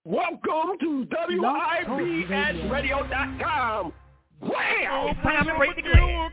Welcome to WIBSradio.com. Wow! Time to break the glass.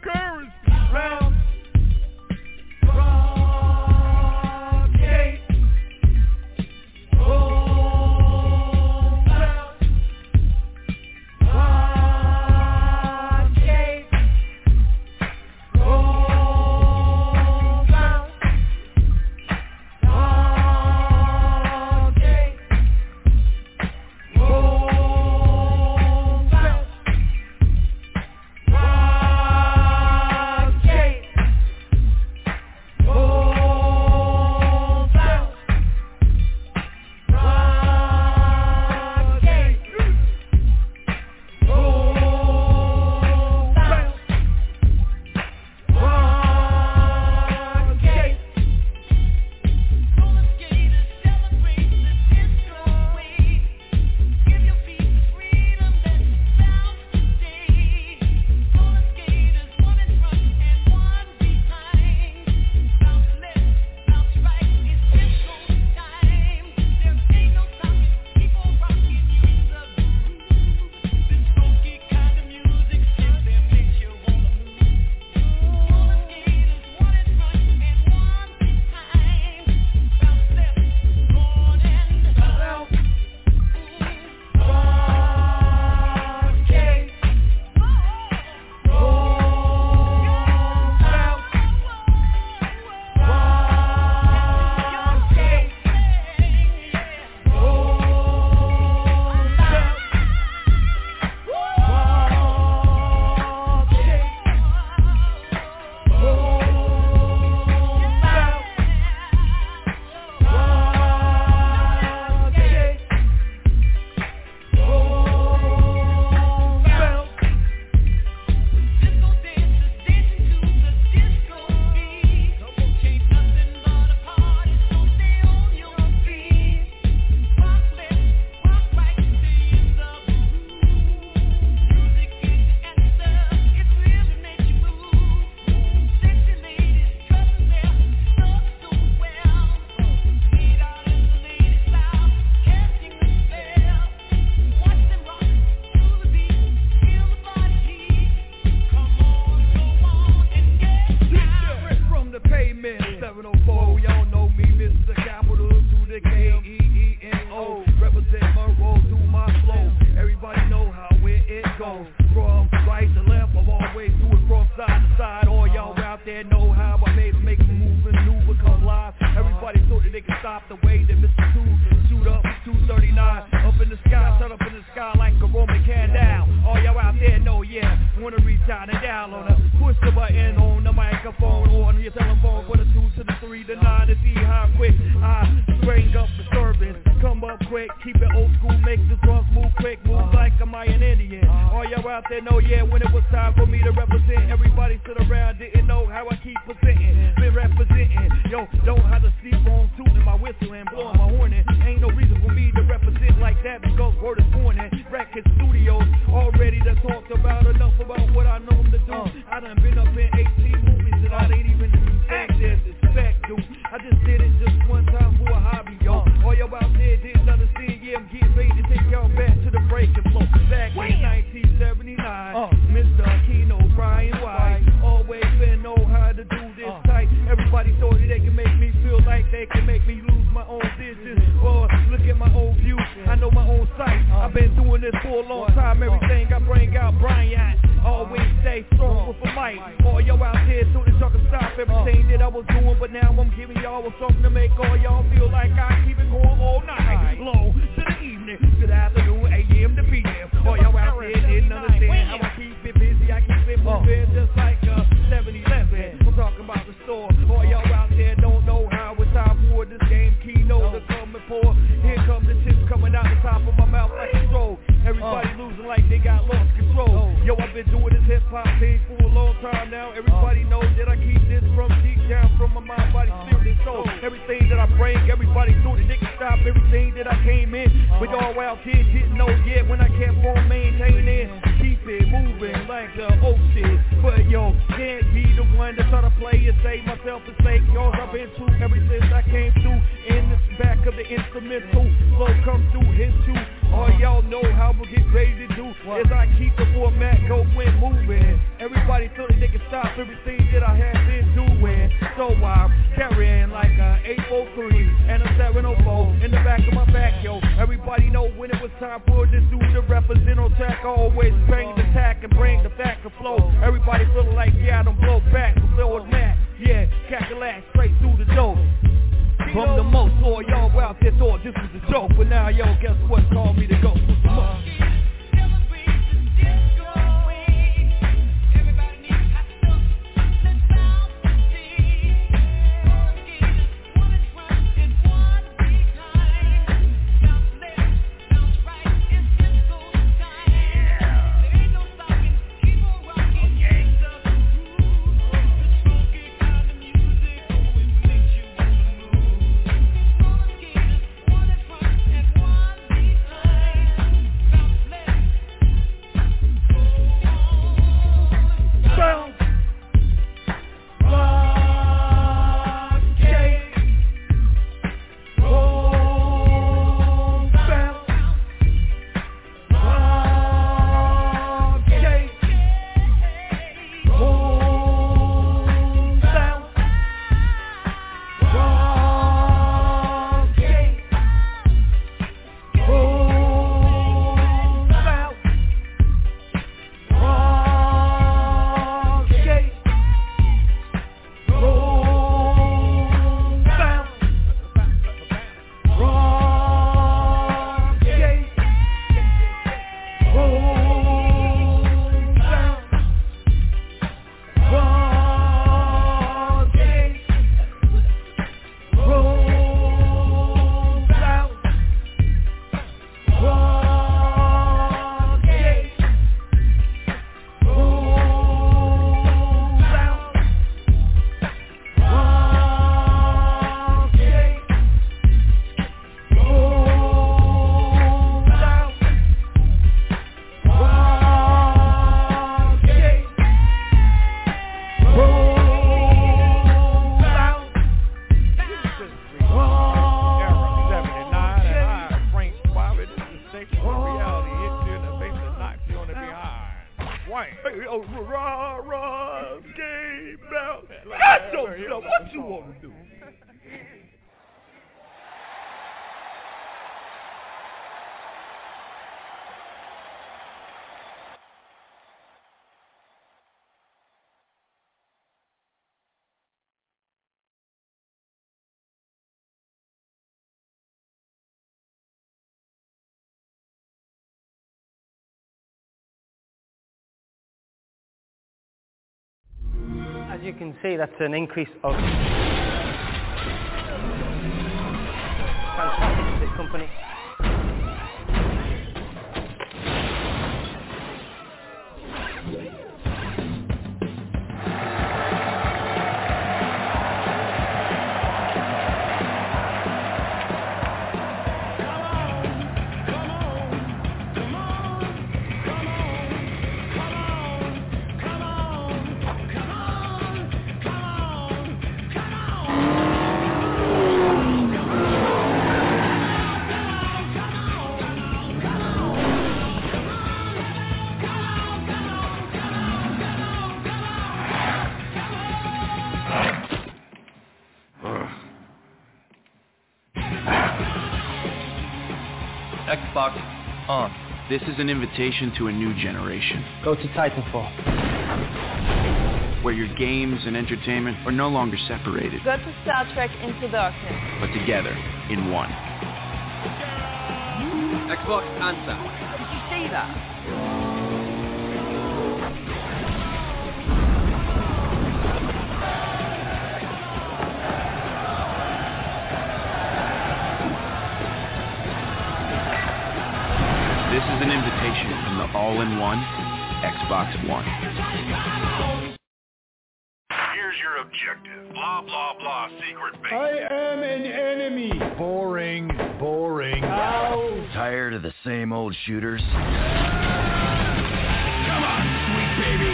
Every since I came through in the back of the instrumental, flow come through his two. as I keep the format going moving. Everybody feel like they can stop everything that I have been doing. So I'm carrying like a 843 and a 704 in the back of my back, yo. Everybody know when it was time for this dude to represent on track. I always bring the tack and bring the back and flow. Everybody feeling like, yeah, I don't blow back, fulfilled that. Yeah, calculate straight through the door. From the most, all y'all out there thought this was a joke, but now, yo, guess what? Call me to go for some more. What you want to do? As you can see, that's an increase of fantastic for this company. Xbox on. This is an invitation to a new generation. Go to Titanfall, where your games and entertainment are no longer separated. Go to Star Trek Into Darkness. But together in one. Xbox answer. Did you see that? This is an invitation from the all-in-one Xbox One. Here's your objective. Blah, blah, blah, secret base. I am an enemy. Boring. Ow. Tired of the same old shooters? Come on, sweet baby.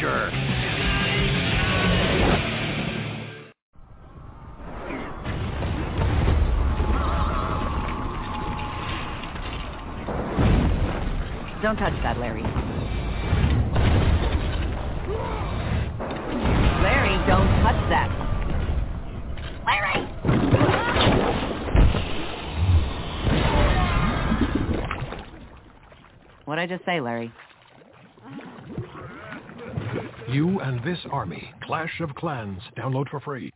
Punisher. Don't touch that, Larry. Larry, don't touch that. Larry! What'd I just say, Larry? You and This Army, Clash of Clans. Download for free.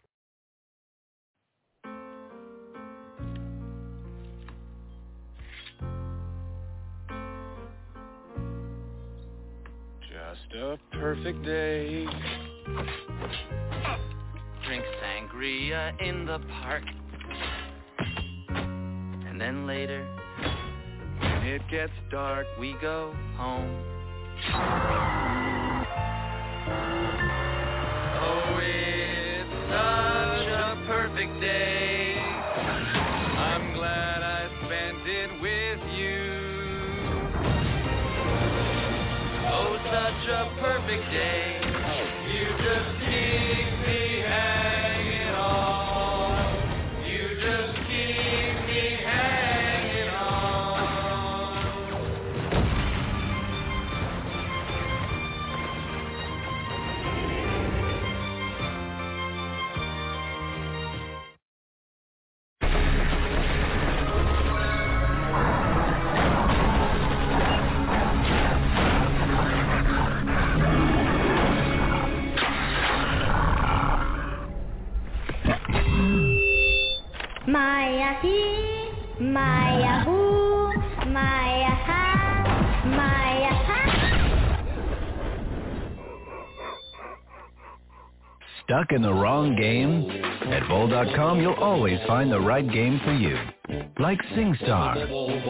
Just a perfect day. Drink sangria in the park. And then later, when it gets dark, we go home. Oh, it's such a perfect day. I'm glad I spent it with you. Oh, such a perfect day. You just keep me hanging on. You just keep me hanging on. Maya he, Maya who, Maya ha, Maya ha. Stuck in the wrong game? At Vol.com, you'll always find the right game for you. Like SingStar.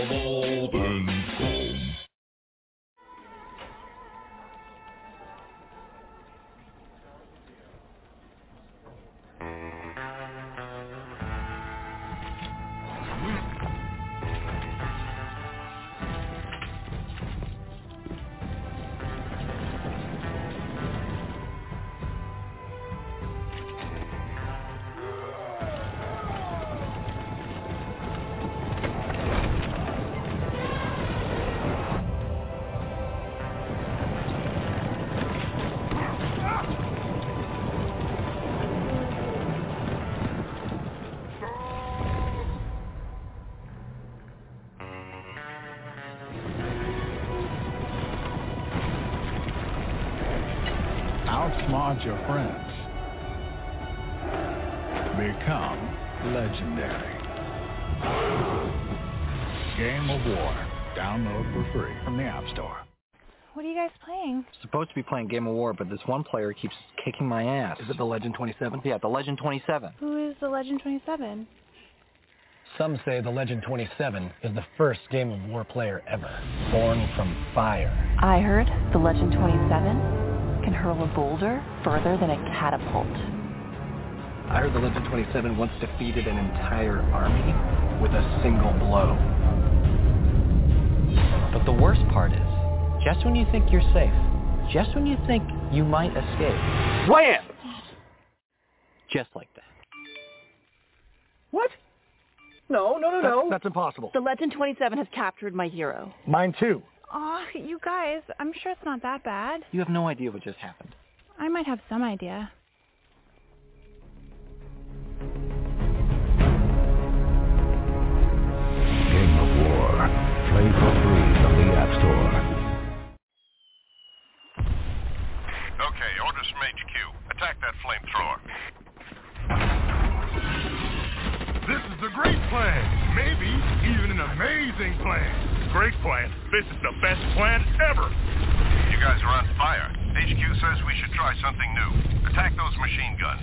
Outsmart your friends. Become legendary. Game of War. Download for free from the App Store. What are you guys playing? Supposed to be playing Game of War, but this one player keeps kicking my ass. Is it the Legend 27? Yeah, the Legend 27. Who is the Legend 27? Some say the Legend 27 is the first Game of War player ever, born from fire. I heard the Legend 27 can hurl a boulder further than a catapult. I heard the Legend 27 once defeated an entire army with a single blow. But the worst part is, just when you think you're safe, just when you think you might escape, wham! Just like that. What? No. That's impossible. The Legend 27 has captured my hero. Mine too. Aw, you guys, I'm sure it's not that bad. You have no idea what just happened. I might have some idea. Game of War. Play for free from the App Store. Okay, orders from HQ. Attack that flamethrower. This is a great plan. Maybe even an amazing plan. Great plan. This is the best plan ever. You guys are on fire. HQ says we should try something new. Attack those machine guns.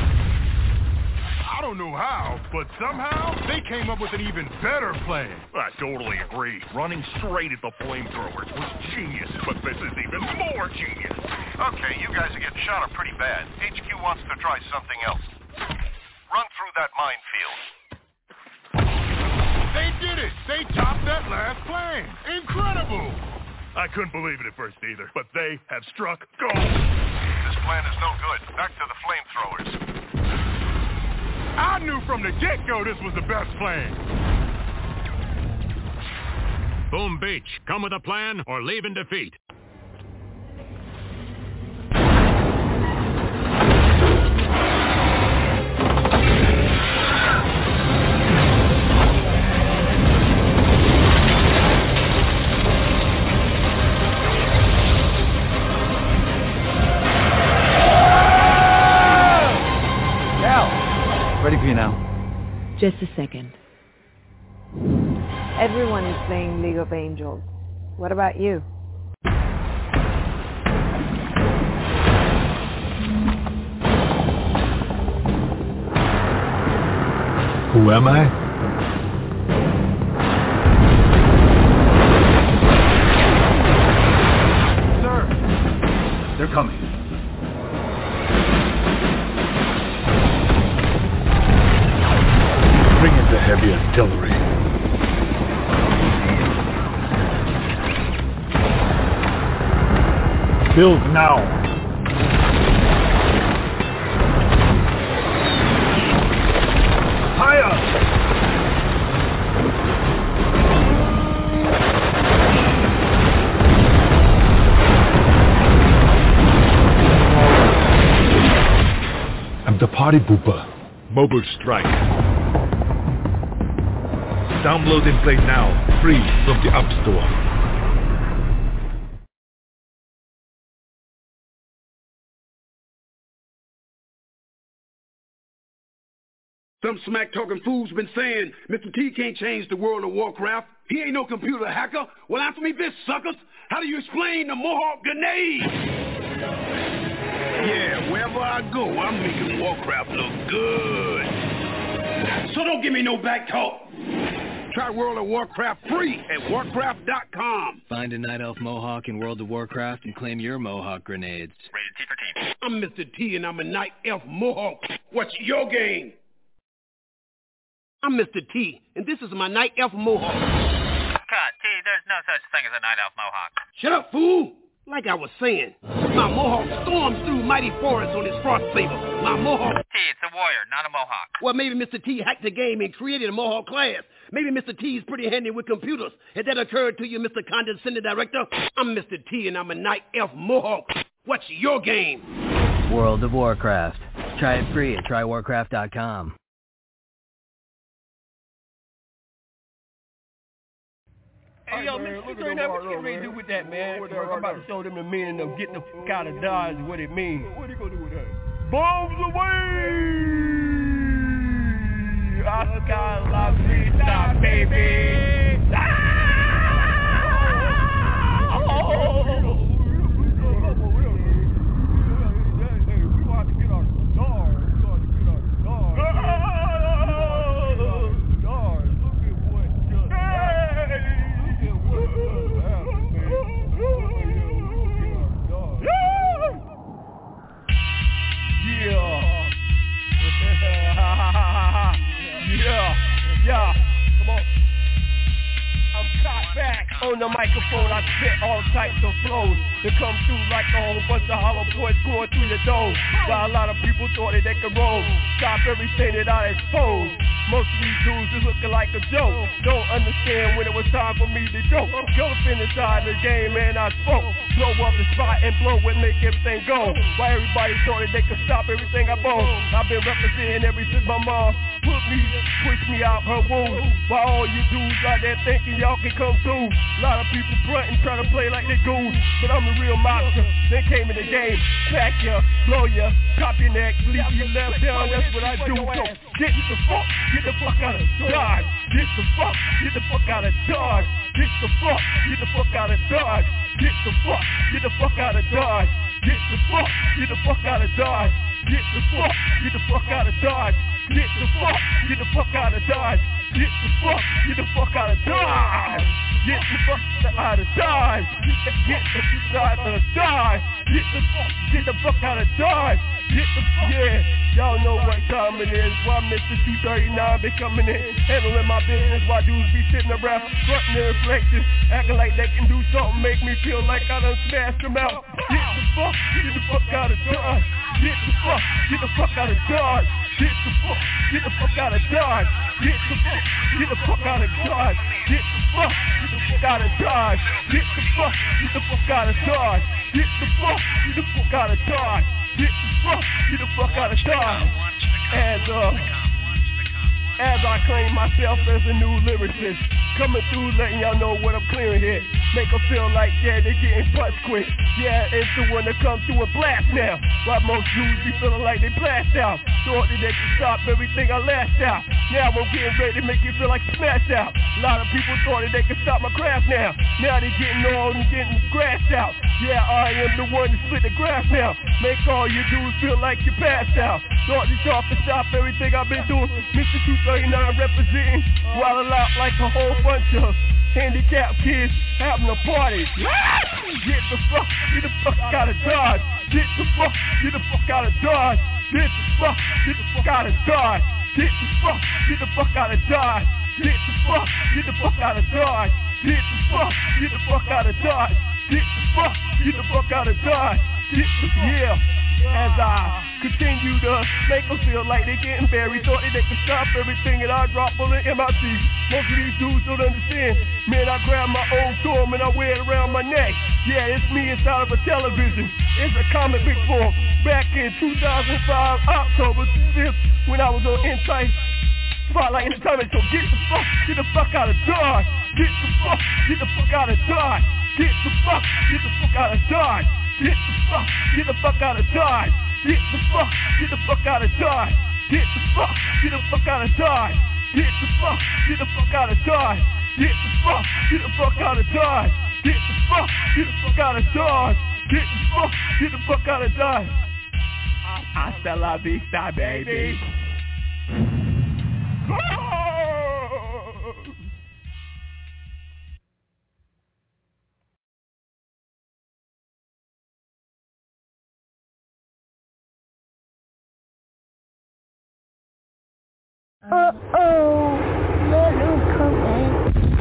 I don't know how, but somehow they came up with an even better plan. I totally agree. Running straight at the flamethrowers was genius, but this is even more genius. Okay, you guys are getting shot up pretty bad. HQ wants to try something else. Run through that minefield. They did it! They topped that last plan! Incredible! I couldn't believe it at first either, but they have struck gold. This plan is no good. Back to the flamethrowers. I knew from the get-go this was the best plan. Boom Beach, come with a plan or leave in defeat. Ready for you now. Just a second. Everyone is playing League of Angels. What about you? Who am I? Sir, they're coming. Bring in the heavy artillery. Build now. Fire! I'm the party pooper. Mobile strike. Download and play now, free from the App Store. Some smack-talking fool's been saying Mr. T can't change the world of Warcraft. He ain't no computer hacker. Well, answer me this, suckers. How do you explain the Mohawk grenade? Yeah, wherever I go, I'm making Warcraft look good. So don't give me no back talk. Try World of Warcraft free at warcraft.com. Find a Night Elf Mohawk in World of Warcraft and claim your Mohawk grenades. Rated T for Teen. I'm Mr. T and I'm a Night Elf Mohawk. What's your game? I'm Mr. T, and this is my Night Elf Mohawk. Cut, T, there's no such thing as a Night Elf Mohawk. Shut up, fool! Like I was saying, my Mohawk storms through mighty forests on his frost saber. My Mohawk... T, it's a warrior, not a Mohawk. Well, maybe Mr. T hacked the game and created a Mohawk class. Maybe Mr. T's pretty handy with computers. Has that occurred to you, Mr. Condescending Director? I'm Mr. T, and I'm a Night Elf Mohawk. What's your game? World of Warcraft. Try it free at trywarcraft.com. Hey, yo, Mr. Secretary, what you getting ready to do with that, man? I'm about to show them the meaning of getting the fuck out of Dodge and what it means. What are you going to do with that? Bombs away! Hasta la vista, baby! Yeah, come on. I'm caught back on the microphone. I spit all types of flows that come through like a whole bunch of hollow boys going through your dome. While a lot of people thought that they could roll, stop everything that I exposed. Most of these dudes is looking like a joke. Don't understand when it was time for me to go. Gulping inside the game, man, I spoke. Blow up the spot and blow it, make everything go. Why everybody thought that they could stop everything I bone. I've been representing ever since my mom pushed me out her womb. While all you dudes out there thinking y'all can come through. A lot of people frontin', trying to play like they goons. But I'm the real monster. They came in the game, pack ya, blow ya, cop your neck, leave you left down. That's what I do. So get the fuck out of Dodge. Get the fuck out of Dodge. Get the fuck out of Dodge. Get the fuck out of Dodge. Get the fuck out of Dodge. Get the fuck out of Dodge. Get the fuck out of Dodge. Get the fuck out of Dodge. Get the fuck out of Dodge. Get the fuck out of Dodge. Get the fuck out of Dodge. Yeah, y'all know what time it is. Why Mr. 239 be coming in, handling my business while dudes be sitting around fronting their reflections, acting like they can do something, make me feel like I done smashed them out. Get the fuck out of Dodge. Get the fuck out of Dodge. Get the fuck out of Dodge. Get the fuck out of Dodge. Get the fuck out of Dodge. Get the fuck out of Dodge. Get the fuck out of Dodge. Get the fuck out of Dodge. As I claim myself as a new lyricist, coming through letting y'all know what I'm clearing here. Make them feel like, yeah, they getting punched quick. Yeah, it's the one that comes through and blast now. While most dudes be feeling like they blast out. Thought that they could stop everything I lashed out. Now I'm getting ready to make you feel like smash out. A lot of people thought that they could stop my craft now. Now they getting old and getting scratched out. Yeah, I am the one to split the grass now. Make all you dudes feel like you passed out. Thought that y'all could stop everything I've been doing. Mr. 239 representing while a lot like a whole bunch of handicapped kids having a party. Get the fuck out of Dodge. Get the fuck out of Dodge. Get the fuck out of Dodge. Get the fuck out of Dodge. Get the fuck out of Dodge. Get the fuck out of Dodge. Get the fuck out of Dodge. Yeah. As I continue to make them feel like they getting buried, thought that they could stop everything and I drop bullet in my teeth. Most of these dudes don't understand. Man, I grab my old Storm and I wear it around my neck. Yeah, it's me inside of a television. It's a comic book form. Back in 2005, October 5th, when I was on Insight Spotlight Entertainment. So get the fuck out of Dodge. Get the fuck out of Dodge. Get the fuck out of Dodge. Get the fuck out of Dodge. Get the fuck out of Dodge. Get the fuck out of Dodge. Get the fuck out of Dodge. Get the fuck out of Dodge. Get the fuck out of Dodge. Get the fuck out of Dodge. Hasta la vista, baby. Uh-oh, let him come in.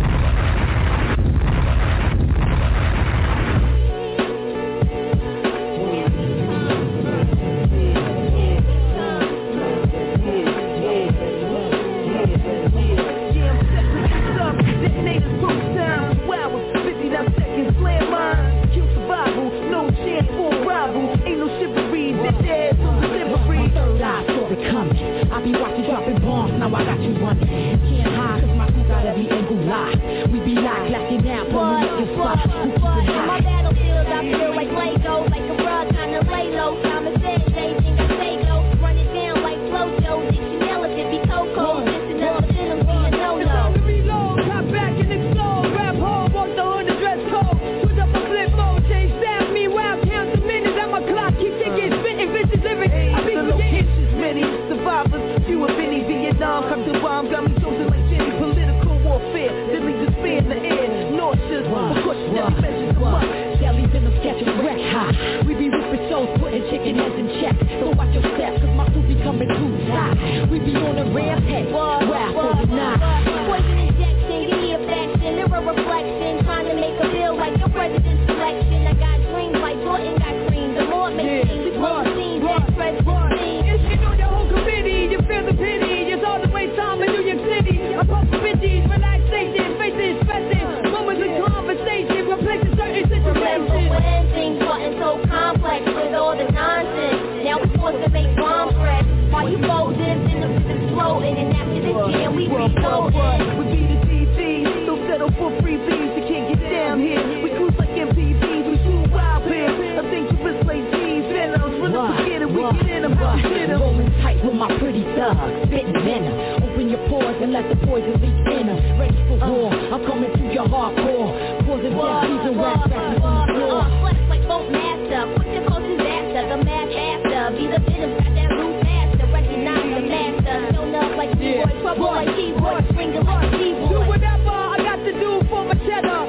Detonators, post time, wow, 59 seconds, slam mine, kill survival, no chance for arrival, ain't no chivalry, bitch ass on delivery. Third eye saw it coming, I be watching dropping bombs, now I got you running. Can't hide, cause my crew got every angle live. We be live, blacking out, but we making spots. On my battlefield, I feel like Lego, like a rug, kinda lay low. Time is dead, they think I say go. Run it down like Flojo, did you nail it, it be Coco. Listen up, then I'm being no-no. Reload, top back and explode, rap hard, walk the hood and dress code. Put up a flip mode, change sound, meanwhile, count the minutes. I'm a clock, keep ticking, spitting vicious lyrics. I be forgetting many survivors, few of any Vietnam, come to bomb, got me chosen like Jenny. Political warfare, that leaves a spear in the air. Nauseous, precautionary measures come up. Deadly venom catch a wreck high. We be ripping shows, putting chicken heads in check. So watch your steps, cause my crew be coming too high. We be on a rampage, wow, for the night. Poison injection, give me a faction, mirror reflection, trying to make a bill like your president's selection. I got dreams like Jordan got cream. The Lord makes things, we blow the scene, that spreads the scene. It's you know the whole committee, you feel the pity. It's all the way time in New York City. I pump the bitches, relaxation, faces, expressing. Moments of conversation, replacing certain situations. Remember when things wasn't so complex with all the nonsense. Now we're forced to make bomb threats. While you fold this and the exploding, and after this jam we reloading. We be the DCs, don't settle for free beats. You can't get down here. We cruise like MTVs, we too wild here. I think you just like G's, venoms. When I forget it, we get in them, how we hit them. Rolling tight with my pretty thug, spitting venom. Open your pores and let the poison leak in them. Ready for war, I'm coming through your hardcore. Causing death, season rap, rapping on the floor. Flex like both master, put your close disaster. The mad after, be the venom, got that root master. Recognize the master, shown up like B-boy, trouble like keyboard, springer like keyboard. Do whatever I got to do for my cheddar.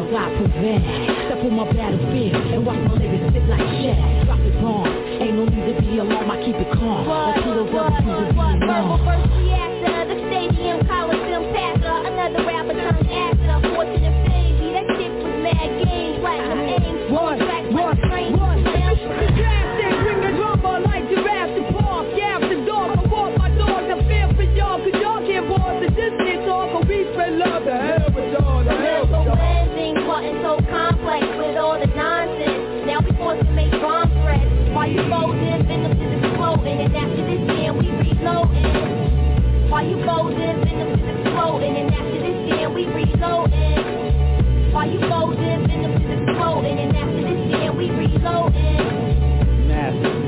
cause I prevail. Step on my battlefield and watch my niggas sit like shit. Drop the bomb, ain't no need to be alarmed, I keep it calm. Verbal first reactor, the stadium Coliseum passer. Another rapper turned actor, fortunate baby. That shit was mad game, like the aim. One track, one train, one slam. Drastic, bring the drama like Jurassic Park. Yeah, after dark, I walk my dogs. I feel for y'all, cause y'all can't boss the distance talk. But we spread love, the hell with y'all, the hell with y'all. Plotting so complex with all the nonsense. Now we forced to make bomb threats. Why you folding? Venom is exploding. And after this jam, we reloading. Why you folding? Venom is exploding. And after this jam, we reloading. Why you folding? Venom is exploding. And after this jam, we reloading. Massive.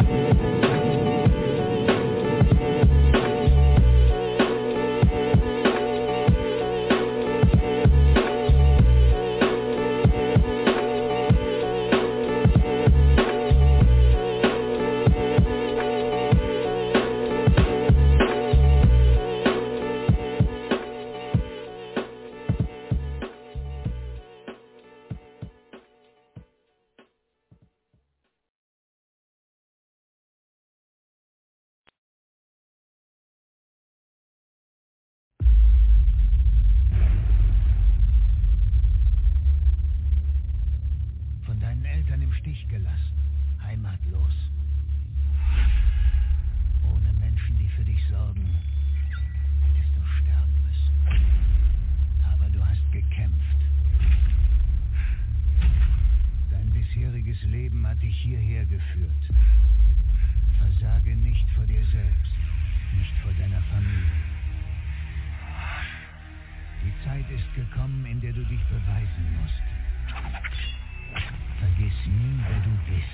Gelassen, heimatlos. Ohne Menschen, die für dich sorgen, hättest du sterben müssen. Aber du hast gekämpft. Dein bisheriges Leben hat dich hierher geführt. Versage nicht vor dir selbst, nicht vor deiner Familie. Die Zeit ist gekommen, in der du dich beweisen musst. Vergiss nie, wer du bist.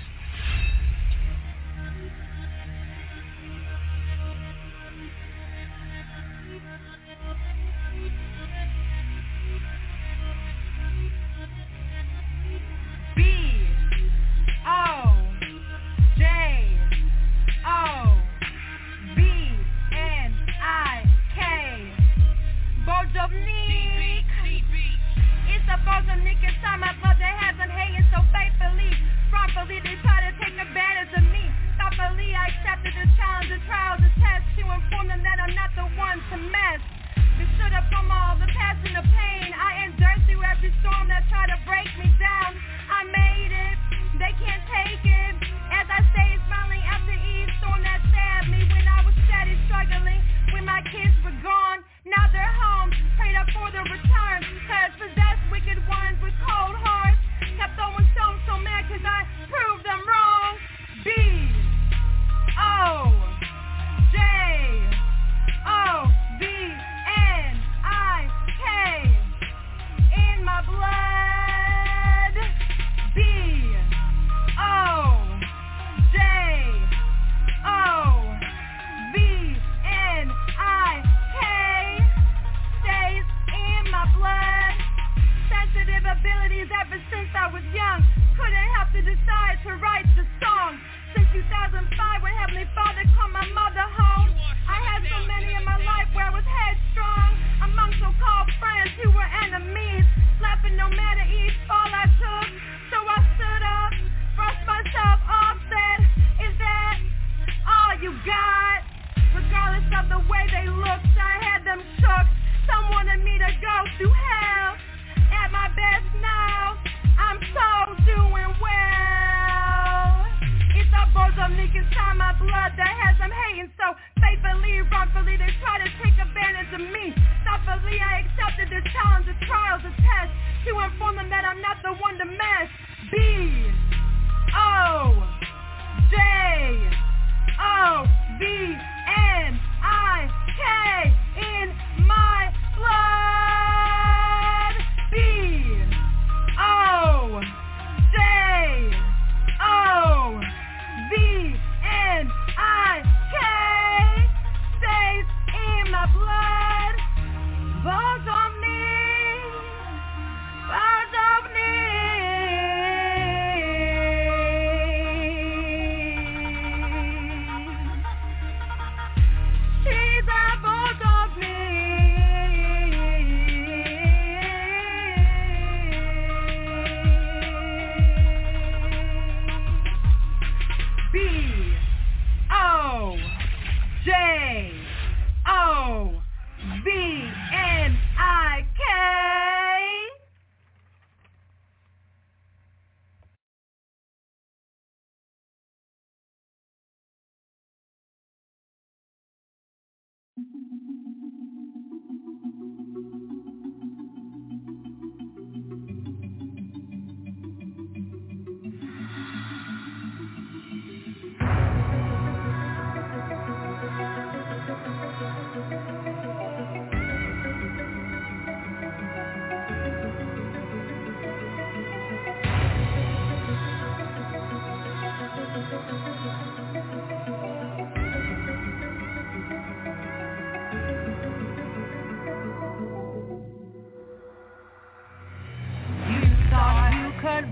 Birds of me,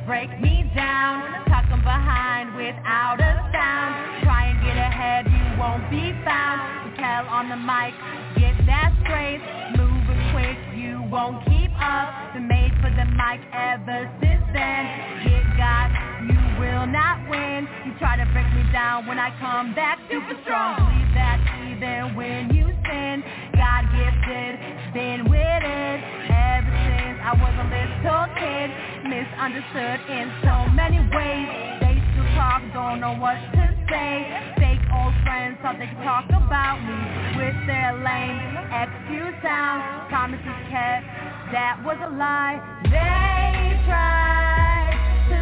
break me down. Tucking behind without a sound. Try and get ahead, you won't be found. Tell on the mic, get that straight. Moving quick, you won't keep up. Been made for the mic ever since then. Get got, you will not win. You try to break me down when I come back super strong. Believe that even when you sin, God gifted, been with it ever since I was a little kid. Misunderstood in so many ways. They still talk, don't know what to say. Fake old friends thought they could talk about me with their lame excuse sound. Promises kept, that was a lie. They tried to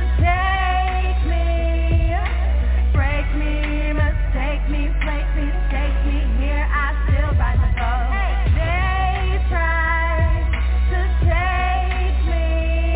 take me, break me, mistake me, flake me, stake me. Here I still rise above. They tried to take me,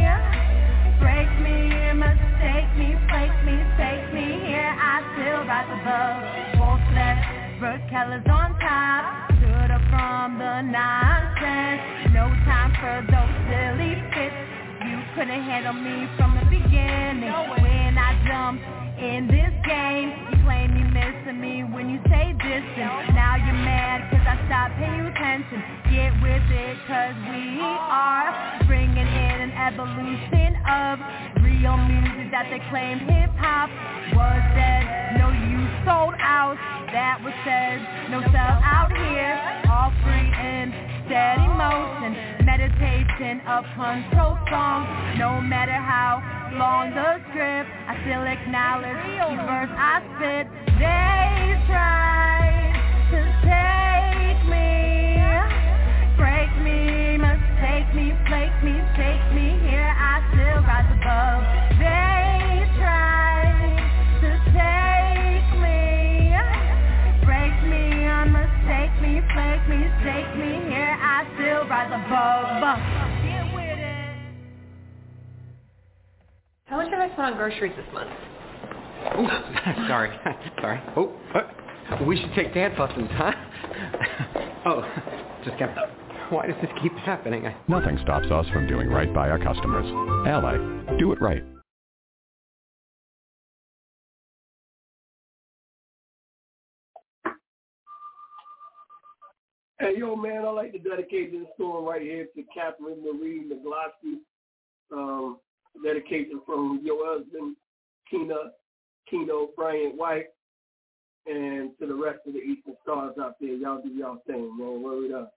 break me, mistake me, flake me, stake me. Here I still rise above. Won't let Keller's on top. Stood up from the nonsense. No time for those silly fits. You couldn't handle me from the beginning. When I jumped in this game, you claim you missing me when you say distant. Now you're mad cause I stopped paying you attention. Get with it cause we are bringing in an evolution of real music that they claim hip-hop was dead. No, you sold out. That was said. No sell out here. All free in steady motion. Meditation of control songs. No matter how long the script, I still acknowledge each verse I spit. They tried to take me, break me, mistake me, flake me, take me. Here I still rise above. They tried to take me, break me, mistake me, flake me, stake me. Here I still rise above. Get with it. How much have I spent on groceries this month? Ooh, sorry. Oh, we should take dance lessons, huh? Oh, just kept. Why does this keep happening? Nothing stops us from doing right by our customers. Ally, do it right. Hey, yo, man, I'd like to dedicate this song right here to Catherine Marie McGlasky. Dedication from your husband, Keno Bryant White, and to the rest of the Eastern Stars out there. Y'all do y'all thing, man. Word up.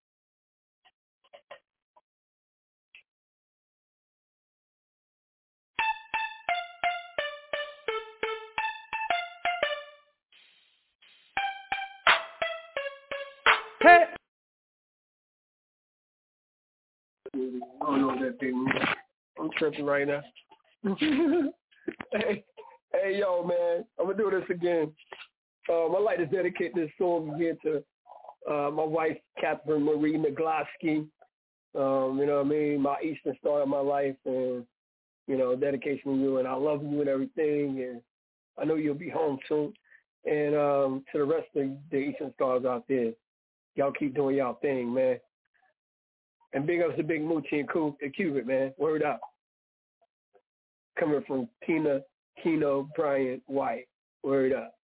Hey! I don't know that thing. I'm tripping right now. hey, yo, man. I'm going to do this again. I'd like to dedicate this song again to my wife, Catherine Marie McGlasky. You know what I mean? My Eastern Star of my life. And, you know, dedication to you. And I love you and everything. And I know you'll be home soon. And to the rest of the Eastern Stars out there, y'all keep doing y'all thing, man. And big ups to Big Moochie and Cubit, man. Word up. Coming from Keno Bryant White. Word up.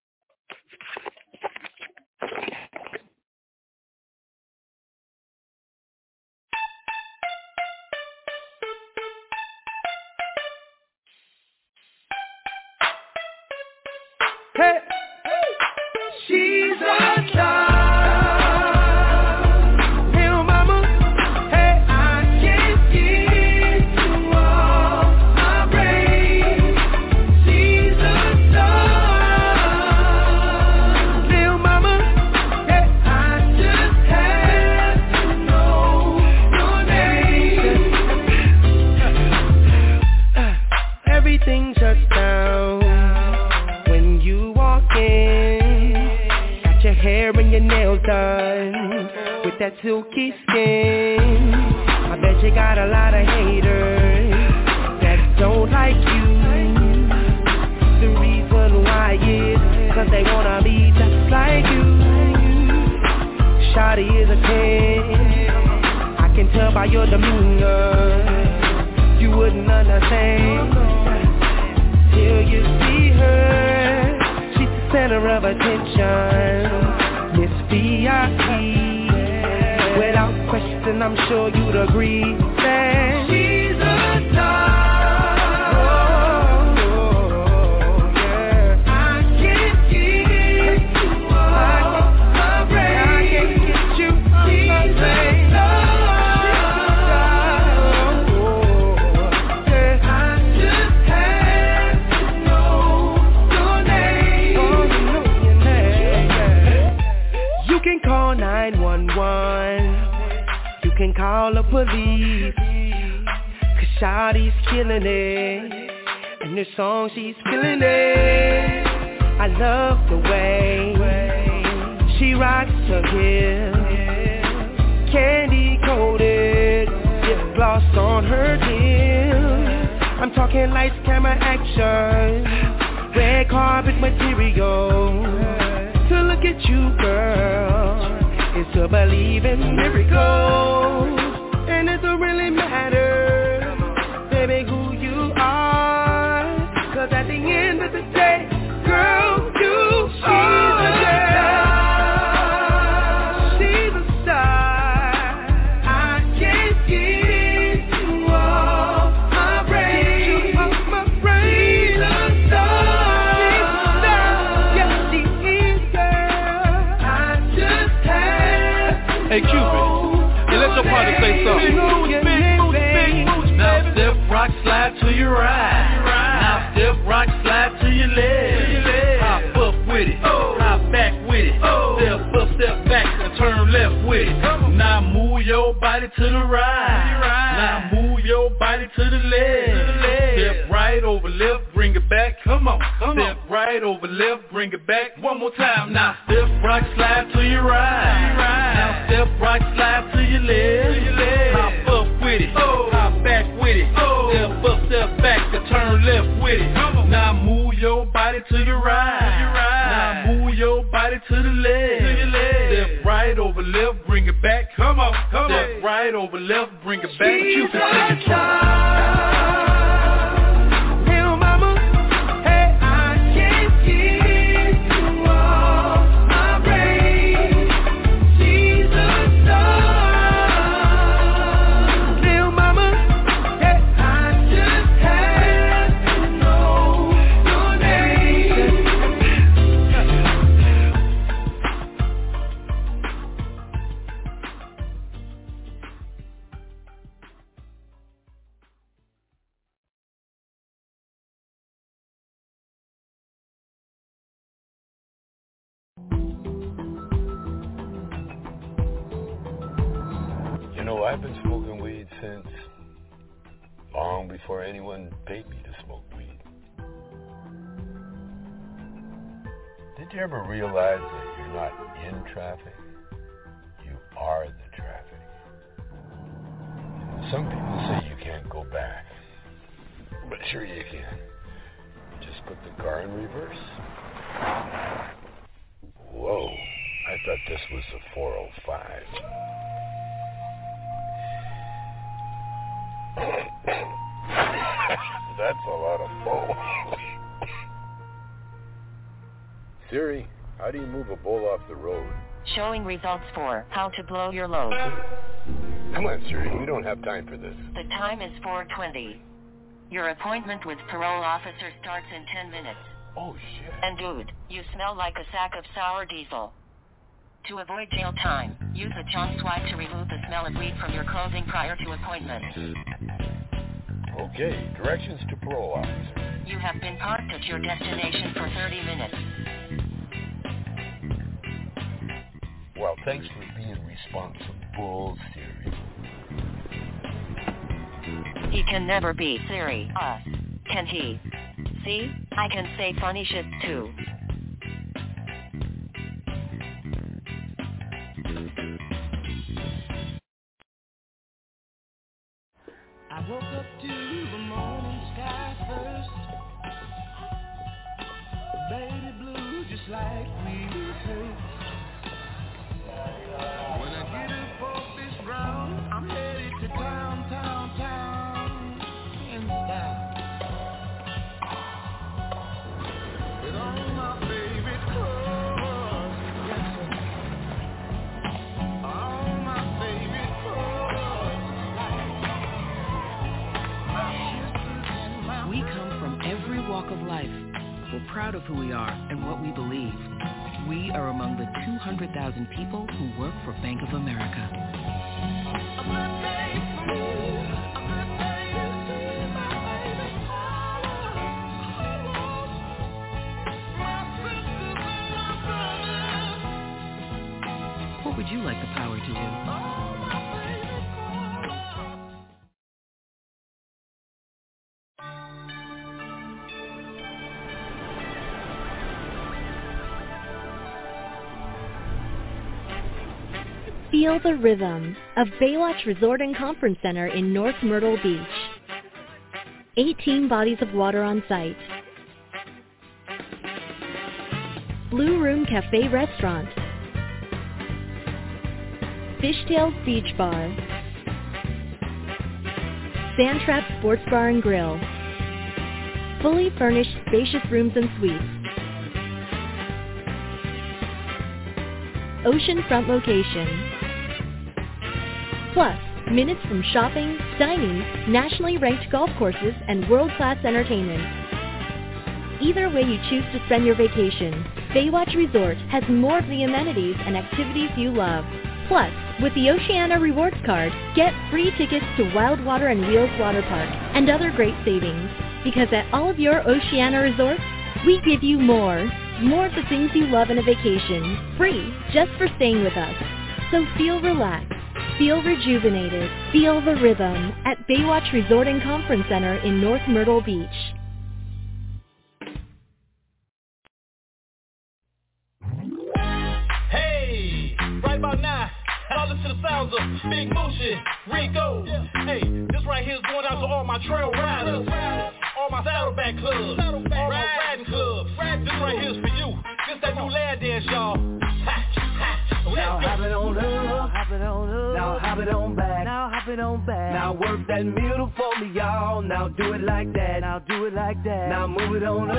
Hey! She's a child. Everything shuts down when you walk in. Got your hair and your nails done with that silky skin. I bet you got a lot of haters that don't like you. The reason why is 'cause they wanna be just like you. Shawty is a 10. I can tell by your demeanor you wouldn't understand. of attention, Miss V.I.P. Without question, I'm sure you'd agree that she's a star. Can call the police, 'cause Shawty's killing it, and this song she's feeling it. I love the way she rocks her hips, candy coated, lip gloss on her lips. I'm talking lights, camera, action, red carpet material. To look at you, girl, is to believe in miracles. And it don't really matter, baby, who you are, 'cause at the end of the day, girl, you are a girl. She's a star. I can't get you off my brain. She's a star. She's a star. Yes, she is, girl. I just Hey Cupid, hey, let your partner say something. Now step, rock, slide to your right. Now step, rock, slide to your left. Hop up with it, hop back with it. Step up, step back, and turn left with it. Now move your body to the right. Now move your body to the left. Step right over left, bring it back. Come on. Step right over left, bring it back. One more time. Now step, rock, slide to your right. Now step, rock, slide to your left. Hop up with it, hop back with it. Step up, step back, and turn left with it. Now move your body to your right. Now move your body to the left. Step right over left, bring it back. Come on. Step right over left, bring it back. You can take it from. I've been smoking weed since long before anyone paid me to smoke weed. Did you ever realize that you're not in traffic? You are the traffic. Some people say you can't go back, but sure you can. Just put the car in reverse. Whoa, I thought this was a 405. That's a lot of bowl. Siri, how do you move a bowl off the road? Showing results for how to blow your load. Come on, Siri, we don't have time for this. The time is 4:20. Your appointment with parole officer starts in 10 minutes. Oh, shit. And dude, you smell like a sack of sour diesel. To avoid jail time, use a chalk swipe to remove the smell of weed from your clothing prior to appointment. Okay, directions to parole officer. You have been parked at your destination for 30 minutes. Well, thanks for being responsible, Siri. He can never be Siri, us. Can he? See? I can say funny shit too. I woke up to the morning sky first. Baby blue just like we first. When I get up off this ground, I'm headed to town in style. With all my favorite clothes. walk of life. We're proud of who we are and what we believe. We are among the 200,000 people who work for Bank of America. What would you like the power to do? Feel the rhythm of Baywatch Resort and Conference Center in North Myrtle Beach. 18 bodies of water on site. Blue Room Cafe Restaurant. Fishtails Beach Bar. Sandtrap Sports Bar and Grill. Fully furnished spacious rooms and suites. Oceanfront location. Plus, minutes from shopping, dining, nationally ranked golf courses, and world-class entertainment. Either way you choose to spend your vacation, Baywatch Resort has more of the amenities and activities you love. Plus, with the Oceana Rewards Card, get free tickets to Wild Water and Wheels Water Park and other great savings. Because at all of your Oceana resorts, we give you more. More of the things you love in a vacation, free, just for staying with us. So feel relaxed, feel rejuvenated, feel the rhythm at Baywatch Resort and Conference Center in North Myrtle Beach. Hey, right about now, y'all listen to the sounds of Big Moochie, Rico. Hey, this right here is going out to all my trail riders, all my saddleback clubs, all my riding clubs. This right here is for you. This that new land dance, y'all. Now hop it on up, hop it on up. Now hop it on back, now hop it on back. Now work that middle for me, y'all. Now do it like that, now do it like that. Now move it on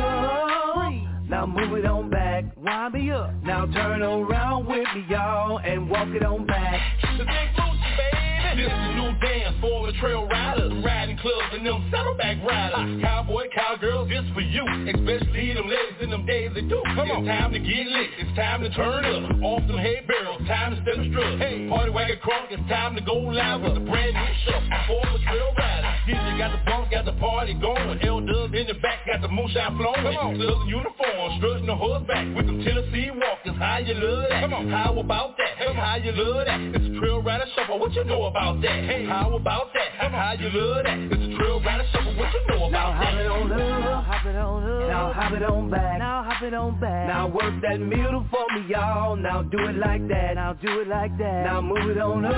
up, now move it on back. Wind me up. Now turn around with me, y'all, and walk it on back. The Big Moochie, baby. This is a new dance for the trail riders, riding clubs and them saddleback riders. Cowboy, cowgirls, this for you, especially them ladies in them days they do. Come on, it's time to get lit, it's time to turn up. Off them hay barrels, time to step the strut. Hey, party wagon crunk, it's time to go live with the brand new show for the trail riders. DJ got the bump, got the party going. L-Dubs in the back, got the moonshine flowing. Come on, clubs in uniform, strutting the horseback with them Tennessee walkers. How you love that? Come on, how about that? Hey, how you love that? It's a trail rider shuffle, what you know about that? Hey, how about that? How you love that? It's a trail rider shuffle, what you know about that? Now hop it on up, hop it on up. Now hop it on back, now hop it on back. Now work that middle for me, y'all. Now do it like that, now do it like that. Now move it on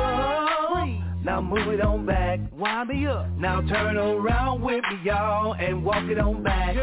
up, now move it on back. Wind me up. Now turn around with me, y'all, and walk it on back.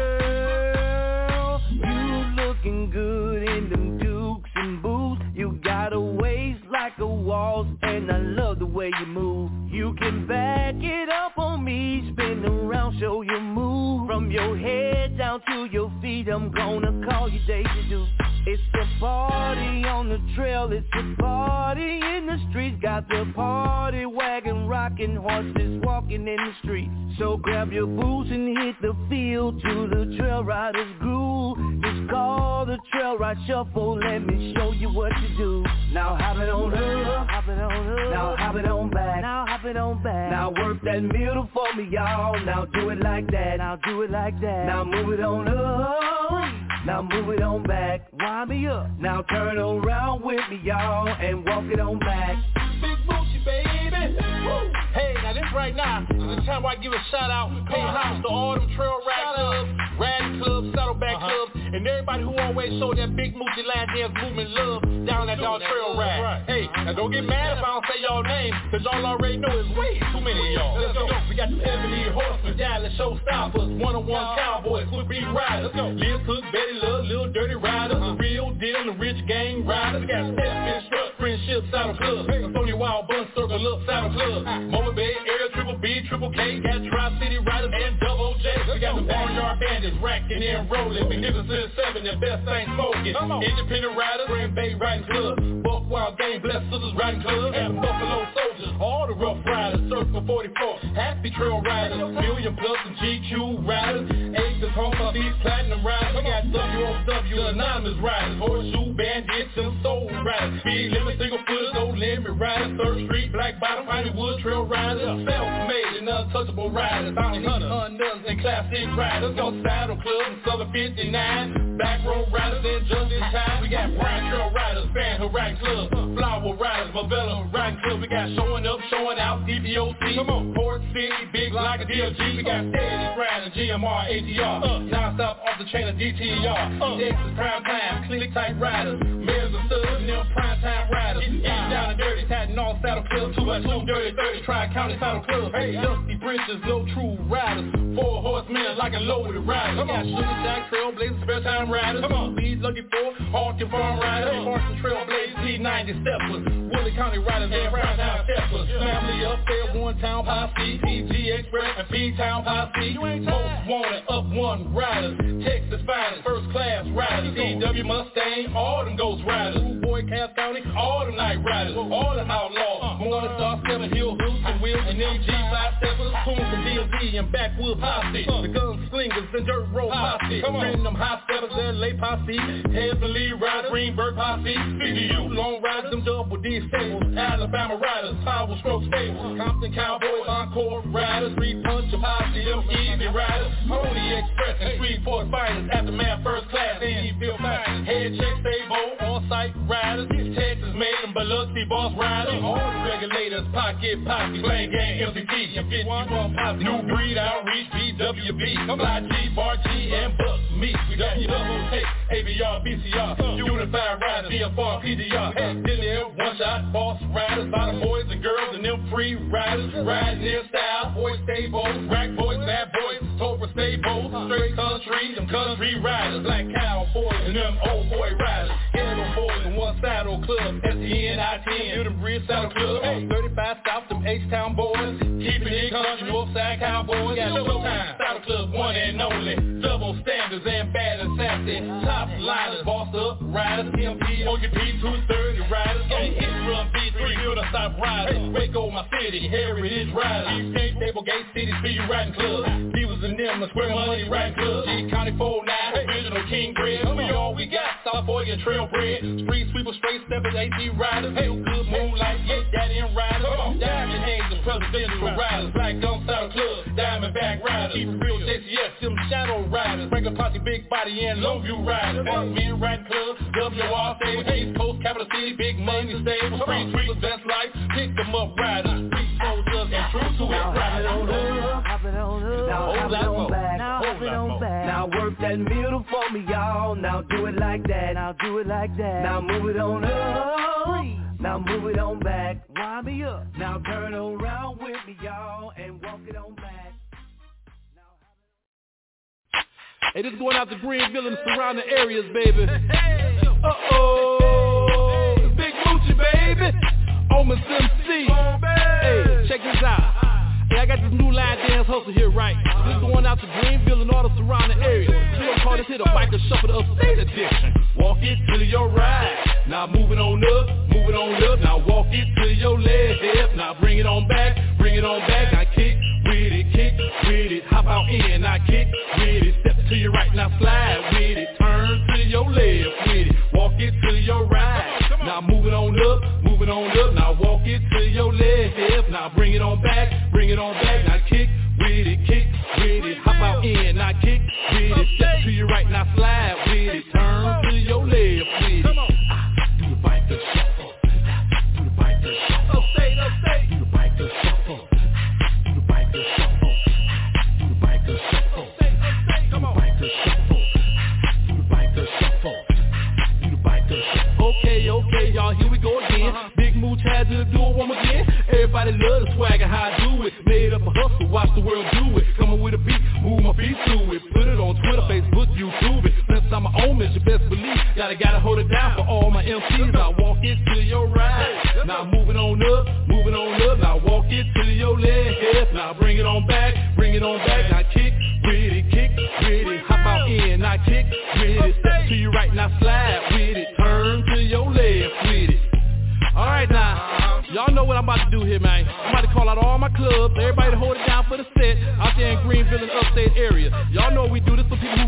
Girl, you looking good in them Dukes and boots. You got a waist like a waltz, and I love the way you move. You can back it up on me, spin around, show your move. From your head down to your feet, I'm gonna call you Daisy Duke. It's a party on the trail, it's a party in the streets. Got the party wagon rocking, horses walking in the street. So grab your boots and hit the field to the trail riders groove. It's called the trail ride shuffle, let me show you what to do. Now hop it on up, hop it on up. Now hop it on back, now hop it on back. Now work that middle for me, y'all. Now do it like that, now do it like that. Now move it on up, now move it on back. Wind me up. Now turn around with me, y'all, and walk it on back. Big Moochie, baby. Woo. Hey, now this right now is the time where I give a shout out, pay homage to all them trail ride clubs, riding clubs, saddleback clubs, and everybody who always showed that Big Moochie line dance movement love down that dog trail ride. Right. Hey, now don't get mad if I don't say y'all names, cause y'all already know it's way too many of y'all. Let's go. We got the 70 horsemen, Dallas showstoppers, one-on-one cowboys, would be riders. Lil Cook, Betty Love, Lil Dirty Riders, the real deal, the rich gang riders. We got Step Truck, Friendship, Saddle Club, Tony Wild, Bun Circle, Lil Saddle Club, Mobile Bay, Area, Triple B, Triple K, got Tri-City Riders and Double J. We got the Barnyard Bandits, racking and rolling, Magnificent 7, the best thing smoking. Independent Riders, Grand Bay Riding Club, Buck Wild Gang, Blessed Sisters Riding Club, and Buffalo Soldiers, all the Rough Riders, Circle 44, Happy Trail Riders, Million Plus and GQ Riders, Aces, Chrome for these platinum riders. We got WOW, anonymous riders, horseshoe bandits, them soul riders, speed limit, single footers, no limit riders, 3rd Street, Black Bottom, Hollywood trail riders, self-made and untouchable riders, bounty hunters and classic riders, go Saddle Club and Southern 59, back row riders and just in time. We got Brian Trail riders, Fan Hood Ride Club, Flower riders, Mavella Ride Club. We got showing up, showing out, DPOC, come on, Port City, big like a DLG. We got Steady Riding, GMR, ATR, non-stop off the chain of DTR, Texas prime time, click type riders, mayors and studs and them prime time riders, down and dirty, tatting all Saddle Club, 2x2, dirty 30, Tri-County Saddle Club, hey, Dusty Bridges, no true riders, 4 horsemen like a loaded rider. We got Sugar Jack, Trailblazers, spare time riders, come on, Speed, Lucky 4, Hawkin Farm riders, Horse and Trailblazers, P90 steppers, Woolly County riders, and prime time steppers, family up there, one town posse, PG Express and P-Town posse, most wanted up one riders, Texas finest, first class riders, DW Mustang, all them ghost riders, Boy Cass County, all them night riders, all the outlaws, Morning Star, 7 Hill, Hoops and Wheels and MG 5-steppers, Coons and DLZ and Backwood posse, the Gunslingers and Dirt Road posse, Random High Steppers, LA posse, Heavenly Riders, Greenberg posse, CDU, Long Riders, them Double D stables, Alabama Riders, Power Stroke stables, Compton Cowboys, Encore Riders, Street Punch posse, them Easy Riders, Pony Express and Streetport Finest, Aftermath First Class, Andyville Finest, Head Check Stable, On-Site Riders, Texas made them Biloxi Boss Riders, all the regulators, Pocket Posse, Slang Gang, MCT, and 51 Posse, New Breed Outreach, BWB, Fly G, Bar G, and Buck Meat, we double take, AVR, BCR, Unified Riders, DFR, PDR, hey, Dilly, One Shot, Boss Riders, Bottom Boys and Girls and them free riders, riding their style, boys stay bold, rack boys, bad boys, Topher stay bold, straight country, them country riders, Black Cowboys and them old boy riders, Ghetto Boys and One Saddle Club, STN, I-10, Newton Bridge Saddle Club, 35 South, them H-Town boys, keeping it country, Northside Cowboys, got Showtime, Saddle Club, one and only, double standards and bad and sassy, top liners, bossed up riders, MP, OGP, 230 riders, hit run B3, build a stop riders, Waco, my city, Heritage Riders, Cheesecake, Stable Gate City, Speed Riding Club, Divas and them, the Square Money Riding Club, G County 49, Original King Bread, we all we got, South Boy and Trailbread, Street Sweeper, Straight Steppers, AT Riders, Hell Good, Moonlight, Get That In Riders, Diamond Angels, Presidential Riders, Black Gun Saddle Club, Diamondback Riders, Keep It Real, JCS, them Shadow Riders, Breaker Posse, Big Body, and Longview Riders, Men Riding Club, WR Stable, East Coast, Capital City, Big Money Stable, Street Sweepers, Best Life, Pick Them Up Riders, Street Soldiers, and True to It Riders. Hop it on up, now hop it on back, now hop it on back. Now work that middle for me, y'all. Now do it like that, now do it like that. Now move it on up, now move it on back. Wind me up, now turn around with me, y'all, and walk it on back. Hey, this is going out to Greenville and surrounding areas, baby. Uh-oh, Big Moochie, baby. Omens MC. Hey, check this out. Hey, I got this new line dance hustle here, right? This is going out to Greenville and all the surrounding areas. We gonna call this here the Biker Shuffle, the Upstate Edition. Walk it to your right. Now moving on up. Now walk it to your left. Now bring it on back. Now kick with it. Hop out in, now kick with it. Step to your right, now slide with it. Turn to your left with it. Walk it to your right. Now moving on up. Now walk it to your left. Now bring it on back. Now kick with it. Hop out in, now kick with it. Step to your right, now slide with it. Turn to your left with it. Do the biker shuffle. Do the biker shuffle. Do the biker shuffle. Do the biker shuffle. Do the biker shuffle. Come on. Do the biker shuffle. Do the biker shuffle. Do the biker shuffle. Okay, y'all, here we go again. Big Mooch had to do it one again. Everybody love the swagger, how I do it. Made up a hustle, watch the world do it. Coming with a beat, move my feet to it. Put it on Twitter, Facebook, YouTube it. Since I'm my own man, you best believe. Gotta hold it down for all my MCs. Now walk it to your right. Now moving on up. Now walk it to your left. Now bring it on back. Now kick with it. Hop out in, now kick with it. Step to your right, now slide with it. Turn to your left with it. Alright now, y'all know what I'm about to do here, man. I'm about to call out all my clubs, everybody to hold it down for the set out there in Greenville and upstate area. Y'all know we do this so people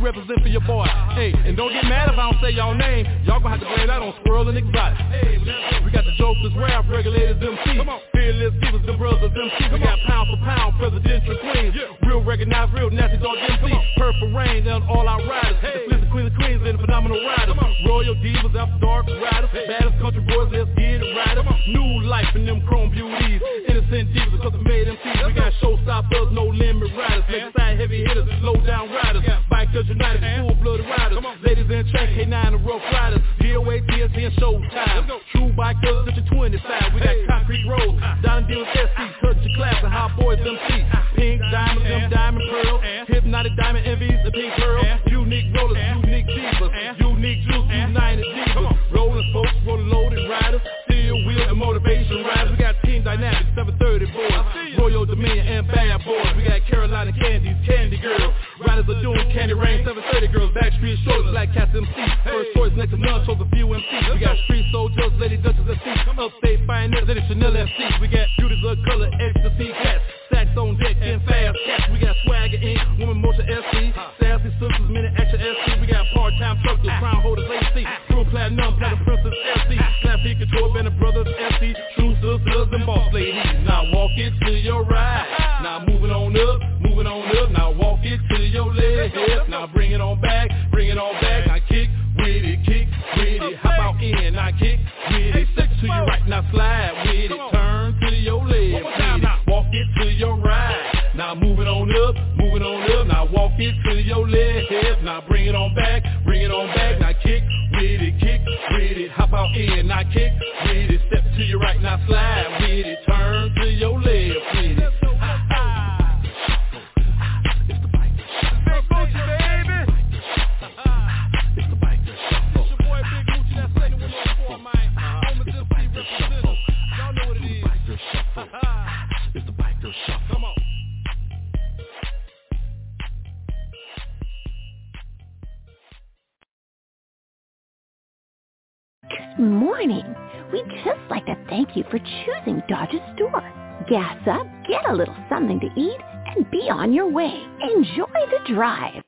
Don't get mad if I don't say y'all name. Y'all gonna have to blame that on Squirrel and Exotic. We got the jokers, rap regulators, MC. Fearless keepers, the brothers, MC. We got pound for pound, presidential queens. Real recognized, real nasty dog MC. Purple rain, down all our riders. The queens of queens and phenomenal riders. Royal divas, after dark riders. Baddest country boys, let's get it riders. New life in them chrome beauties. Innocent divas, because we made MCs. We got showstoppers, no limit riders. Next side heavy hitters, low down riders. Bikers United, full-blooded riders. Ladies in track, K9 and rough riders. DOA, TSC, and Showtime. True bikers, such a 25. We got concrete roads. Down in Dealers, SC, touch your class, and hot boys, MC. Pink diamonds, them diamond pearls. Hypnotic diamond envies, the pink pearl. Unique rollers, unique divas. Unique juice, united divas. Rolling folks, rolling loaded riders. Steel wheels and motivation riders. We got Team Dynamics, 730 boys. Royal Dominion and Bad Boys. We got Carolina Candies, Candy Girls. Riders are doing Candy Rain, 730 girls. Backstreet Shoulders, Black Cats MC. First choice next to none, chose a few MCs. We got Street Soldiers, Lady Duchess FC. Upstate Pioneers, Lady Chanel FC. We got Beauties of Color, Ecstasy Cats. Stacks on deck and fast cats. We got Swagger Inc., Woman Motion SC. Sassy Sisters, Mini Action SC. We got part-time truckers, crown holders AC. True Platinum, Platinum Princess SC. Classy Couture, Band of Brothers SC. True Sisters and Boss Ladies. Now walk it to your right. Now moving on up, moving on up. Now walk it to your left. Now bring it on back, bring it on back. Now kick with it, kick with it. Hop out in, now kick with it. Step to your right, now slide with it. Turn to your left with it. Walk it to your right. Now moving on up, moving on up. Now walk it to your left. Now bring it on back, bring it on back. Now kick with it, kick with it. Hop out in, now kick with it. Step to your right, now slide with it. Turn to your left with it. Good morning. We'd just like to thank you for choosing Dodge's store. Gas up, get a little something to eat, and be on your way. Enjoy the drive.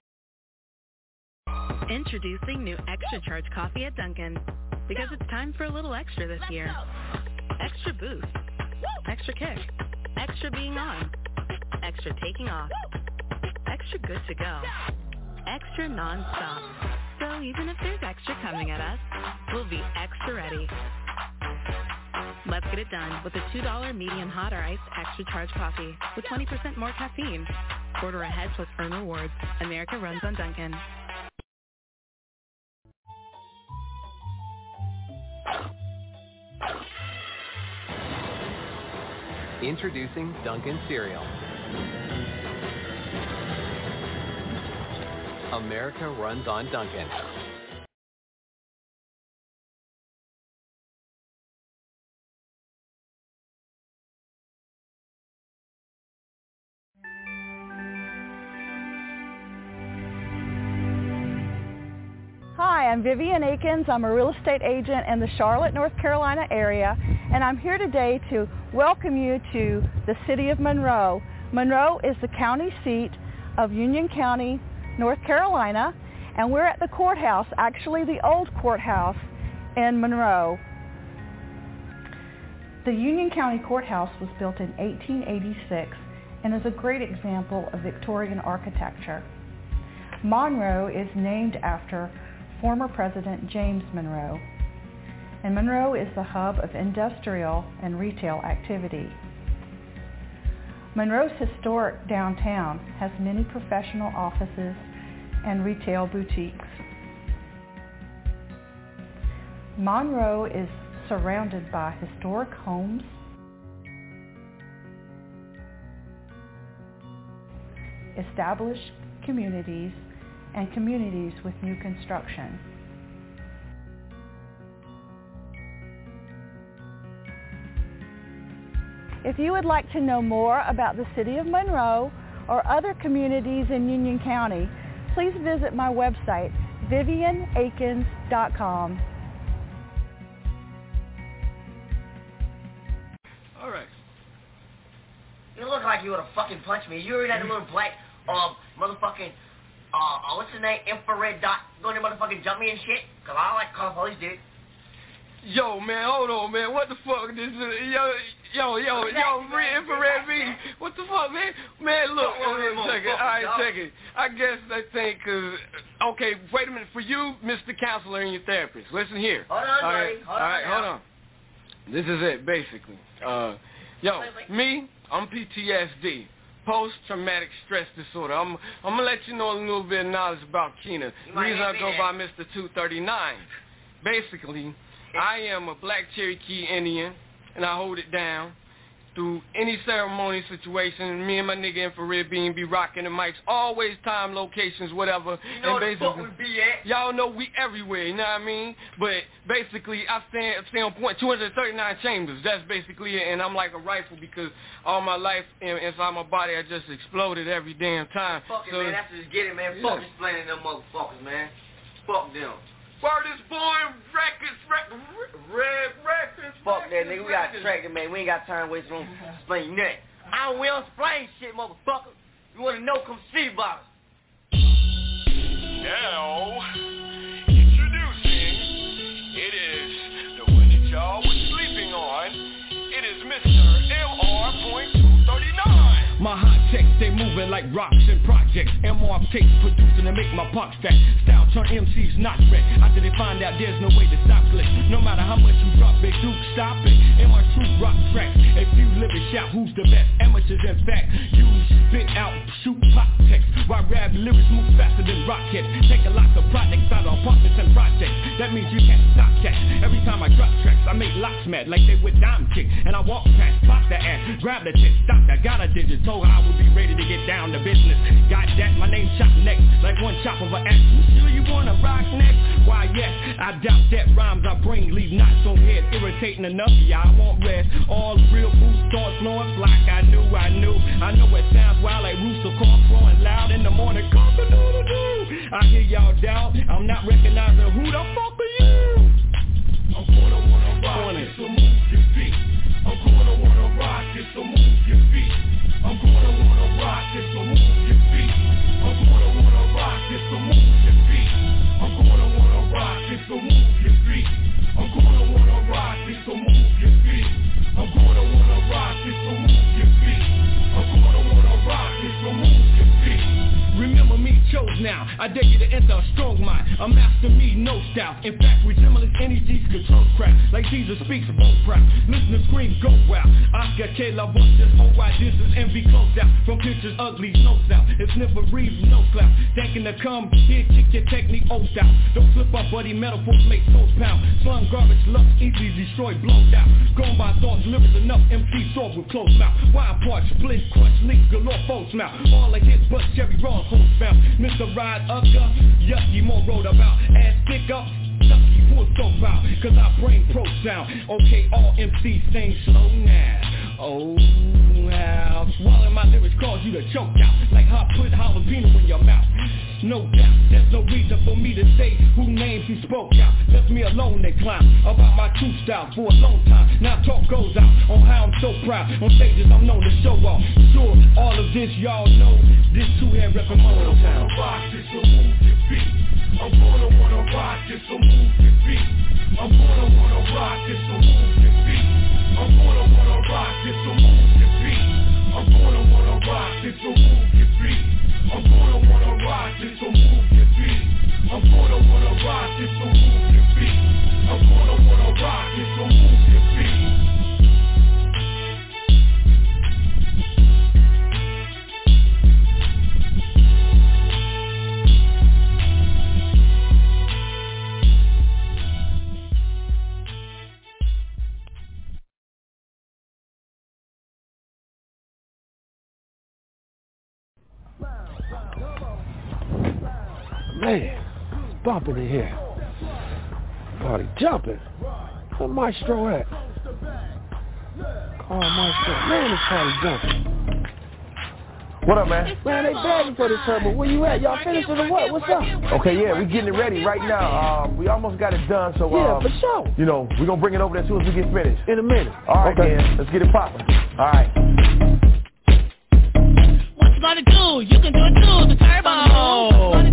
Introducing new Extra Charge coffee at Dunkin'. Because it's time for a little extra this year. Extra boost. Extra kick. Extra being on. Extra taking off. Extra good to go. Extra non-stop. So even if there's extra coming at us, we'll be extra ready. Let's get it done with a $2 medium hot or iced Extra Charge coffee with 20% more caffeine. Order ahead plus earn rewards. America runs on Dunkin'. Introducing Dunkin' Cereal. America runs on Dunkin'. Hi, I'm Vivian Akins. I'm a real estate agent in the Charlotte, North Carolina area, and I'm here today to welcome you to the city of Monroe. Monroe is the county seat of Union County, North Carolina, and we're at the courthouse, actually the old courthouse in Monroe. The Union County Courthouse was built in 1886 and is a great example of Victorian architecture. Monroe is named after former President James Monroe, and Monroe is the hub of industrial and retail activity. Monroe's historic downtown has many professional offices and retail boutiques. Monroe is surrounded by historic homes, established communities, and communities with new construction. If you would like to know more about the city of Monroe or other communities in Union County, please visit my website, vivianakins.com. All right. You look like you would have fucking punched me. You already had a little black, motherfucking what's his name? Infrared dot. Going to motherfucking jump me and shit. Cause I don't like call police, dude. Yo, man, hold on, man. What the fuck? This is yo, infrared V. What the fuck, man? Man, look, check it. All right, check it. I guess they think, okay, wait a minute. For you, Mr. Counselor and your therapist, listen here. Hold on, hold on. This is it, basically. Me, I'm PTSD. Post-traumatic stress disorder. I'm gonna let you know a little bit of knowledge about Keena. The reason I go by Mr. 239. Basically, I am a Black Cherokee Indian, and I hold it down through any ceremony situation. Me and my nigga Infrared Beam be rocking the mics, always time, locations, whatever. You know where the fuck we be at? Y'all know we everywhere, you know what I mean? But basically, I stay on point. 239 chambers, that's basically it. And I'm like a rifle because all my life inside my body, I just exploded every damn time. Fuck it, man. That's just get it, man. Fuck explaining them motherfuckers, man. Fuck them. Word is born, records. Fuck that, nigga. We got to track it, man. We ain't got time to waste on explaining nothing. We don't explain shit, motherfucker. You want to know, come see about us. Now, introducing, it is the one that y'all was sleeping on. It is Mr. MR.239. My hot checks, they moving like rocks and projects. MR tapes producing to make my pox fat. Style turn MCs not red. After they find out there's no way to stop it. No matter how much you drop, they do stop it. MR true rock tracks. If you live and shout, who's the best? Amateurs in fact. You spit out, shoot pop text. While rap lyrics move faster than rockets. Take a lot of projects out of apartments and projects. That means you can't stop that. Every time I drop tracks, I make locks mad like they with dime kick. And I walk past, pop the ass, grab the chick, stop that, got a digit. Told I would be ready to get down to business. Got that, my name chop next, like one chop of an axe. You sure you wanna rock next? Why yes, I doubt that rhymes I bring leave knots on head. Irritating enough, yeah, I won't rest. All real boost starts flowing like I knew. I know it sounds wild like rooster call crowing loud in the morning. Cock-a-doodle-doo. I hear y'all doubt, I'm not recognizing who the fuck are you? I'm gonna wanna rock it, so move your feet. I'm gonna wanna rock it, so move your feet. I'm gonna wanna rock it, so move your feet. I'm gonna wanna rock it, so move your feet. I'm gonna wanna rock it, so move your feet. I'm gonna wanna rock it, so move your feet. I'm gonna wanna rock it, so move your feet. I'm gonna wanna rock it, so move your feet. Remember me, chose now. I dare you to enter a strong mind. A master me, no style. In fact, resemblance energies control crap. Like Jesus speaks, both proud. Listen to scream, go wild. Oscar K. La Voice, just oh why this is envy closed out. From pictures ugly, no style. It's never reads, no clout. Thinking to come here, kick your technique, old style. Don't slip up, buddy, metaphors make toes pound. Slung garbage, love, easily destroyed, blown out. Gone by thoughts, lyrics enough, MC sword with closed mouth. Wine parts, split, crush, leaks, galore, folks mouth. All like hits, but Chevy Ross, host found. Mr. Ride Upper, yucky, more road about. Ass stick up, sucky, full so proud. Cause I bring pro sound. Okay, all MCs sing slow now. Oh, wow. Swallowing my lyrics cause you to choke out. Like how I put jalapeno in your mouth. No doubt, there's no reason for me to say who names you spoke out. Left me alone, they clown about my true style for a long time. Now talk goes out on how I'm so proud. On stages I'm known to show off. Sure, all of this y'all know. This two-head reppin' Motown. Rock this, so move your feet. I'm gonna wanna rock this, so move your feet. I'm gonna wanna rock this, so move your feet. I'm gonna wanna rock this, so move your feet. I'm gonna wanna rock this, so move your feet. I'm gonna wanna rock this, so move your feet. I'm gonna wanna rock this, so move your feet. I'm gonna wanna rock this, so move your feet. Man, it's bumping in here. Party jumping. Where Maestro at? Call Maestro. Man, this party jumping. What up, man? Man, they begging for this turbo. Where you at? Y'all finished it or what? What's up? Okay, yeah, we getting it ready right now. We almost got it done, so yeah, for sure. You know, we're gonna bring it over there as soon as we get finished. In a minute. All right, okay. Man. Let's get it popping. All right. What you gonna do? You can do it too. The turbo.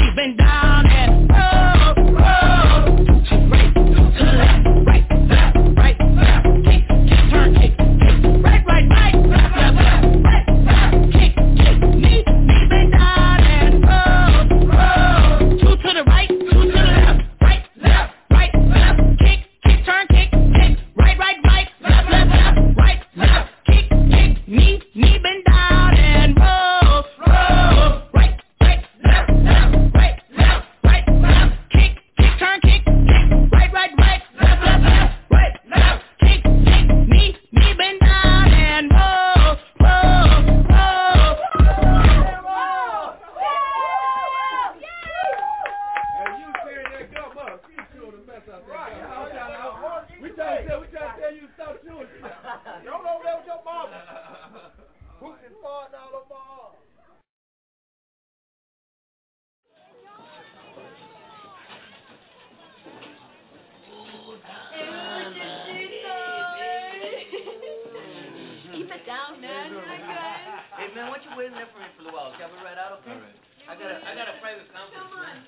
bend down and roll, roll. To the right, to the left, right, left, right, left. Kick, kick, turn, kick, kick. Right, right, right, left, left, left, right, left. Kick, kick, knee, bend down and roll, roll. Two to the right, two to the left, right, left, right, left. Kick, kick, turn, kick, kick. Right, right, right, left, left, left, right, left. Kick, kick, knee, bend down and roll, roll. Right, right, left, left, right, left, right, left. Kick, kick, turn, kick, kick. Right, right, right, left, left, left, right, left. Kick, kick, knee, bend down and roll, roll, roll. We trying to tell you to stop doing it. Don't know that with your mama. Putin farting all over my arm. Keep it down, man. Hey, man, why don't you wait in there for me for a little while? Shall we ride out, okay? All right. I got a private conference, man.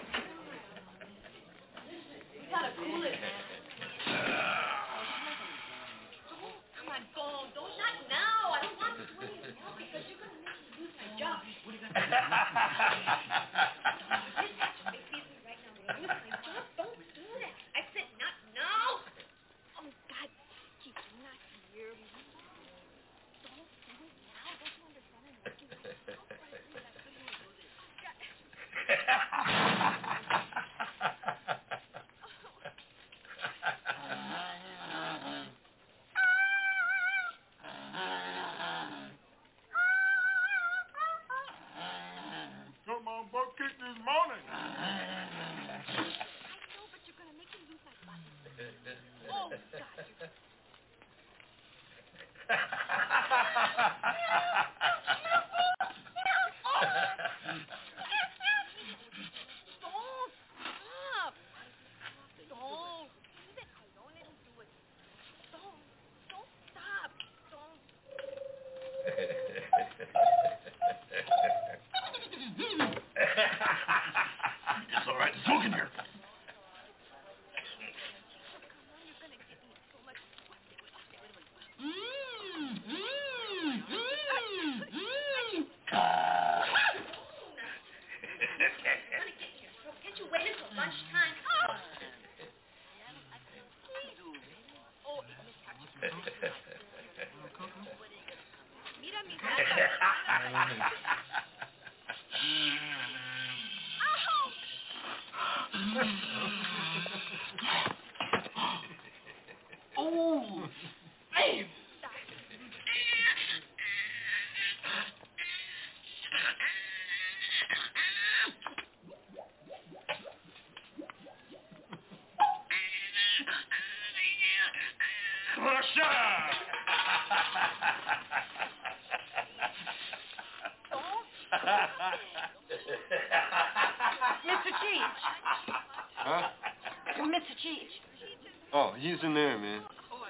You gotta cool it, man. Come on, don't not now. I don't want to wait now because you're gonna make me lose my job. What are you gonna do? Don't do that. I said not now. Oh God, keep not here. Don't do it now. Don't you understand? Come on, buck kick this morning. I know, but you're gonna make me lose my body. Oh God. It's all right. Smoke in here. Can't you wait until lunchtime? Mira mis Oh, man. Mr. Cheech. Huh? Mr. Cheech. Oh, he's in there, man.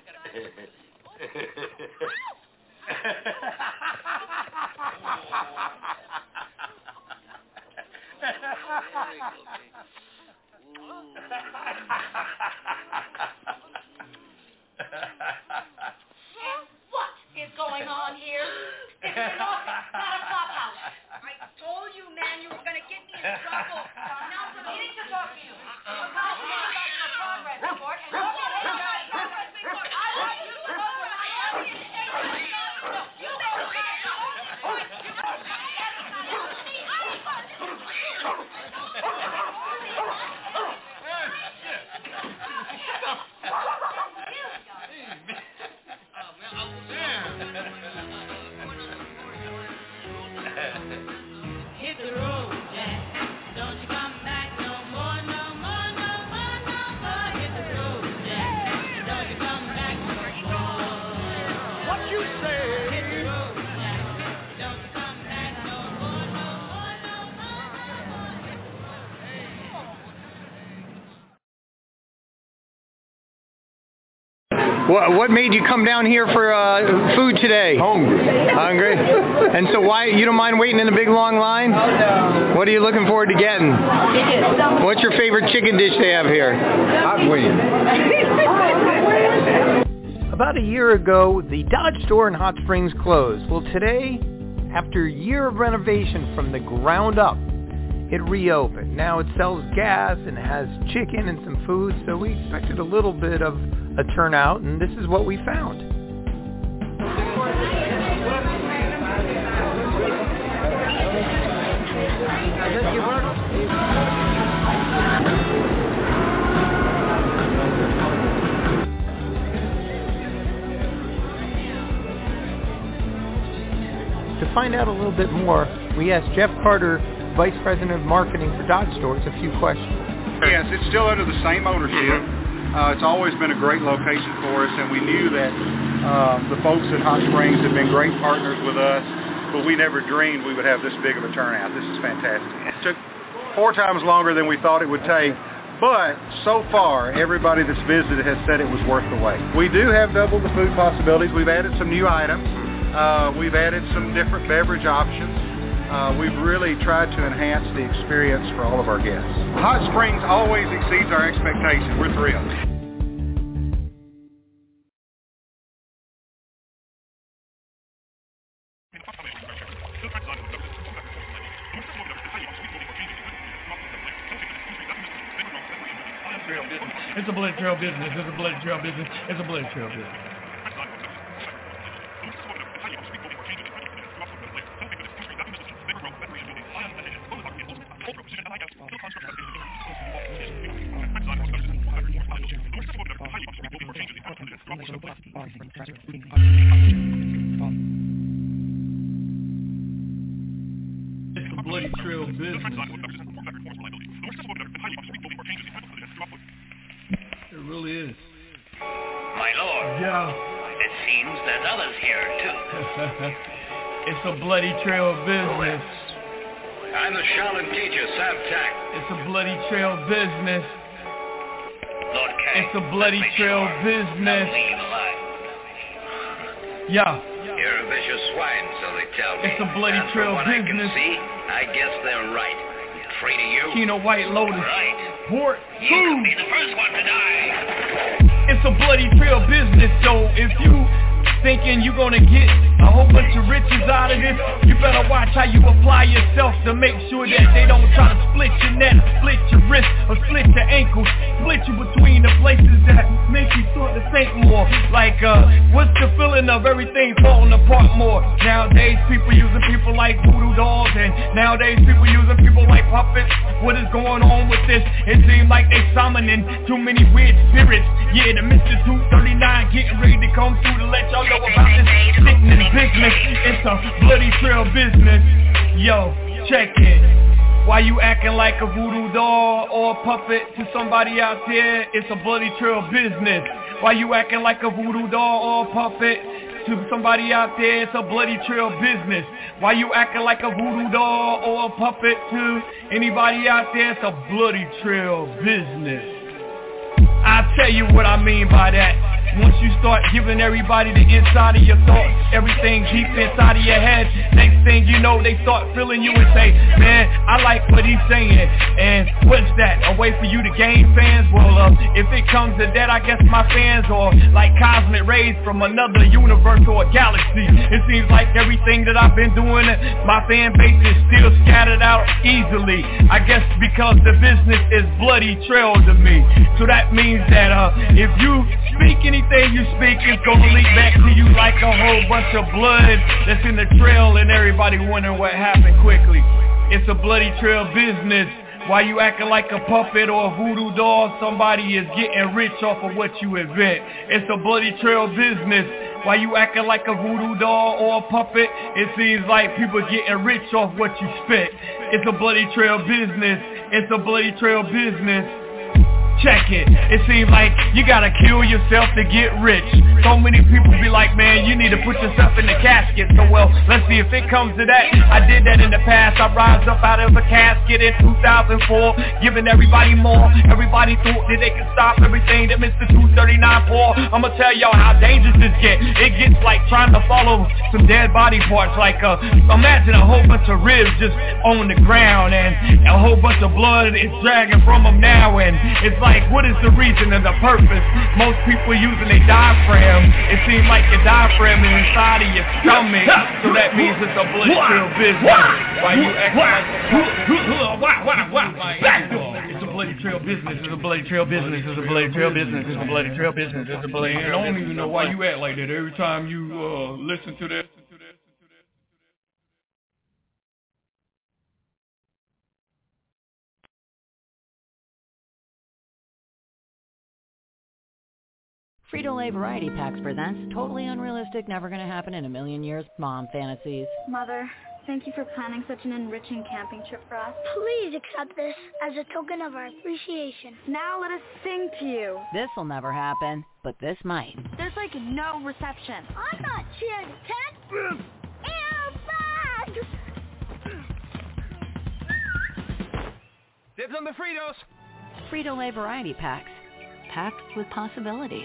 What is going on here? This is an office, not a clubhouse. I told you, man, you were going to get me in trouble. Now I'm needing to talk to you. I'm talking about your progress report. And look at it, guys. Progress report. I want you to go where I am. You go Hit the road, Jack. Don't you come back no more, no more, no What made you come down here for food today? Hungry? And so why, you don't mind waiting in a big long line? What are you looking forward to getting? Chicken. What's your favorite chicken dish they have here? Hot wings. About a year ago, the Dodge store in Hot Springs closed. Well, today, after a year of renovation from the ground up, it reopened. Now it sells gas and has chicken and some food, so we expected a little bit of a turnout, and this is what we found. To find out a little bit more, we asked Jeff Carter, Vice President of Marketing for Dodge Stores, a few questions. Yes, it's still under the same ownership. It's always been a great location for us, and we knew that the folks at Hot Springs have been great partners with us, but we never dreamed we would have this big of a turnout. This is fantastic. It took 4 times longer than we thought it would take, but so far, everybody that's visited has said it was worth the wait. We do have double the food possibilities. We've added some new items. We've added some different beverage options. We've really tried to enhance the experience for all of our guests. Hot Springs always exceeds our expectations. We're thrilled. It's a blood trail business. It's a blood trail business. It's a blood trail business. It's a bloody trail business. It really is. My lord. Yeah. It seems there's others here, too. It's a bloody trail business. I'm the Shaolin teacher, Sam Tack. It's a bloody trail business. Lord Kang. It's a bloody trail business. Leave alive. Yeah. You're a vicious swine, so they tell me. It's a bloody and trail from what business. I can see, I guess they're right. Treating you. Keno White Lotus. Right. Port. You could be the first one to die. It's a bloody trail business, so if you thinking you're gonna get a whole bunch of riches out of this, you better watch how you apply yourself to make sure that they don't try to split your neck, split your wrist, or split your ankle, split you between the places that make you start to think more. Like, what's the feeling of everything falling apart more? Nowadays, people using people like voodoo dolls, and nowadays, people using people like puppets. What is going on with this? It seems like they summoning too many weird spirits. Yeah, the Mr. 239 getting ready to come through to let y'all know about this sickness business. It's a bloody trail business. Yo, check it. Why you acting like a voodoo doll or a puppet to somebody out there? It's a bloody trail business. Why you acting like a voodoo doll or a puppet to somebody out there? It's a bloody trail business. Why you acting like a voodoo doll or a puppet to anybody out there? It's a bloody trail business. I'll tell you what I mean by that. Once you start giving everybody the inside of your thoughts, everything deep inside of your head, next thing you know, they start feeling you and say, man, I like what he's saying. And what's that? A way for you to gain fans? Well, if it comes to that, I guess my fans are like cosmic rays from another universe or a galaxy. It seems like everything that I've been doing, my fan base is still scattered out easily. I guess because the business is bloody trail to me. So that means that if you speak anything you speak, it's gonna leak back to you like a whole bunch of blood that's in the trail and everybody wondering what happened quickly. It's a bloody trail business. Why you acting like a puppet or a voodoo doll? Somebody is getting rich off of what you invent. It's a bloody trail business. Why you acting like a voodoo doll or a puppet? It seems like people getting rich off what you spit. It's a bloody trail business. It's a bloody trail business. check it. It seems like you gotta kill yourself to get rich. So many people be like, man, you need to put yourself in the casket. So well, let's see if it comes to that. I did that in the past. I rise up out of a casket in 2004, giving everybody more. Everybody thought that they could stop everything that Mr. 239 pour. I'ma tell y'all how dangerous this gets. It gets like trying to follow some dead body parts. Like imagine a whole bunch of ribs just on the ground and a whole bunch of blood is dragging from them now. And it's like, what is the reason and the purpose? Most people using their diaphragm. It seems like your diaphragm is inside of your stomach, so that means it's a blood trail business. Why you act like it's a bloody trail business, it's a bloody trail business, it's a bloody trail business, it's a bloody trail business, it's a bloody trail business. I don't even know why you act like that every time you listen to that. Frito-Lay Variety Packs presents Totally Unrealistic, Never Gonna Happen in a Million Years Mom Fantasies. Mother, thank you for planning such an enriching camping trip for us. Please accept this as a token of our appreciation. Now let us sing to you. This'll never happen, but this might. There's like no reception. I'm not cheering to 10. Dibs on the Fritos! Frito-Lay Variety Packs. Packed with possibilities.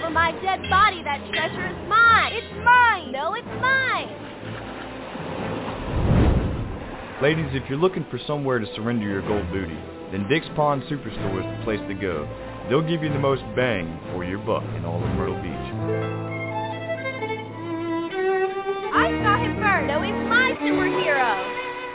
over my dead body. That treasure is mine. It's mine. No, it's mine. Ladies, if you're looking for somewhere to surrender your gold booty, then Dick's Pawn Superstore is the place to go. They'll give you the most bang for your buck in all of Myrtle Beach. I saw him first. No, he's my superhero.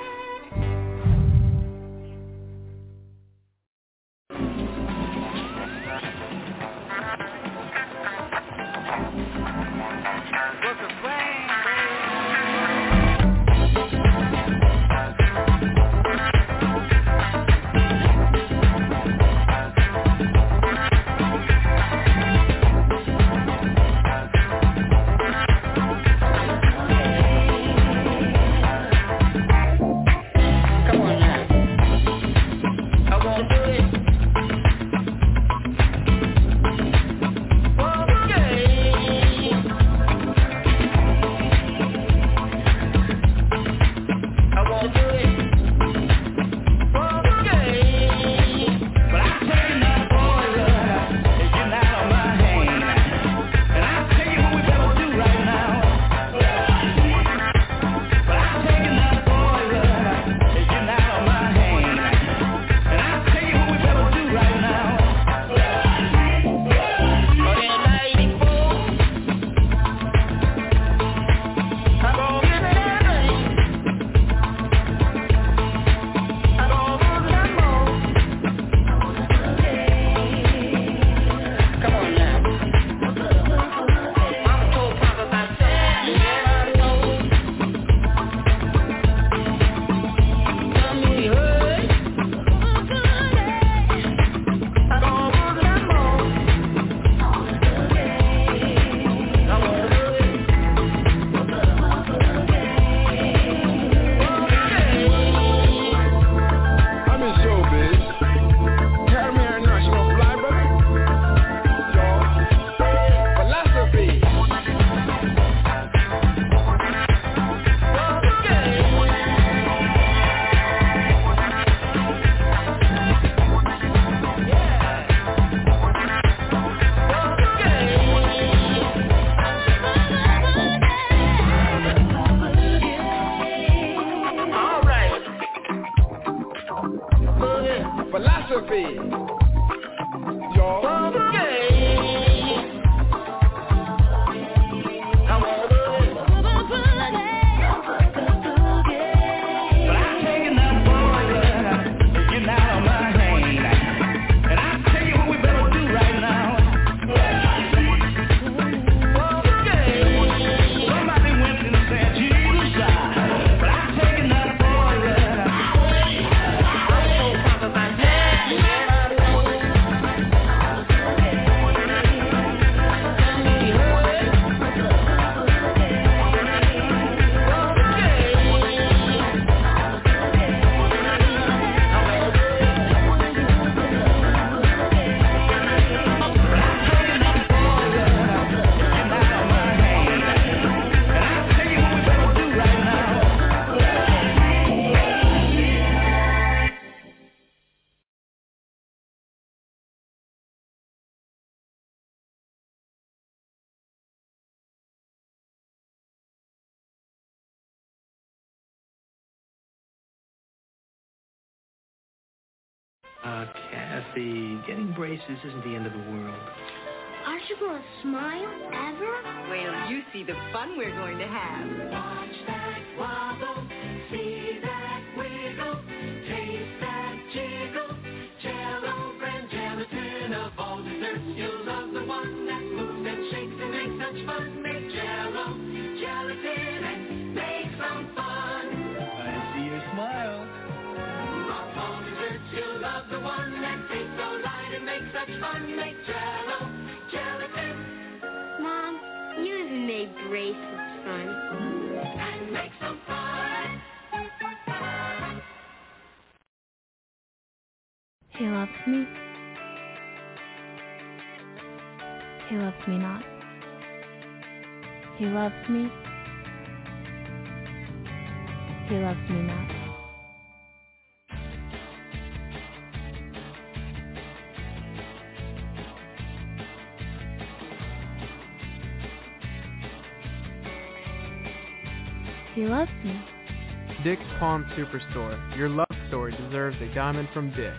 Kathy, getting braces isn't the end of the world. Aren't you going to smile ever? Wait till you see the fun we're going to have. Watch that wobble, see that wiggle, taste that jiggle. Jell-O brand gelatin of all desserts. You'll love the one that moves and shakes and makes such fun. Make Jell-O gelatin and make some fun. I see your smile. Of all desserts, you'll love the one that tastes so light and makes such fun. Make Jell-O gelatin. Mom, use and make bracelets fun. And make some fun. He loves me. He loves me not. He loves me. He loves me not. He loves me. Dick's Pawn Superstore. Your love story deserves a diamond from Dick's.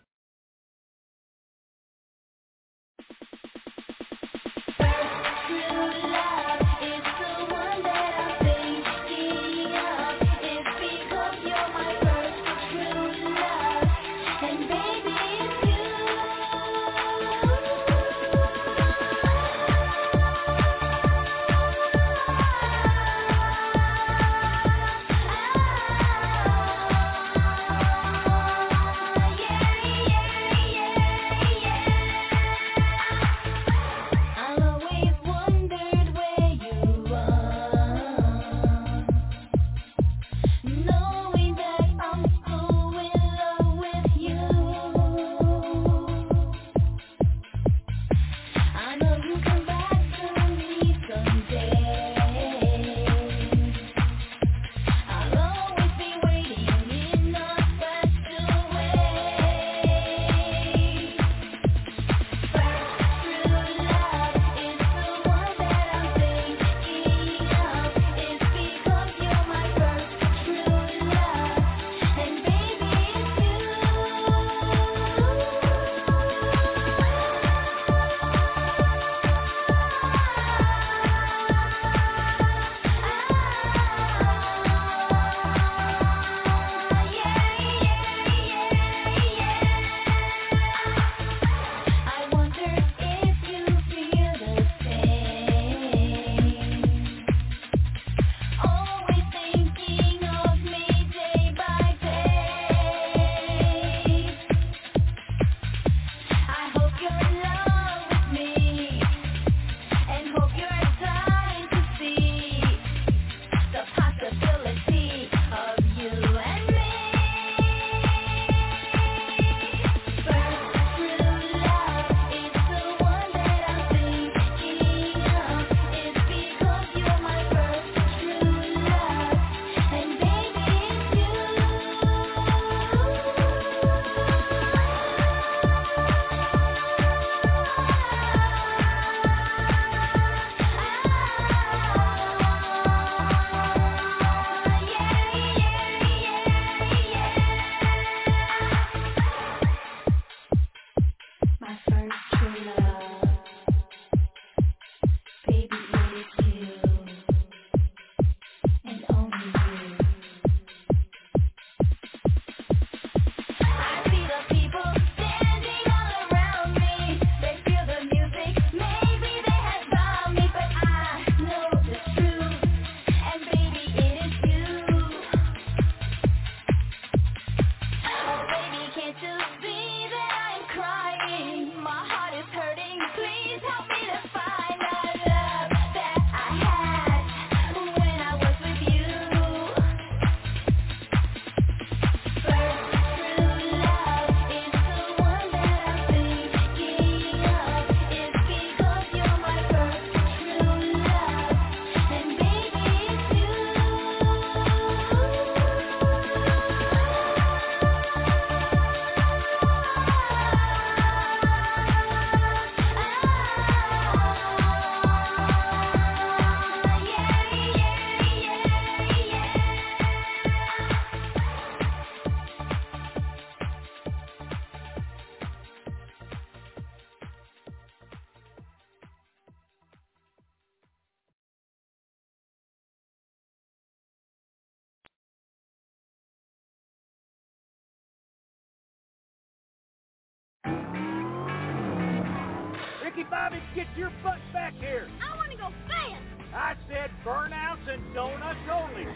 Ricky Bobby, get your butt back here. I want to go fast. I said burnouts and donuts only.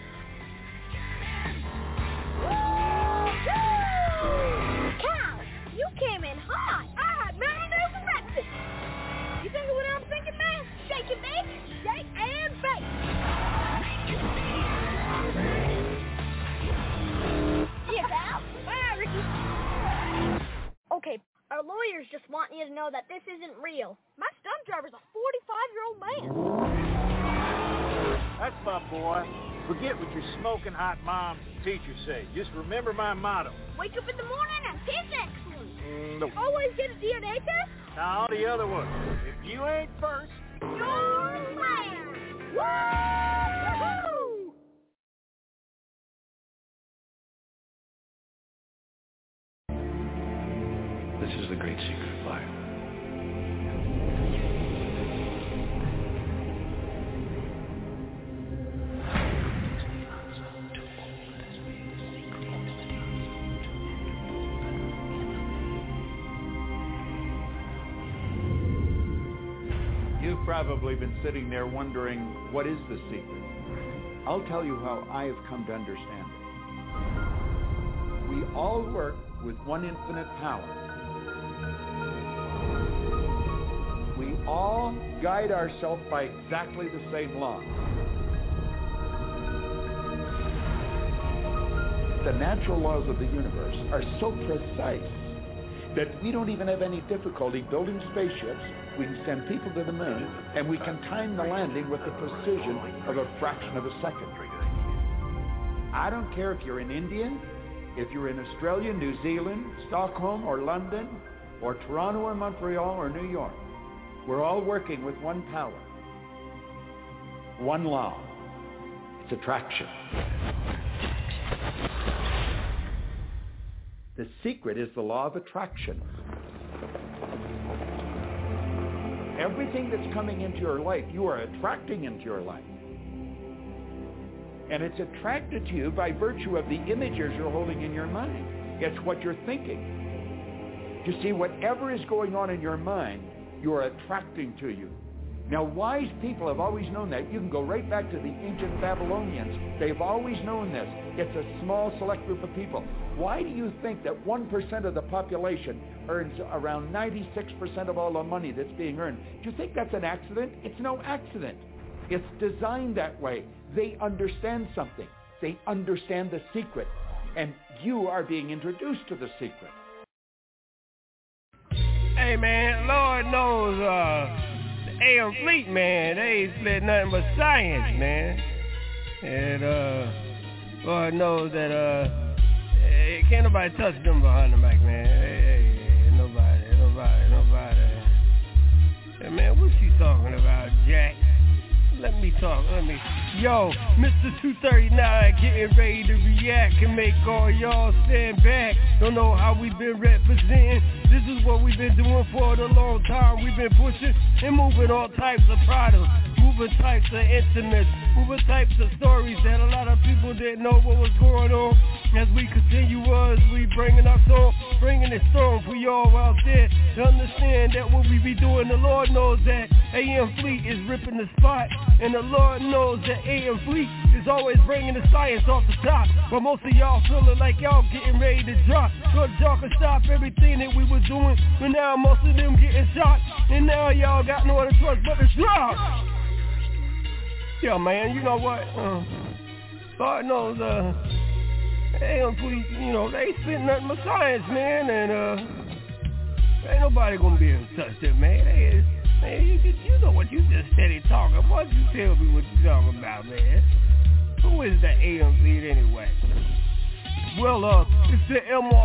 Wow, you came in hot. I had marinara for breakfast. You thinking what I'm thinking, man? Shake and bake, shake and bake. Yeah, pal. Bye, Ricky. Okay, our lawyers just want you to know that this isn't real. My stunt driver's a 45-year-old man. That's my boy. Forget what your smoking hot moms and teachers say. Just remember my motto. Wake up in the morning and taste excellent. No. Always get a DNA test? Now, the other one. If you ain't first, you're last. Woo! This is the great secret of life. You've probably been sitting there wondering, what is the secret? I'll tell you how I have come to understand it. We all work with one infinite power. We all guide ourselves by exactly the same law. The natural laws of the universe are so precise that we don't even have any difficulty building spaceships. We can send people to the moon, and we can time the landing with the precision of a fraction of a second. I don't care if you're in India, if you're in Australia, New Zealand, Stockholm, or London, or Toronto, or Montreal, or New York. We're all working with one power, one law. It's attraction. The secret is the law of attraction. Everything that's coming into your life, you are attracting into your life. And it's attracted to you by virtue of the images you're holding in your mind. It's what you're thinking. You see, whatever is going on in your mind, you're attracting to you. Now, wise people have always known that. You can go right back to the ancient Babylonians. They've always known this. It's a small, select group of people. Why do you think that 1% of the population earns around 96% of all the money that's being earned? Do you think that's an accident? It's no accident. It's designed that way. They understand something. They understand the secret. And you are being introduced to the secret. Hey, man, Lord knows, the AM Fleet, man, they ain't split nothing but science, man. And, Lord knows that, can't nobody touch them behind the mic, man. Hey, nobody. Hey, man, what you talking about, Jack? Let me talk. Yo, Mr. 239 getting ready to react and make all y'all stand back. Don't know how we been representing. This is what we've been doing for a long time. We've been pushing and moving all types of products, moving types of intimates, moving types of stories that a lot of people didn't know what was going on. As we continue we bringing our song, bringing it strong for y'all out there to understand that what we be doing, the Lord knows that AM Fleet is ripping the spot, and the Lord knows that AM Fleet is always bringing the science off the top. But most of y'all feeling like y'all getting ready to drop. Good y'all can stop everything that we were doing, but now most of them getting shot, and now y'all got no other choice but to drop. Yo, man, you know what? God knows, AM Fleet, you know, they ain't spitting nothing but science, man, and ain't nobody gonna be able to touch it, man. You know what you just steady talking. Why don't you tell me what you talking about, man? Who is the AM Fleet anyway? Well, it's the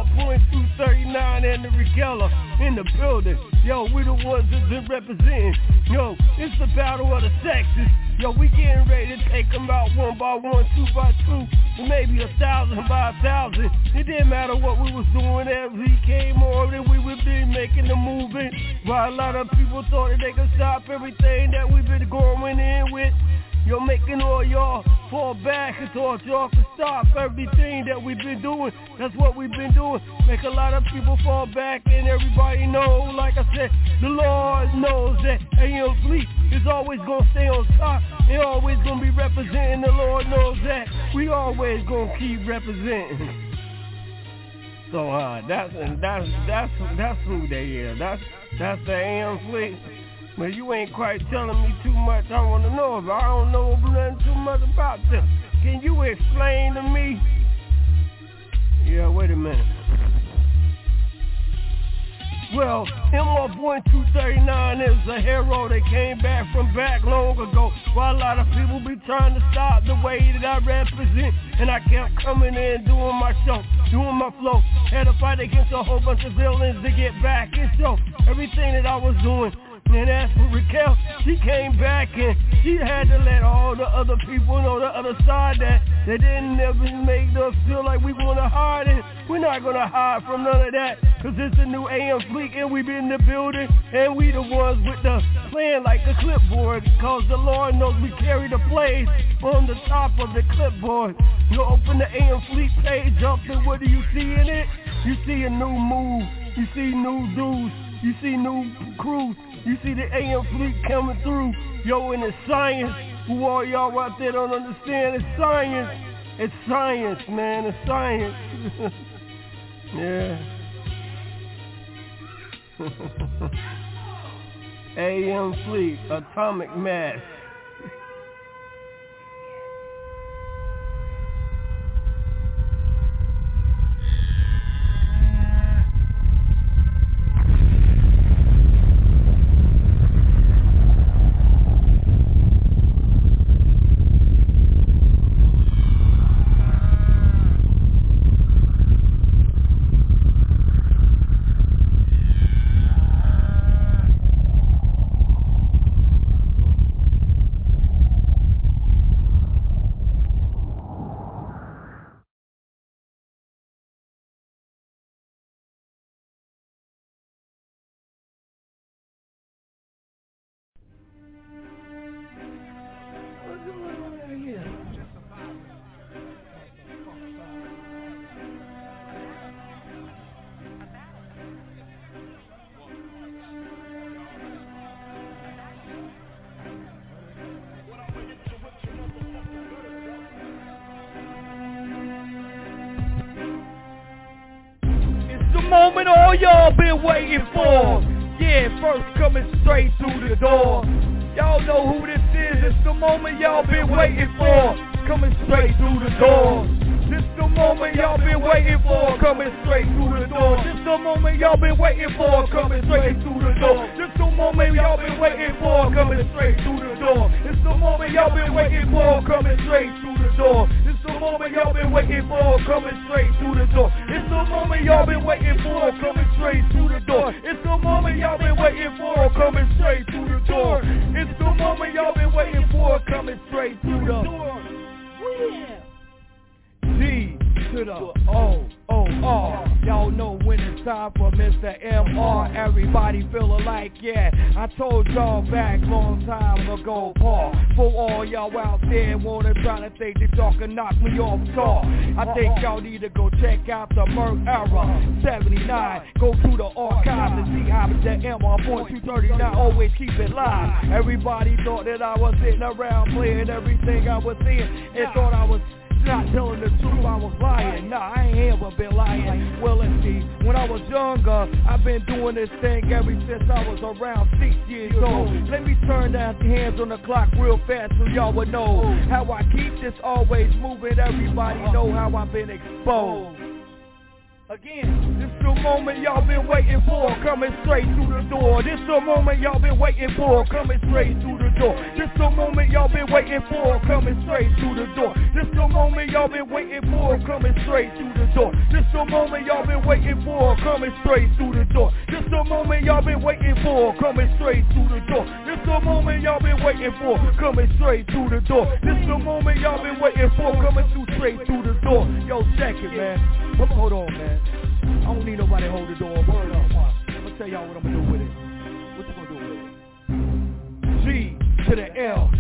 MR.239 and the Regala in the building. Yo, we the ones that's been representing. Yo, it's the battle of the sexes. Yo, we getting ready to take them out 1 by 1, 2 by 2, and maybe 1,000 by 1,000. It didn't matter what we was doing as we came on, and we would be making the movement. While a lot of people thought that they could stop everything that we've been going in with. You're making all y'all fall back and thought y'all could stop everything that we've been doing. That's what we've been doing. Make a lot of people fall back, and everybody know, like I said, the Lord knows that AM Fleet is always gonna stay on top and always gonna be representing. The Lord knows that we always gonna keep representing. So that's who they is. That's the AM Fleet. But you ain't quite telling me too much I want to know about. I don't know nothing too much about them. Can you explain to me? Yeah, wait a minute. Well, MR.239 is a hero that came back from back long ago. While a lot of people be trying to stop the way that I represent, and I kept coming in doing my show, doing my flow. Had to fight against a whole bunch of villains to get back and show everything that I was doing. And as for Raquel, she came back and she had to let all the other people on the other side that didn't ever make us feel like we want to hide it. We're not going to hide from none of that, because it's a new AM Fleet and we been in the building, and we the ones with the plan like a clipboard, because the Lord knows we carry the plays on the top of the clipboard. You open the AM Fleet page up, and what do you see in it? You see a new move, you see new dudes, you see new crews, you see the AM Fleet coming through. Yo, and it's science. Who all y'all out there don't understand, it's science. It's science, man, it's science. Yeah. AM Fleet, Atomic Mass. Moment all y'all been waiting for. Yeah, first coming straight through the door. Y'all know who this is. It's the moment y'all been waiting for. Coming straight through the door. This the moment y'all been waiting for. Coming straight through the door. This the moment y'all been waiting for. Coming straight through the door. This the moment y'all been waiting for. Coming straight through the door. It's the moment y'all been waiting for. Coming straight through the door. This the moment y'all been waiting for. Coming straight through the door. It's the moment y'all been waiting for. Coming straight through the door. It's the moment y'all been waiting for. Coming straight through the door. It's the moment y'all been waiting for. Coming straight through the door. D to the O-O-R. Y'all know when it's time for Mr. M.R. Everybody feeling like, yeah, I told y'all back long time ago, Paul. For all y'all out there wanna try to think that y'all can knock me off guard, I think y'all need to go check out the Merc Era 79. Go through the archives and see how the MR.239 always keep it live. Everybody thought that I was sitting around playing everything I was seeing and thought I was not telling the truth, I was lying. Nah, I ain't ever been lying. Well, let's see, when I was younger, I've been doing this thing ever since I was around 6 years old. Let me turn down the hands on the clock real fast so y'all would know how I keep this always moving. Everybody know how I've been exposed. Again, this the moment y'all been waiting for, coming straight through the door. This the moment y'all been waiting for, coming straight through the door. This the moment y'all been waiting for, coming straight through the door. This the moment y'all been waiting for, coming straight through the door. This the moment y'all been waiting for, coming straight through the door. This the moment y'all been waiting for, coming straight through the door. This the moment y'all been waiting for, coming straight through the door. This the moment y'all been waiting for, coming through straight through the door. Yo, check it, man. Hold on, man. I don't need nobody to hold the door. Word up. I'm gonna tell y'all what I'm gonna do with it. What you gonna do with it? G to the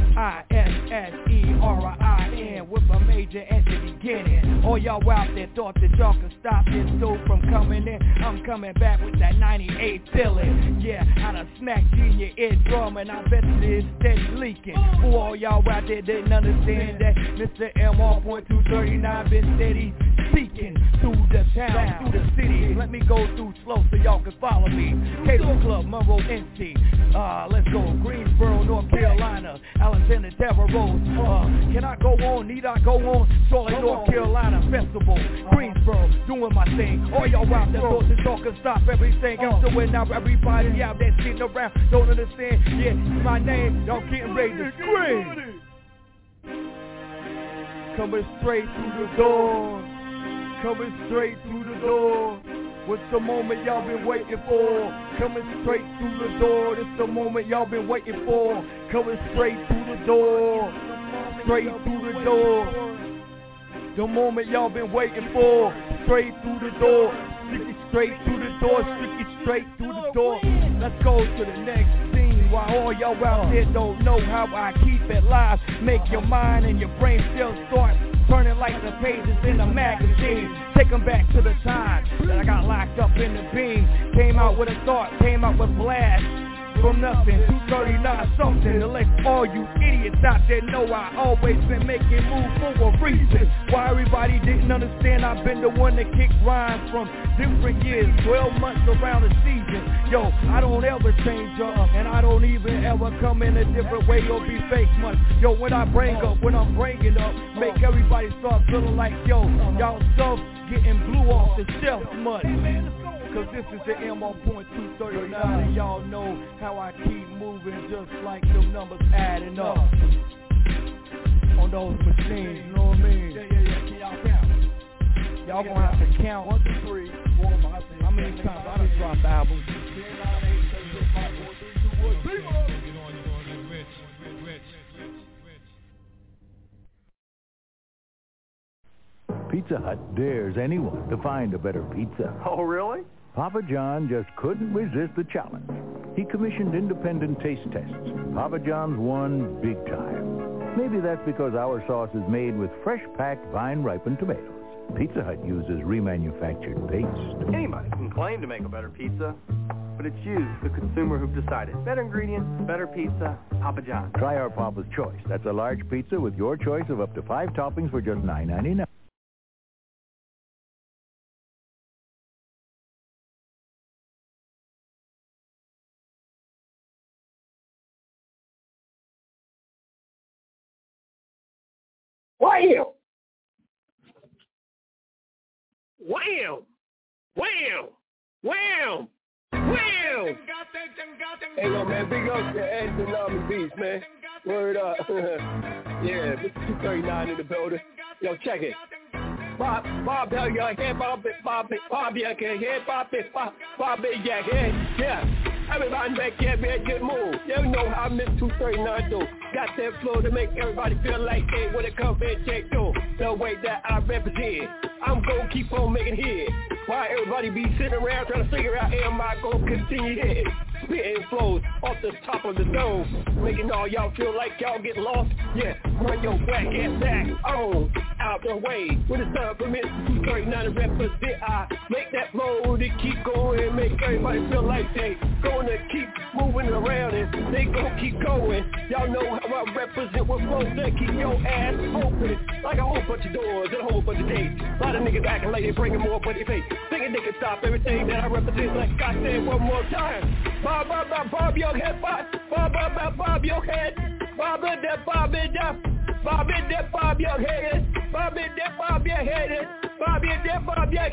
L-I-S-S-E-R-I-N with a major at the beginning. All y'all out there thought that y'all could stop this dude from coming in. I'm coming back with that 98 feeling. Yeah, I done smacked you in your eardrum and I bet it is steady leaking. For all y'all out there didn't understand that Mr. MR.239 been steady speaking through the town, through the city. Let me go through slow so y'all can follow me. Cato Club, Monroe, NC. Let's go. Greensboro, North Carolina. Alexander Terra Rose. Can I go on? Need I go on? Charlotte, North Carolina Festival. Greensboro, doing my thing. All y'all out there thought that y'all can stop everything else. So when now everybody out there sitting around don't understand. Yeah, my name. Y'all getting ready to scream. Coming straight through the door. Coming straight through the door. What's the moment y'all been waiting for? Coming straight through the door. It's the moment y'all been waiting for. Coming straight through the door. Straight through the door. The moment y'all been waiting for. Straight through the door. Stick it straight through the door. Stick it straight through the door. Let's go to the next scene. While all y'all out there don't know how I keep it live. Make your mind and your brain still start turning like the pages in a magazine. Take them back to the time that I got locked up in the beam. Came out with a thought, came out with blast. From nothing, 239 something. To let all you idiots out there know I always been making moves for a reason. Why everybody didn't understand, I've been the one that kicked rhymes from different years, 12 months around the season. Yo, I don't ever change up, and I don't even ever come in a different way or be fake much. Yo, when I'm bringing up, make everybody start feeling like, yo, y'all stuff getting blew off the shelf much. Cause this is the MO point 239 and y'all know how I keep moving just like them numbers adding up on those machines, you know what I mean? Yeah, can y'all count? Y'all gonna have to count 1, 2, 3, 4, 5, 6. How many times I done dropped albums? 10, 9, 8, 7, 6, 5, 4, 3, 2, 1, Pizza Hut dares anyone to find a better pizza. Oh, really? Papa John just couldn't resist the challenge. He commissioned independent taste tests. Papa John's won big time. Maybe that's because our sauce is made with fresh-packed, vine-ripened tomatoes. Pizza Hut uses remanufactured paste. Anybody can claim to make a better pizza, but it's you, the consumer, who've decided. Better ingredients, better pizza, Papa John. Try our Papa's Choice. That's a large pizza with your choice of up to 5 toppings for just $9.99. Wham! Wham! Wham! Wham! Wham! Hey, yo, man, big up to Anthony Army Beats, man. Word up. Yeah, Mr. 239 in the building. Yo, check it. Bob, your head, Bob, your head, Bob, your head, yeah. Everybody back here, man, good move. You know how Mr. 239 do. Got that flow to make everybody feel like they when it comes and check through. The way that I represent, I'm gonna keep on making hits. Why everybody be sitting around trying to figure out, am I gonna continue hitting? Spitting flows off the top of the dome, making all y'all feel like y'all get lost. Yeah, run your whack ass back on out the way. When it's time for Mr. 239 to represent, I make that flow to keep going, make everybody feel like they gonna keep moving around and they gonna keep going. Y'all know how I represent with flows that keep your ass open like a whole bunch of doors and a whole bunch of gates. A lot of niggas acting like they bringing more, but they fake. Thinking they can stop everything that I represent. Like I said one more time. Bob your head, bob your head, bob that, bob your head, bob that, bob your head, bob your head, bob your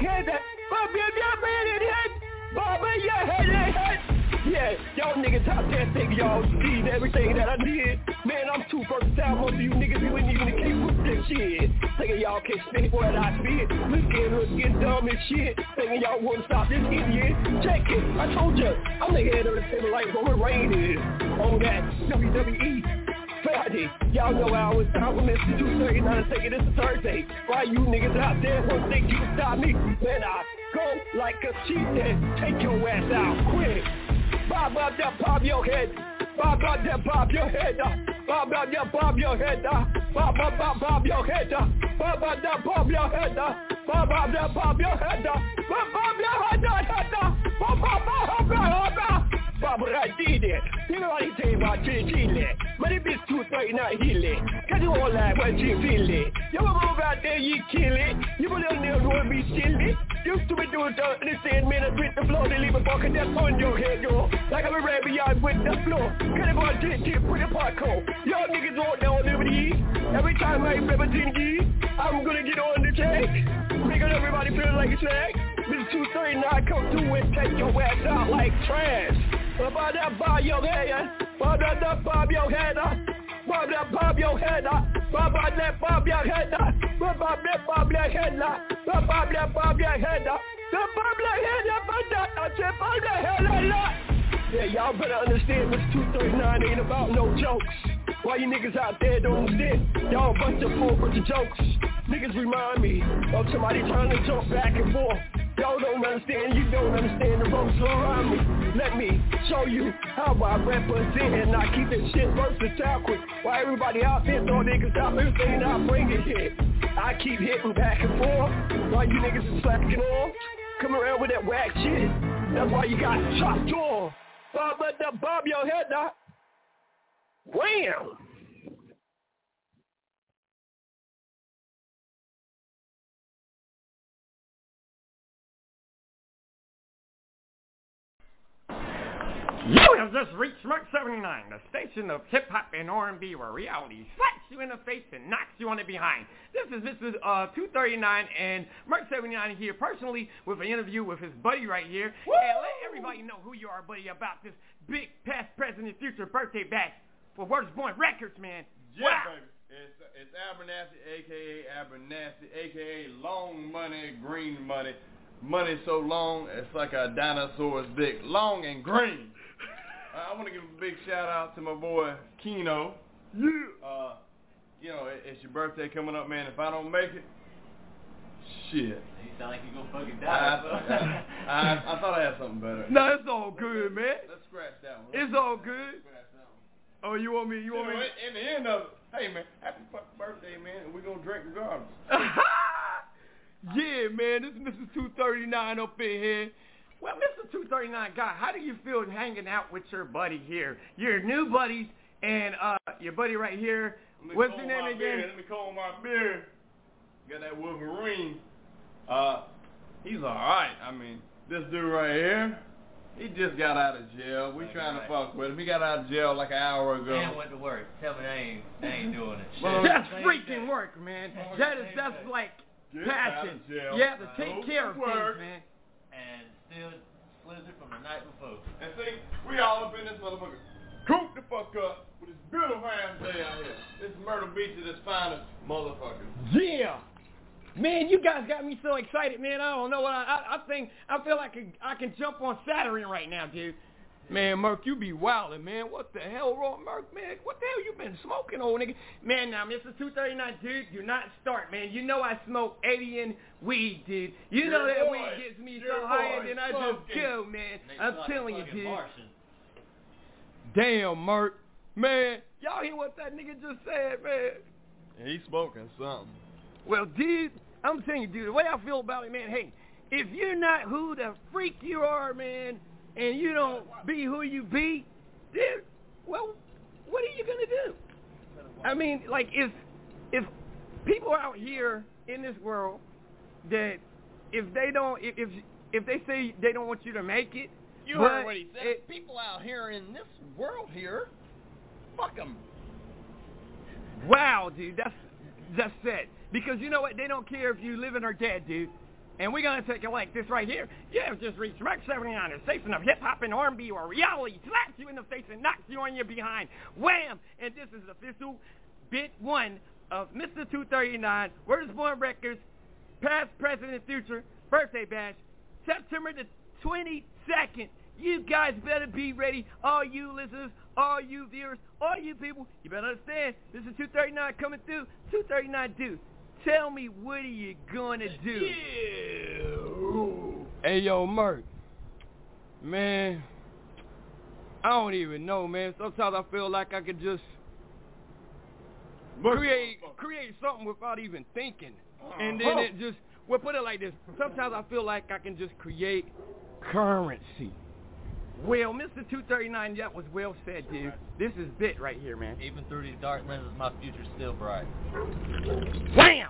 head. Yeah, y'all niggas out there think y'all need everything that I did. Man, I'm too versatile. Most of you niggas, you ain't even keep with this shit. Thinking y'all can't spit what I spit. Looking dumb as shit. Thinking y'all wouldn't stop this idiot. Check it, I told ya, I'm the head of the table like Roman Reigns on that WWE. Friday, y'all know I was down with Mr. 239 thinking it's a Thursday. Why you niggas out there won't think you can stop me? Man, I go like a cheat and take your ass out quick. Bob up there, bob your head. Bob up there, bob your head. Bob up there, bob your head. Bob up there, bob your head. Bob up there, bob your head. Bob up there, bob your head. Bob your head. Bob right there. Everybody say about Chile. But if it's 239 Hilly, cause you all like what you feel it. You move out there, you kill it. You will never be silly. Used to be doing the same minutes with the flow. They leave a bucket that's on your head, yo. Like I'm a rabbit yard with the flow. Cause I'm on tip with the parkour. Y'all niggas on down over the east. Every time I represent you, I'm gonna get on the track. Making everybody feel like a snack. This 239 come through and take your ass out like trash. Bob that, bob your head. Bob that, bob your head. Bob that, bob your head. Bob that, bob your head. Bob that, bob your head. Bob that, bob your head. Yeah, y'all better understand this 239 ain't about no jokes. Why you niggas out there don't understand? Y'all a bunch of jokes. Niggas remind me of somebody trying to jump back and forth. Y'all don't understand, you don't understand the ropes around me. Let me show you how I represent and I keep this shit versatile quick. Why everybody out there throw niggas out everything I bring it here. I keep hitting back and forth while you niggas is slacking off. Come around with that whack shit. That's why you got chopped jaw. Bob your head now. Wham! You have just reached Mark 79, the station of hip-hop and R&B where reality slaps you in the face and knocks you on the behind. This is Mr. 239 and Mark 79 here personally with an interview with his buddy right here. Woo! And let everybody know who you are, buddy, about this big past, present, and future birthday bash for Wordsport Records, man. Yeah, wow. Baby. It's Abernathy, a.k.a. Abernathy, a.k.a. long money, green money. Money so long, it's like a dinosaur's dick, long and green. I want to give a big shout out to my boy Keno. Yeah. You know, it's your birthday coming up, man. If I don't make it, shit. You sound like you gonna fucking die. I thought I had something better. No, it's all good, man. Let's scratch that one. It's all good. Oh, you want me? In the end of it, hey man, happy fucking birthday, man. And we're gonna drink regardless. Yeah, man. This is Mr. 239 up in here. Well, Mr. 239 guy, how do you feel hanging out with your buddy here? Your new buddies and your buddy right here. What's your name again? Let me comb my beard. Got that Wolverine. He's all right. I mean, this dude right here, he just got out of jail. We trying to fuck with him. He got out of jail like an hour ago. And went to work. Tell me they ain't doing it. Well, that's freaking work, man. That's like passion. You have to take care of things, man. And still slizzard from the night before. And see, we all up in this motherfucker. Coop the fuck up with this beautiful ass day out here. This Myrtle Beach is this finest motherfucker. Yeah. Man, you guys got me so excited, man. I don't know what I feel like I can jump on Saturn right now, dude. Man, Merc, you be wildin', man. What the hell wrong, Merc, man? What the hell you been smoking, old nigga? Man, now, Mr. 239, dude, do not start, man. You know I smoke 80 and weed, dude. You know that weed gets me so high, and then I just go, man. I'm telling you, dude. Damn, Merc. Man, y'all hear what that nigga just said, man? Yeah, he's smoking something. Well, dude, I'm telling you, dude, the way I feel about it, man, hey, if you're not who the freak you are, man, and you don't be who you be, dude, well, what are you going to do? I mean, like, if people out here in this world that if they say they don't want you to make it, you heard what he said. People out here in this world here, fuck them. Wow, dude, that's it. Because you know what? They don't care if you living or dead, dude. And we're going to take it like this right here. You have just reached Mark 79, a station of hip-hop and R&B where reality slaps you in the face and knocks you on your behind. Wham! And this is official bit 1 of Mr. 239, Wordsport Records, past, present, and future birthday bash, September the 22nd. You guys better be ready. All you listeners, all you viewers, all you people, you better understand. This is 239 coming through. 239 dude. Tell me, what are you gonna do? Yeah. Hey, yo, Merc. Man, I don't even know, man. Sometimes I feel like I could just create something without even thinking. And then it just, well, put it like this. Sometimes I feel like I can just create currency. Well, Mr. 239, that was well said, dude. This is bit right here, man. Even through these dark lenses, my future's still bright. Wham!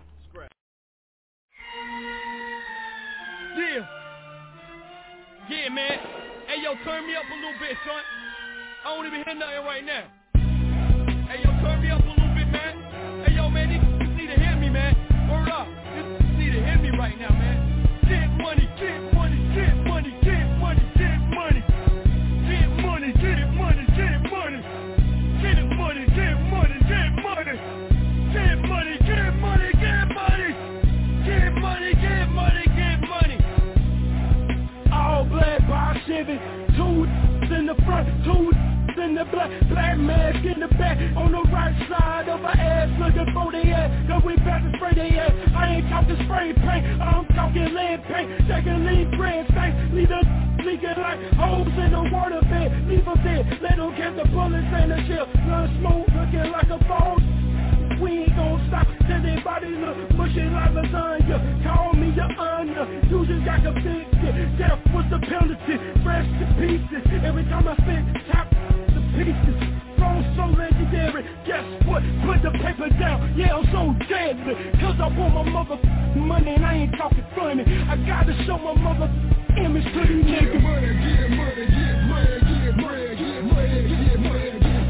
Yeah. Yeah, man. Hey, yo, turn me up a little bit, son. I don't even hear nothing right now. Hey, yo, turn me up a little bit, man. Hey, yo, man, you need to hear me, man. Word up. You need to hear me right now, man. Get money, get money, get money, get money, get money. Get money, get money, get money. Get money, get money, get money. Get money, get money, get money. Get money, get money, get money. Get the bullets and the shell, run smooth, looking like a phone. We ain't gon' stop till they body look mushy like lasagna. Call me your honor, you just got convicted. Death was the penalty, fresh to pieces. Every time I spit, top the pieces. Throne so legendary, guess what? Put the paper down, yeah, I'm so deadly. Cause I want my mother money and I ain't talking funny. I gotta show my mother image to these niggas. Get money, get money, get money, get money, get money, get money.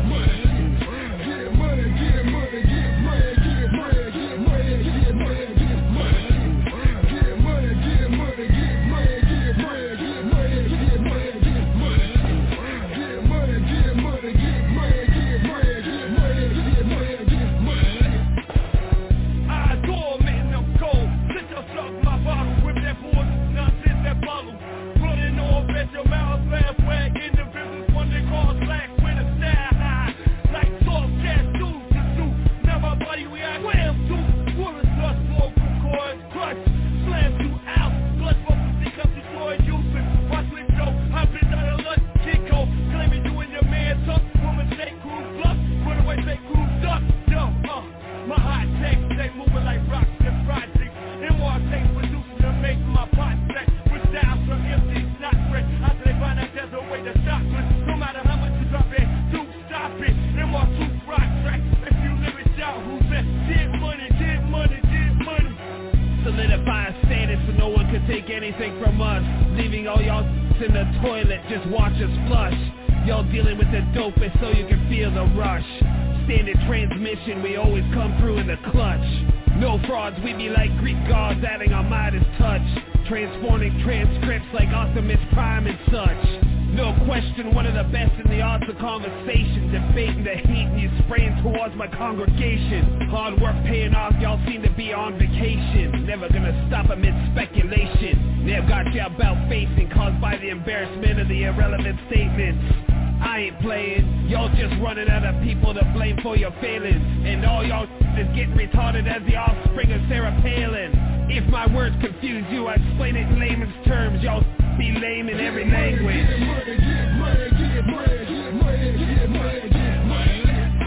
Your mouth laugh wag individuals one they call black with a style high like soft tattoos to do. Now my body react wham to Woolers plus smoke record clutch slam you out blood focus because you saw it using watch me show I've been down a lunch Kiko claiming you and your man tough woman shake crew bluff put away fake crew duck yo my hot takes they moving like rocks and projects and more takes producing to make my pot set with styles from empty not fresh. After they find out there's a way to stop it. No matter how much you drop it, do stop it. Them all two rock tracks. If you live it out, who said get money, get money, get money. Solidifying status so no one can take anything from us. Leaving all y'all in the toilet, just watch us flush. Y'all dealing with the dopest so you can feel the rush. Standard transmission, we always come through in the clutch. No frauds, we be like Greek gods adding our Midas touch. Transforming transcripts like Optimus Prime and such. No question, one of the best in the arts of conversation. Debating the heat and you spraying towards my congregation. Hard work paying off, y'all seem to be on vacation. Never gonna stop amid speculation. Never got you about facing caused by the embarrassment of the irrelevant statements. I ain't playing, y'all just running out of people to blame for your failings. And all y'all is getting retarded as the offspring of Sarah Palin. If my words confuse you, I explain it in layman's terms. Y'all be lame in every language. Get money, get money, get money, get money, get money, get money.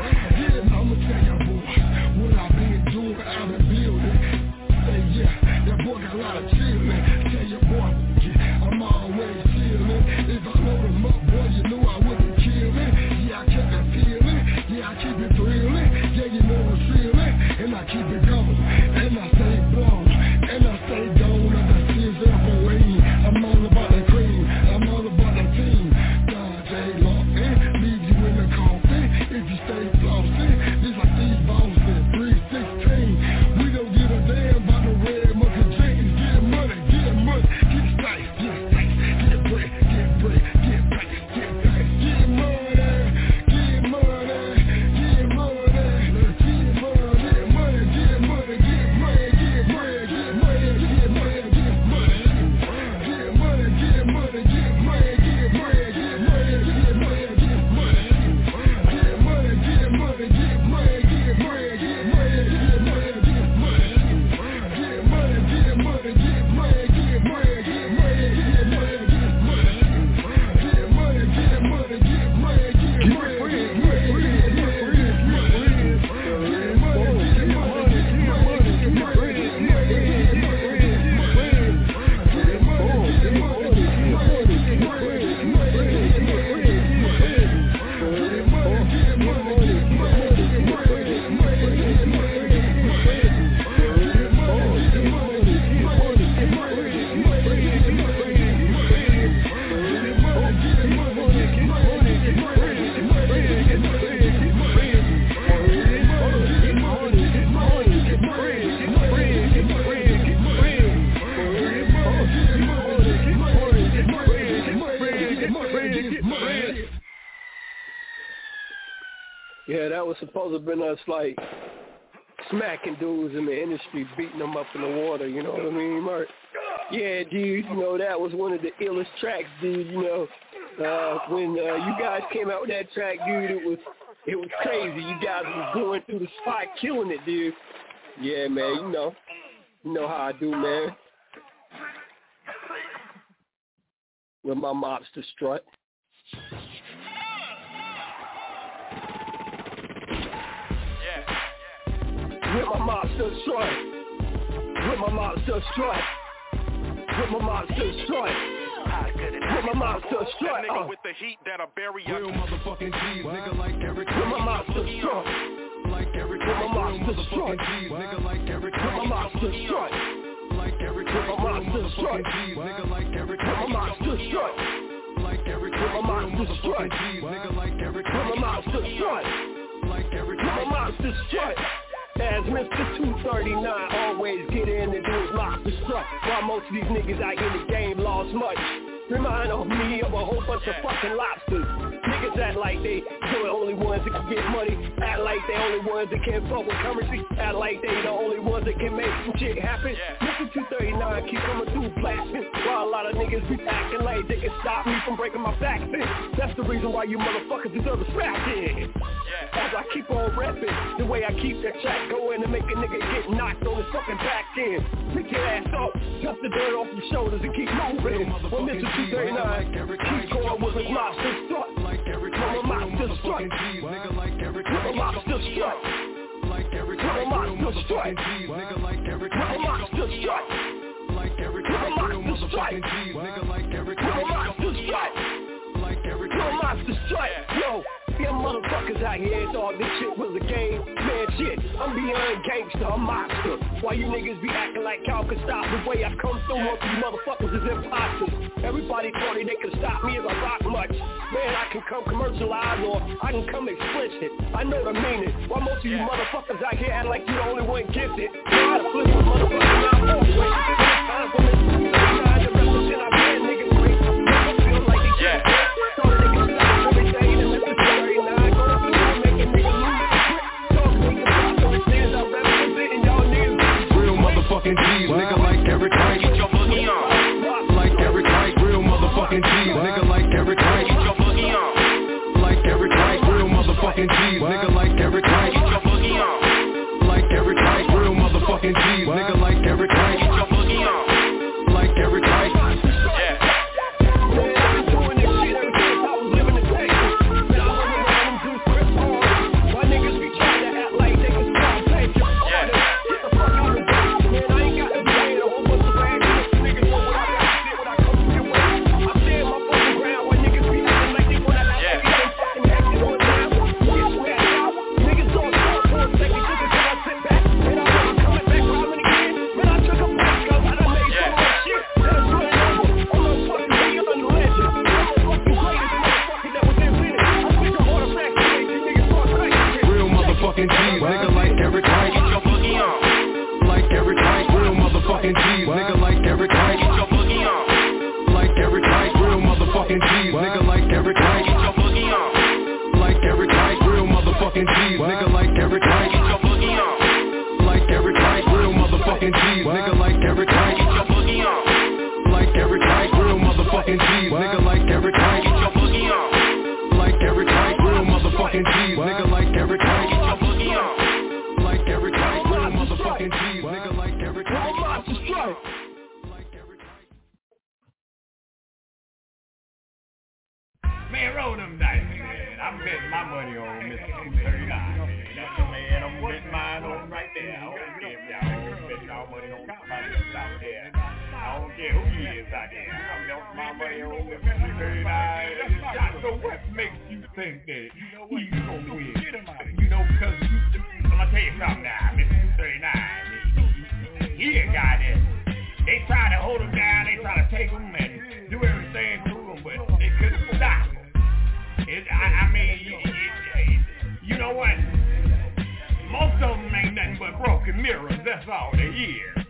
I'ma tell y'all boys what I've been doing, I've been building. Say yeah, that boy got a lot of chillin'. Tell your boy, I'm always chillin'. If I load him up, boy, you know I wouldn't kill it. Yeah, I kept it feeling, yeah, I keep it thrilling. Yeah, you know I'm feeling, and I keep it going, and I stay blown. And I stay gone, and I still ever waiting. I'm all about the cream, I'm all about the team. God, J. Lawton, leave you in the coffin. If you stay flossing, this like these balls in 316. We don't give a damn about the red monkey jeans. Get money, get stacks, get bread, get bread, get back, get back. Get money, get money, get money, get money, get money, get money, get money, get bread, get money, get money, get money, get money, get money, get money, get bread, get money, get money, get money, get money, get money, get money, get bread, get money, get money, get money, get money, get money, get money, get bread, get money, get money, get money, get money, get money, get money, get bread, get Yeah, that was supposed to have been us, like, smacking dudes in the industry, beating them up in the water, you know what I mean, Mark? Yeah, dude, you know, that was one of the illest tracks, dude, you know. When you guys came out with that track, dude, it was crazy. You guys was going through the spot, killing it, dude. Yeah, man, you know how I do, man. With my mobster strut. With my monster strut. With my monster strut. With my monster strut. With my monster strut. Nigga with the heat that'll bury you. Real motherfucking G's, nigga like every time. With my monster strut. Like every time. With my monster strut. G's, nigga like every time. With my monster strut. Like every time. With my monster strut. G's, nigga like every time. With my monster strut. Like every time. With my monster strut. G's, nigga like every time. With my monster strut. Like every time. With my monster strut. As Mr. 239 always get in and do his monster strut. While most of these niggas out in the game lost much. Remind me of a whole bunch of fucking lobsters. Niggas act like they the only ones that can get money. Act like they only ones that can fuck with currency. Act like they the only ones that can make some shit happen. Mr. 239 keep coming through blasting. While a lot of niggas be acting like they can stop me from breaking my back in. That's the reason why you motherfuckers deserve a strap in. As I keep on rapping, the way I keep that track going and make a nigga get knocked on his fucking back end. Pick your ass up, dust the dirt off your shoulders and keep moving. When Mr. 239 keep going with his monster strut. With my monster strut. With my monster strut. With my monster strut. With my monster strut. With my monster strut. With my monster strut. With my monster strut. Yo. Them motherfuckers out here thought this shit was a game. Man, shit, I'm beyond gangster, I'm monster. Why you niggas be acting like y'all can stop the way I come through? Most of you motherfuckers is imposters. Everybody thought they could stop me if I rock much. Man, I can come commercialized or I can come explicit. I know the meaning. Why most of you motherfuckers out here act like you the only one gifted? Try to flip a motherfucker out always. It's time for Mr. 239 to represent our bad niggas great. Niggas feel like they can't so they can stop everything and Mr. 239 go through and make a nigga lose the grip. Talk niggas out so it stands out representing y'all niggas. Real motherfucking G's, nigga like every time. Get your boogie on. Like every time. Real motherfucking G's, nigga like every time. Get your boogie on. Like every time. Real motherfucking G's, nigga like every time. Get your boogie on. Like every time. Real motherfucking G's, nigga like every time. Get your boogie on. Like every time. Man, roll them dice, man. I'm betting my money on Mr. 239. That's the man. I'm betting mine on right there. I don't care if y'all bet y'all money on somebody else out there. I don't care who he is out there. I'm betting my money on Mr. 239. So what makes you think that he's gonna win? You know, because I'm gonna tell you something now, Mr. 239. He a guy that they try to hold him down, they try to take him and do everything to him, but they couldn't stop him. I mean, you know what? Most of them ain't nothing but broken mirrors. That's all they is.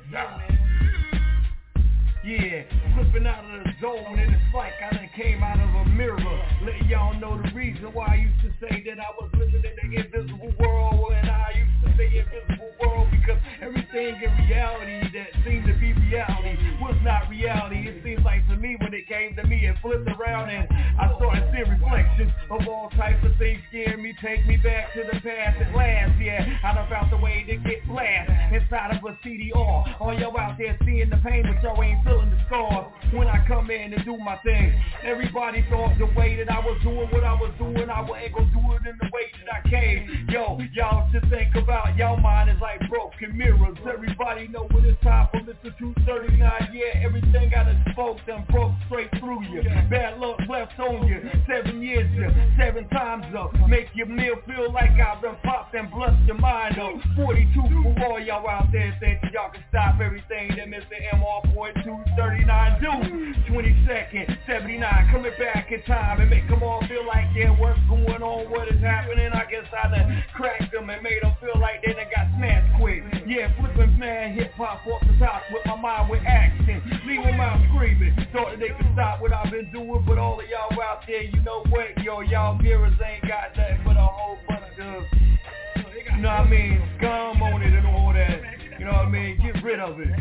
Yeah, flipping out of the zone, and it's like I done came out of a mirror. Letting y'all know the reason why I used to say that I was living in the invisible world. And I used to say invisible world because everything in reality that seemed to be reality was not reality. It seems like to me when it came to me, it flipped around and I started seeing reflections of all types of things scaring me, take me back to the past at last. Yeah, I done found the way to get blast inside of a CDR. All y'all out there seeing the pain, but y'all ain't feeling the scars. When I come in and do my thing, everybody thought the way that I was doing what I was doing, I ain't gonna do it in the way that I came. Yo, y'all should think about y'all mind is like broke and mirrors. Everybody know what it's time for Mr. 239. Yeah, everything got a spoke and broke straight through you. Bad luck left on you. 7 years, 7 times up. Make your meal feel like I've been popped and blessed your mind up. 42 for all y'all out there thinking y'all can stop everything that Mr. MR.239 do. 22nd, 79, coming back in time and make them all feel like, yeah, what's going on, what is happening? I guess I done cracked them and made them feel like they done got smashed quick. Yeah, flipping man, hip-hop off the top with my mind with action. Leave them out screaming, thought that they could stop what I've been doing, but all of y'all out there, you know what, yo, y'all mirrors ain't got nothing but a whole bunch of, you know what I mean, gum on it and all that, you know what I mean, get rid of it.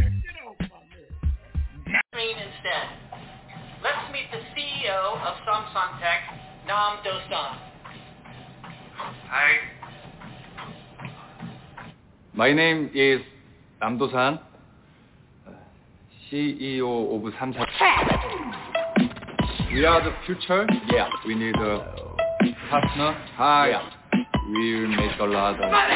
Instead, let's meet the CEO of Samsung Tech, Nam Do-san. Hi. My name is Nam Do-san, CEO of Samsung. We are the future. Yeah. We need a partner. Hi. Yeah. We'll make a lot of money.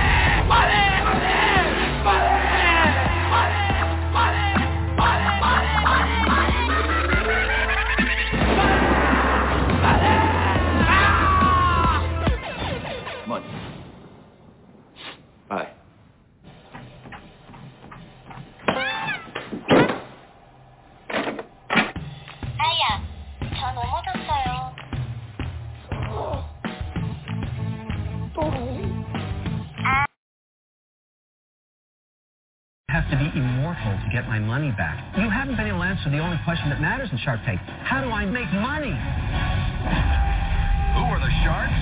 Bye. 아야, 저 넘어졌어요. Have to be immortal to get my money back. You haven't been able to answer the only question that matters in Shark Tank. How do I make money? Who are the sharks?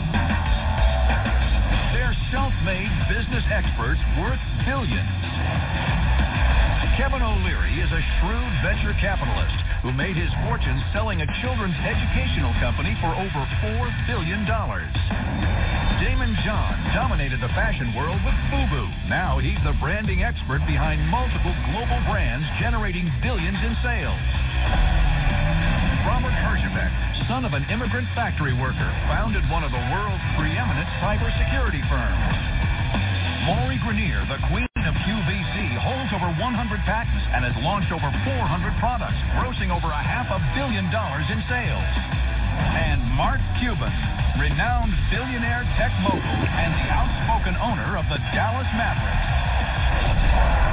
They're self-made business experts worth billions. Kevin O'Leary is a shrewd venture capitalist who made his fortune selling a children's educational company for over $4 billion. Damon John dominated the fashion world with FUBU. Now he's the branding expert behind multiple global brands generating billions in sales. Robert Herjavec, son of an immigrant factory worker, founded one of the world's preeminent cybersecurity firms. Lori Grenier, the queen of QVC, holds over 100 patents and has launched over 400 products, grossing over $500 million in sales. And Mark Cuban, renowned billionaire tech mogul and the outspoken owner of the Dallas Mavericks.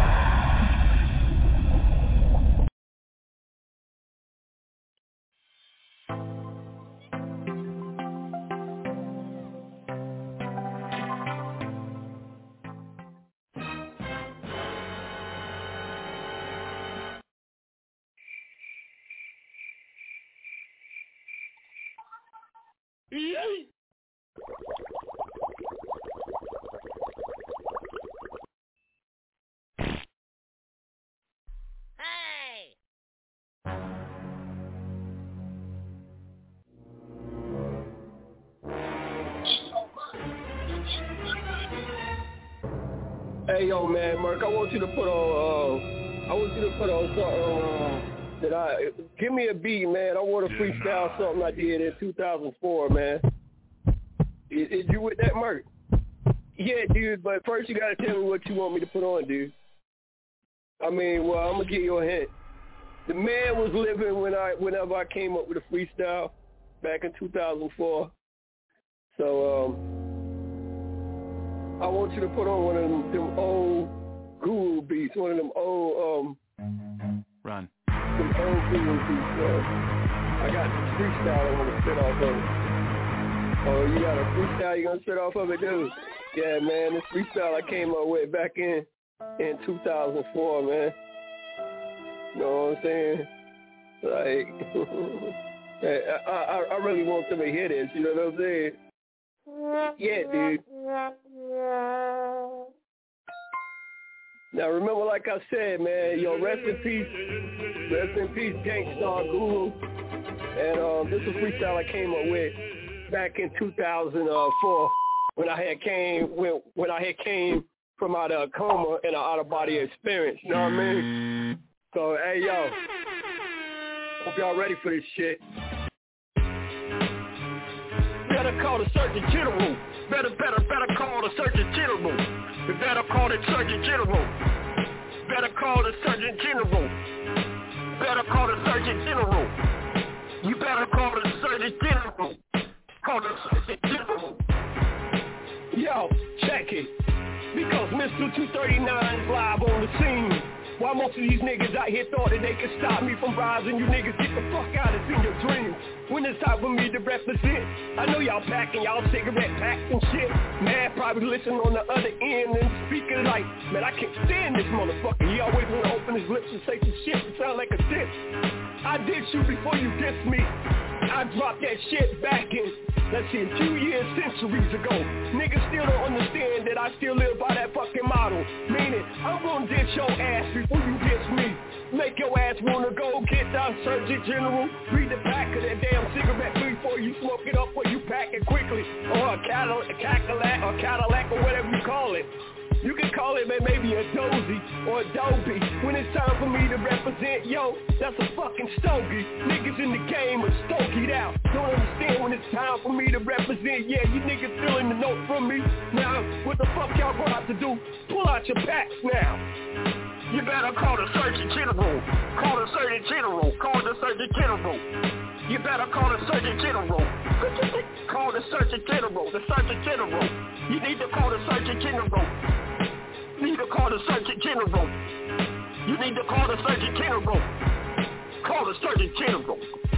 Hey, yo, man, Mark, I want you to put on something give me a beat, man. I want to freestyle something I did in 2004, man. Is you with that, Mark? Yeah, dude, but first you got to tell me what you want me to put on, dude. I mean, well, I'm going to give you a hint. The man was living whenever I came up with a freestyle back in 2004. So, I want you to put on one of them old Guru beats, one of them old, Run. Some old Guru beats, I got some freestyle I want to spit off of it. Oh, you got a freestyle you gonna spit off of it, dude? Yeah, man, this freestyle I came up with back in 2004, man. You know what I'm saying? Like, I really want them to hear this, you know what I'm saying? Yeah, dude. Now remember, like I said, man, yo, rest in peace, Gangstar Guru. And this is a freestyle I came up with back in 2004 when I had came from out of a coma and an out-of-body experience. You know what I mean? So, hey, yo, hope y'all ready for this shit. Better call the Surgeon General. Better call the Surgeon General. You better call the Surgeon General. Better call the Surgeon General. Better call the Surgeon General. You better call the Surgeon General. Call the Surgeon General. Yo, check it. Because Mr. 239 is live on the scene. While most of these niggas out here thought that they could stop me from rising, you niggas get the fuck out of in your dreams. When it's time for me to represent, I know y'all packing y'all cigarette packs and shit. Man, probably listening on the other end and speaking like, man, I can't stand this motherfucker. He always want to open his lips and say some shit that sound like a diss. I did you before you dissed me. I dropped that shit back in, let's see, a few years, centuries ago. Niggas still don't understand that I still live by that fucking model. Meaning, I'm gonna diss your ass before you diss me. Make your ass wanna go get the Surgeon General. Read the back of that damn cigarette before you smoke it up or you pack it quickly. Or a Cadillac or whatever you call it. You can call it maybe a dozy or a dopey. When it's time for me to represent, yo, that's a fucking stogie. Niggas in the game are stokied out. Don't understand when it's time for me to represent. Yeah, you niggas feeling the note from me. Now, what the fuck y'all gonna have to do? Pull out your packs now. You better call the Surgeon General. Call the Surgeon General. Call the Surgeon General. You better call the Surgeon General. Call the Surgeon General. The Surgeon General. You need to call the Surgeon General. You need to call the Surgeon General. You need to call the Surgeon General. Call the Surgeon General.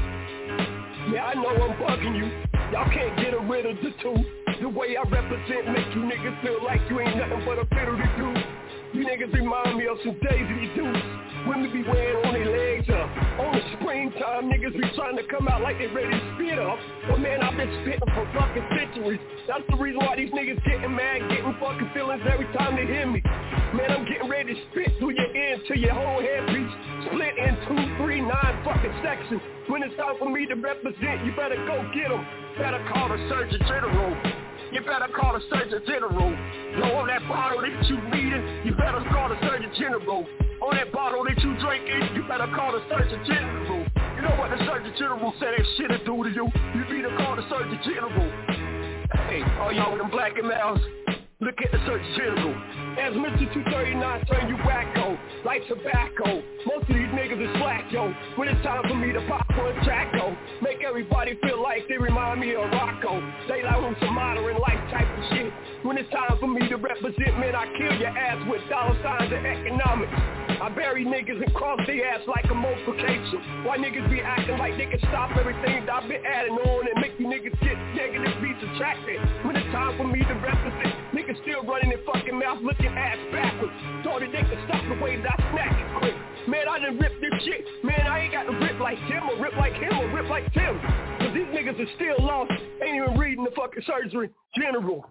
Yeah, I know I'm bugging you. Y'all can't get rid of the two. The way I represent make you niggas feel like you ain't nothing but a fiddly dude. You niggas remind me of some Daisy Dukes. Women be wearing on their legs up. On the springtime, niggas be trying to come out like they ready to spit up. But man, I've been spitting for fucking centuries. That's the reason why these niggas getting mad, getting fucking feelings every time they hear me. Man, I'm getting ready to spit through your ear till your whole head be split in 2, 3, 9 fucking sections. When it's time for me to represent, you better go get them. Better call the Surgeon General. You better call the Surgeon General. Yo, on that bottle that you reading, you better call the Surgeon General. On that bottle that you drinking, you better call the Surgeon General. You know what the Surgeon General said that shit'll do to you? You need to call the Surgeon General. Hey, all y'all with them black and mouths, look at the Surgeon General. As Mr. 239 turn you wacko, like tobacco. Most of these niggas is slack, yo. When it's time for me to pop one Jacko, make everybody feel like they remind me of Rocco. They like on some modern life type of shit. When it's time for me to represent, man, I kill your ass with dollar signs and economics. I bury niggas and cross their ass like a multiplication. Why niggas be acting like they can stop everything that I've been adding on and make you niggas get negative be subtracted. When it's time for me to represent, niggas still running their fucking mouth looking ass backwards. Thought that they could stop the way that I smack it quick. Man, I done ripped this shit. Man, I ain't got to rip like Tim or rip like him or rip like Tim. Cause these niggas are still lost. Ain't even reading the fucking Surgeon General.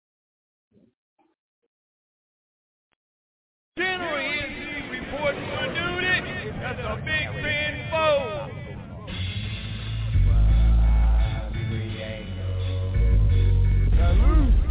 General is reporting for duty. That's a big fan foe. Salute.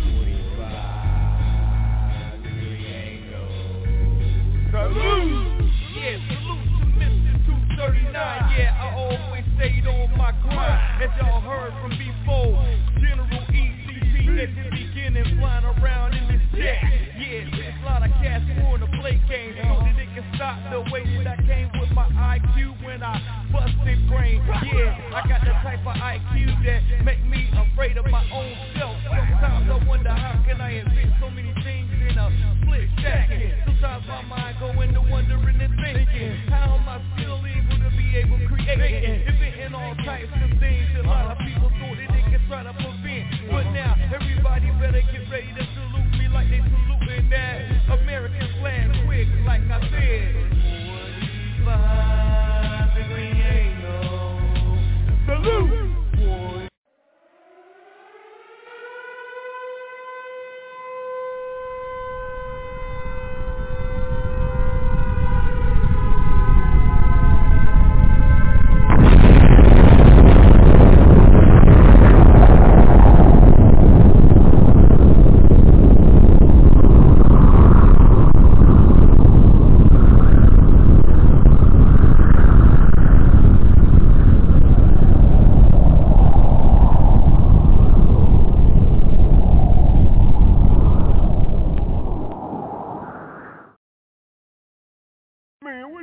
Salute. Yeah, salute to Mr. 239. Yeah, I always stayed on my grind. As y'all heard from before, General ECP at the beginning, flying around in this jet. Yeah, there's a lot of cats wanna play games so that they can stop the way that I came with my IQ when I busted brain. Yeah, I got the type of IQ that make me afraid of my own self. Sometimes I wonder how can I invent so many things in a split second. Sometimes my mind go into wondering and thinking, how am I still able to be able to create, inventing all types of things that a lot of people thought that they could try to prevent. But now everybody better get ready to salute me like they saluting that American flag quick, like I said. 45 degree angle. Salute!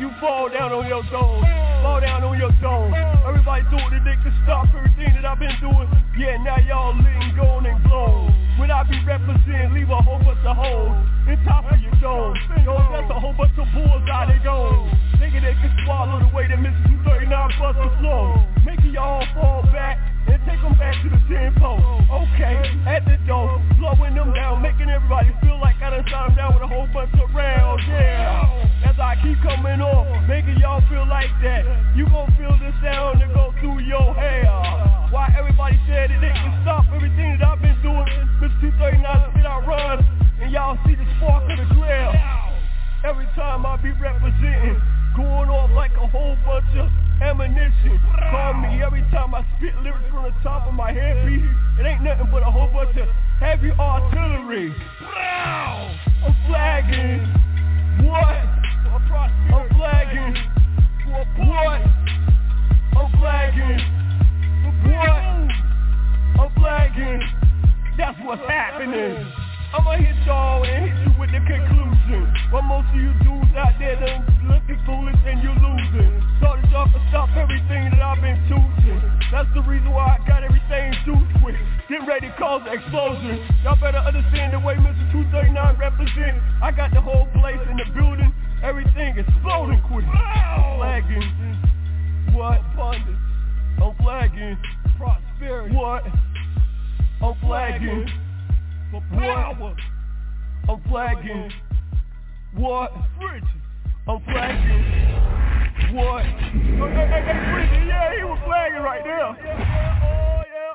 you fall down on your toes. Fall down on your toes. Everybody thought that they could stop everything that I've been doing. Yeah, now y'all letting go and glow. When I be representing, leave a whole bunch of holes in top of your dome. Yo, that's a whole bunch of bulls out they go. Thinking they can swallow the way that Mr. 239 bust the flow. Making y'all fall back and take them back to the tempo. Okay, at the door, slowing them down, making everybody feel like I done shot them down with a whole bunch of rounds. Yeah, as I keep coming on, making y'all feel like that. You gon' feel the sound that go through your hair. Why everybody said that they can stop everything that I've been doing. Mr. 239 spit out runs, and y'all see the spark of the glare. Every time I be representing, going off like a whole bunch of ammunition. Call me every time I spit lyrics from the top of my headpiece. It ain't nothing but a whole bunch of heavy artillery. I'm flagging. What? I'm flagging. What? I'm flagging. What? I'm flagging. That's what's happening. I'ma hit y'all and hit you with the conclusion. But most of you dudes out there done looking foolish and you're losing. Thought that y'all could stop everything that I've been choosing. That's the reason why I got everything juiced with. Get ready to cause an explosion. Y'all better understand the way Mr. 239 represents. I got the whole place in the building. Everything exploding quick. I'm flagging. What? Abundance. I'm flagging. Prosperity. What? I'm flagging. For power. I'm flagging. What? I'm flagging. What? Hey, Bridget, yeah, he was flagging right there. Oh, yeah.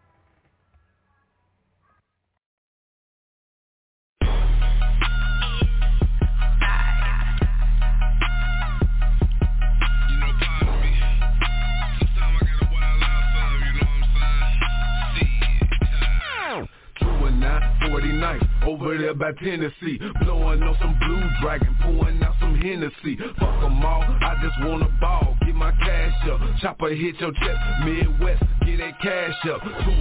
Over there by Tennessee, blowing on some Blue Dragon, pouring out some Hennessy. Fuck them all, I just want a ball, get my cash up. Chopper hit your chest, Midwest, get that cash up.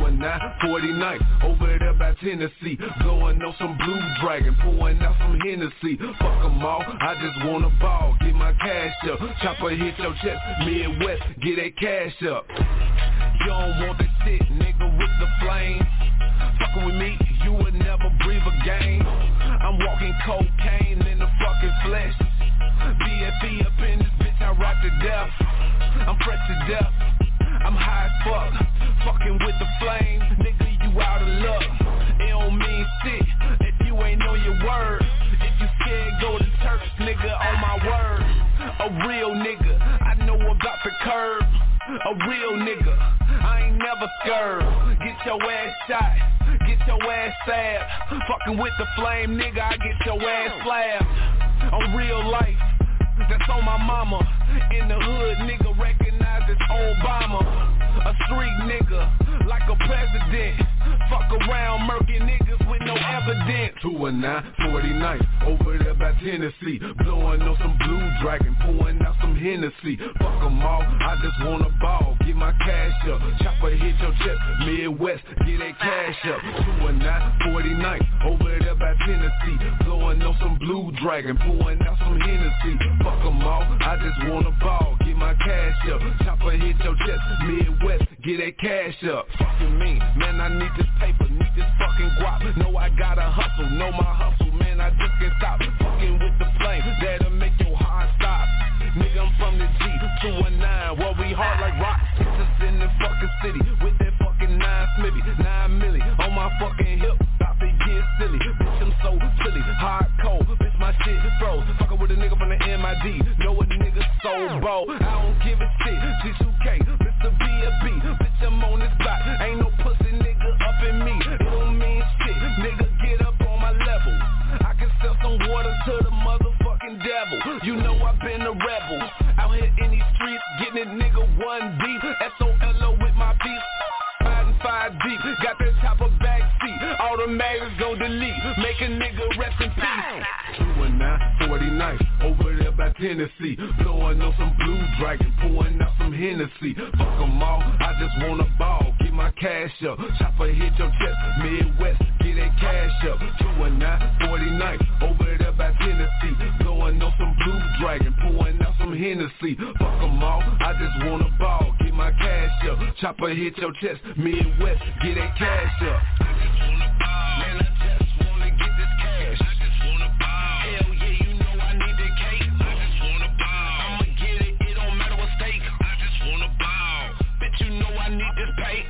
219, over there by Tennessee, blowing on some Blue Dragon, pouring out some Hennessy. Fuck them all, I just want a ball, get my cash up. Chopper hit your chest, Midwest, get that cash up. You don't want the shit, nigga, with the flame. Fucking with me, you would never breathe again. I'm walking cocaine in the fucking flesh. BFE up in this bitch, I rap to death. I'm fresh to death, I'm high as fuck. Fucking with the flame, nigga, you out of luck. It don't mean shit if you ain't on your word. If you scared, go to church, nigga, on my word. A real nigga, I know about the curb. A real nigga, I ain't never scared. Get your ass shot, get your ass stabbed. Fucking with the flame, nigga, I get your ass slapped. On real life, that's on my mama. In the hood, nigga, recognize it's Obama. A street nigga, like a president. Fuck around, murking niggas with no evidence. 219, over there by Tennessee, blowing on some Blue Dragon, pouring out some Hennessy. Fuck them all, I just want a ball, get my cash up. Chopper hit your chest, Midwest, get that cash up. 219, over there by Tennessee, blowing on some Blue Dragon, pouring out some Hennessy. Fuck them all, I just want a ball, get my cash up. Chopper hit your chest, Midwest, get that cash up. Fucking me, man, I need this paper, need this fucking guap. Know I gotta hustle, know my hustle, man, I just can't stop. Fucking with the flame, that'll make your heart stop. Nigga, I'm from the G, 219, well we hard like rock. Just in the fucking city, with that fucking 9 Smithy, 9 milli, on my fucking hip, about to get silly. Bitch, I'm so silly, hardcore, bitch, my shit froze. Fucking with a nigga from the MID, know a nigga so bold. I don't give a shit, G2K, Mr. B.A.B. Bitch, I'm on this block, ain't no pussy nigga up in me. It don't mean shit, nigga, get up on my level. I can sell some water to the motherfucking devil. You know I've been a rebel, out here in these streets, getting it nigga 1 deep. S-O-L-O with my piece, riding 5 deep. Got that chopper back seat, automatics gon' delete, make a nigga rest in peace. 219, over there by Tennessee, blowing on some Blue Dragon, pouring out some Hennessy. Fuck them all, I just want a ball, get my cash up. Chopper hit your chest, Midwest, get that cash up. 219, over there by Tennessee, blowing on some Blue Dragon, pouring out some Hennessy. Fuck them all, I just wanna ball. Get my cash up, chopper hit your chest. Midwest, get that cash up. I just wanna ball, man, I just wanna get this cash. I just wanna ball, hell yeah, you know I need that cake. I just wanna ball, I'ma get it, it don't matter what stake. I just wanna ball, bitch you know I need this pay.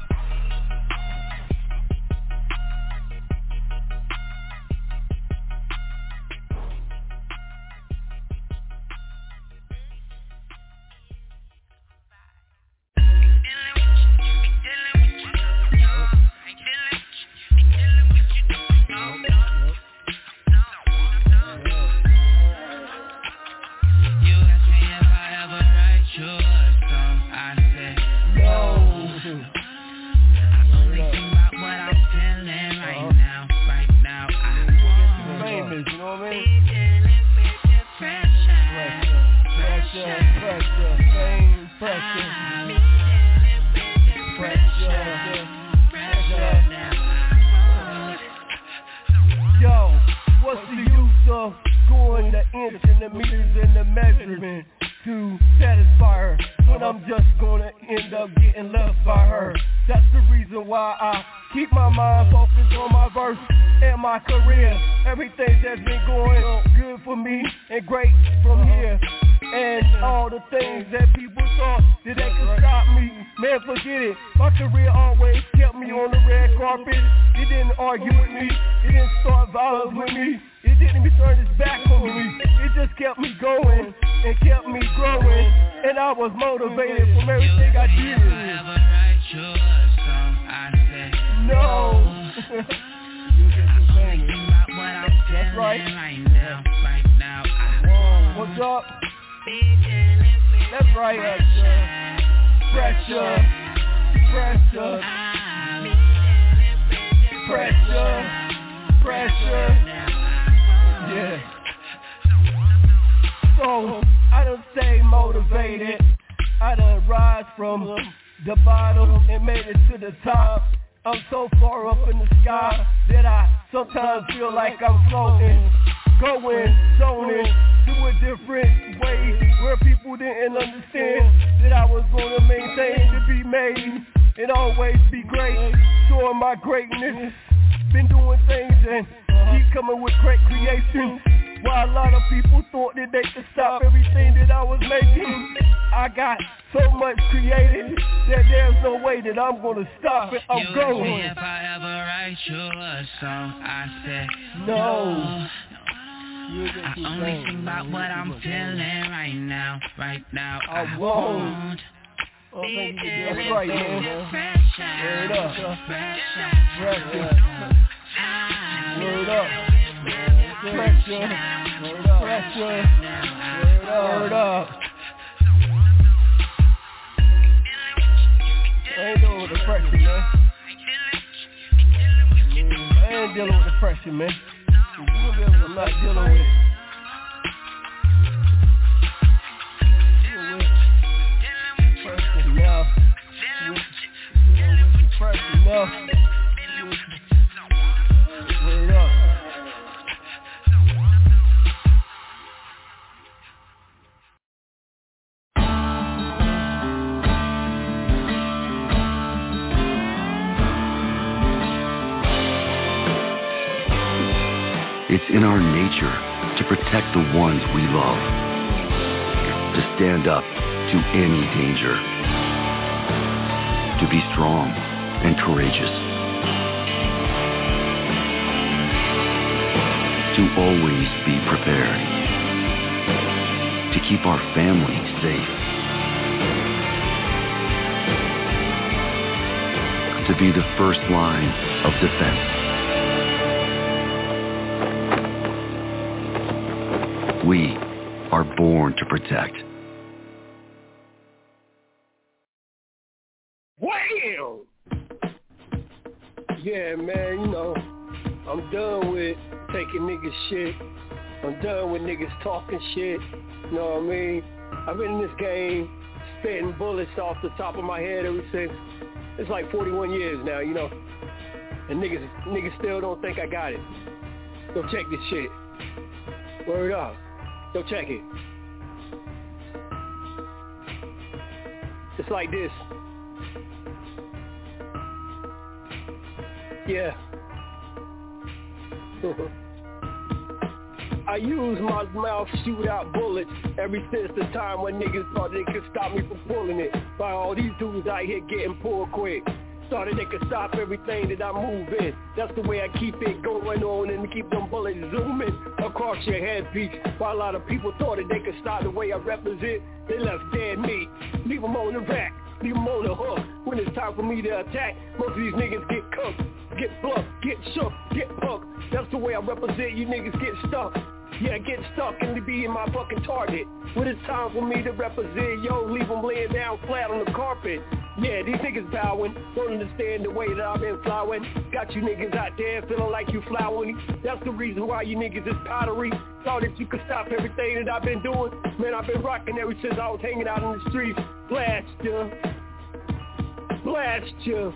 It's in our nature to protect the ones we love, to stand up to any danger, to be strong and courageous, to always be prepared, to keep our family safe, to be the first line of defense. We are born to protect. Wham! Yeah, man, you know, I'm done with taking niggas shit. I'm done with niggas talking shit. You know what I mean? I've been in this game spitting bullets off the top of my head ever since. It's like 41 years now, you know. And niggas still don't think I got it. Go check this shit. Word up. Go check it. It's like this. Yeah. I use my mouth to shoot out bullets ever since the time when niggas thought they could stop me from pulling it. By all these dudes out here getting pulled quick. Thought that they could stop everything that I move in. That's the way I keep it going on and keep them bullets zooming across your headpiece. While a lot of people thought that they could stop the way I represent, they left dead meat. Leave them on the rack, leave them on the hook. When it's time for me to attack, most of these niggas get cooked, get bluffed, get shook, get punked. That's the way I represent, you niggas get stuck. Yeah, get stuck and be in my fucking target. When it's time for me to represent, yo, leave them laying down flat on the carpet. Yeah, these niggas bowing, don't understand the way that I've been flowing. Got you niggas out there feeling like you flowering. That's the reason why you niggas is powdery. Thought that you could stop everything that I've been doing. Man, I've been rocking ever since I was hanging out in the streets. Blast ya. Blast ya.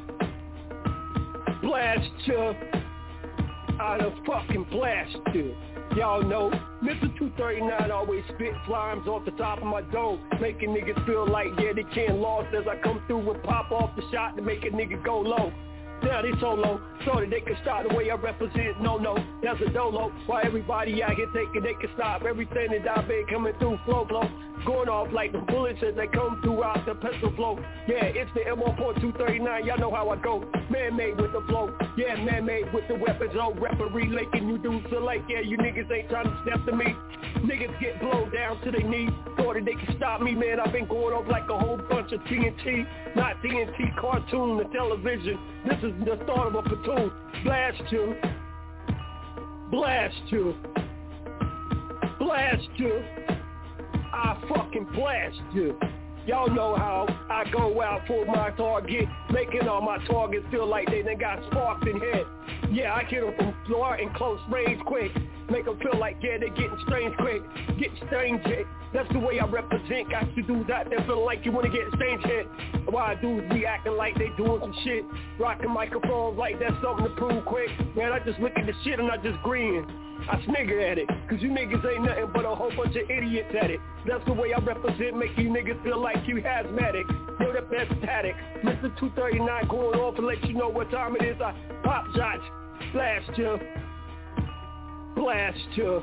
Blast ya. I done fucking blast ya. Y'all know, Mr. 239 always spit slimes off the top of my dome, making niggas feel like, yeah, they can't lost as I come through and pop off the shot to make a nigga go low. Now they so low, so that they can stop the way I represent. No, that's a dolo. Why everybody out here thinking they can stop everything that I've been coming through, flow. Going off like the bullets as they come throughout the pistol flow. Yeah, it's the M1.239, y'all know how I go. Man-made with the flow, yeah, man-made with the weapons. Oh, referee linking you dudes so like, yeah, you niggas ain't trying to step to me. Niggas get blown down to their knees. Thought that they could stop me, man. I've been going off like a whole bunch of TNT. Not TNT cartoon, the television. This is the start of a platoon. Blast you. Blast you. Blast you. I fucking blast you. Y'all know how I go out for my target, making all my targets feel like they done got sparked in head. Yeah, I hit them from floor in close range quick. Make them feel like, yeah, they getting strange quick. Get strange hit. That's the way I represent. Got you dudes out there feeling like you want to get strange hit. Why dudes be acting like they doing some shit. Rocking microphones like that's something to prove quick. Man, I just look at the shit and I just grin. I snigger at it, cause you niggas ain't nothing but a whole bunch of idiots at it. That's the way I represent, make you niggas feel like you asthmatic. Yo, the best static. Mr. 239 going off and let you know what time it is. I pop shots, blast you, blast you,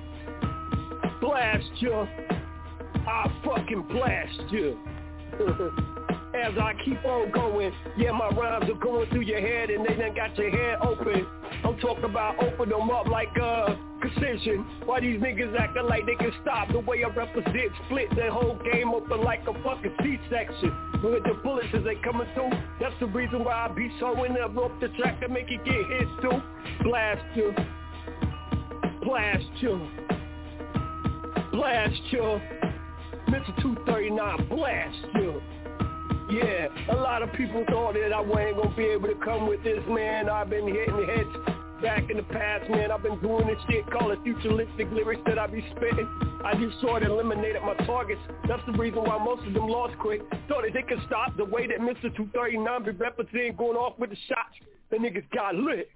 blast you. I fucking blast you. As I keep on going, yeah, my rhymes are going through your head and they done got your head open. I'm talking about open them up like precision. Why these niggas acting like they can stop the way I represent? Split the whole game open like a fucking C-section. With the bullets as they coming through, that's the reason why I be sewing up the track to make it get hits too. Blast you. Blast you. Blast you. Mr. 239, blast you. Yeah, a lot of people thought that I wasn't going to be able to come with this, man. I've been hitting heads back in the past, man. I've been doing this shit, call it futuristic lyrics that I be spitting. I just sort of eliminated my targets. That's the reason why most of them lost quick. Thought that they could stop the way that Mr. 239 be representing, going off with the shots. The niggas got lit.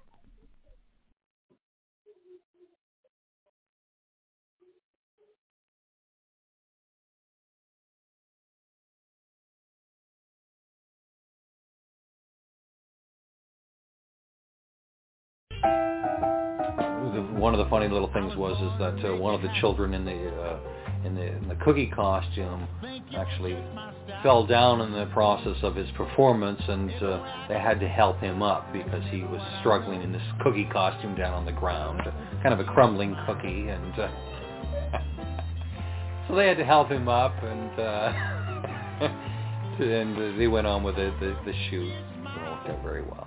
One of the funny little things was that one of the children in the cookie costume actually fell down in the process of his performance, and they had to help him up because he was struggling in this cookie costume down on the ground, kind of a crumbling cookie, and so they had to help him up, and and they went on with the shoot. It worked out very well.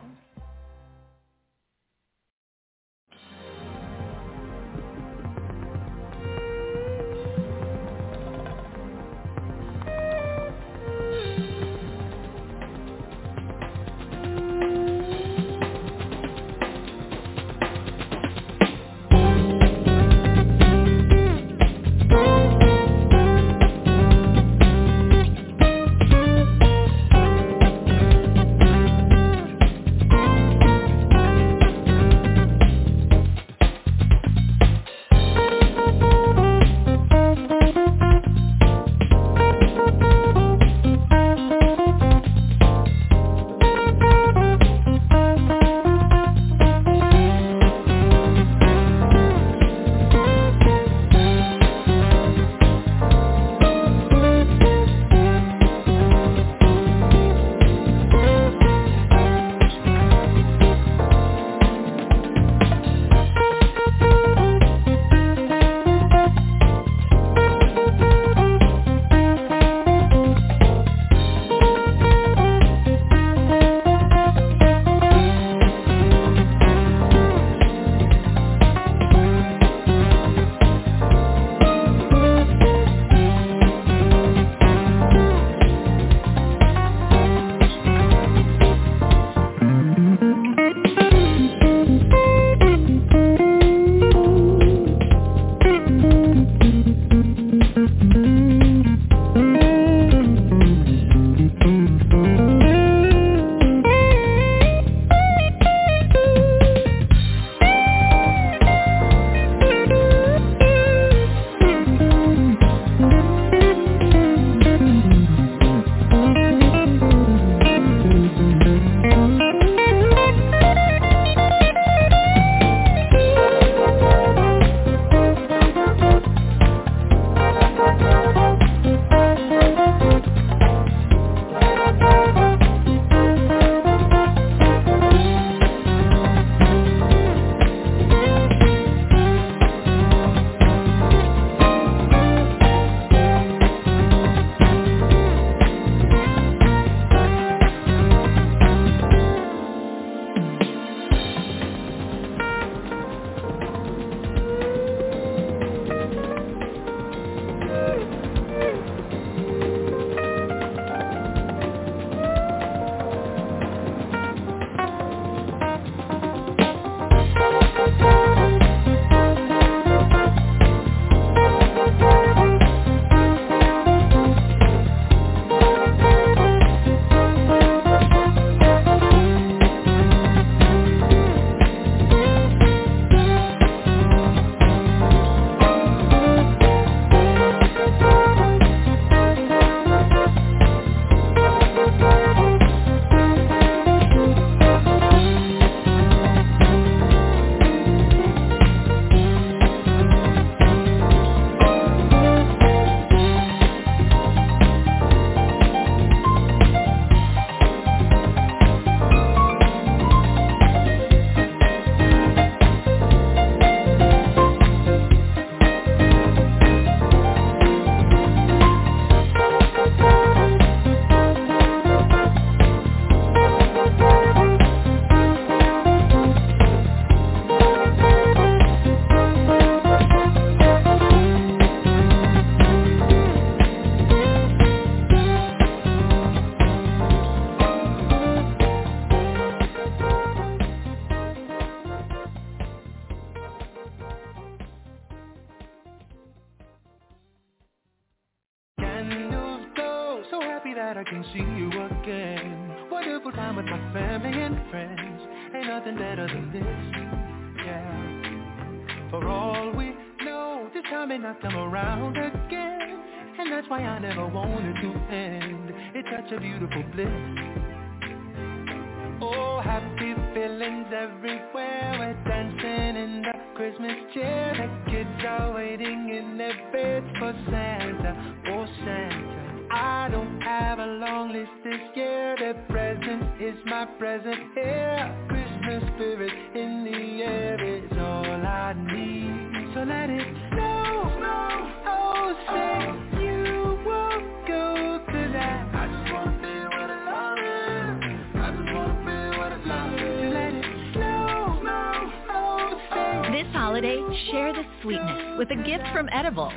that I can see you again. Wonderful time with my family and friends. Ain't nothing better than this, yeah. For all we know, this time may not come around again. And that's why I never wanted to end. It's such a beautiful bliss. Oh, happy feelings everywhere. We're dancing in the Christmas cheer. The kids are waiting in their beds for Santa. Oh, Santa, I don't have a long list this year. The present is my present here. Christmas spirit in the air is all I need. So let it snow, snow. Oh, say you won't go, 'cause I just wanna be where the love is. I just wanna be where the love is. So let it snow, snow. Oh, say. This holiday, share the sweetness with a gift from Edible.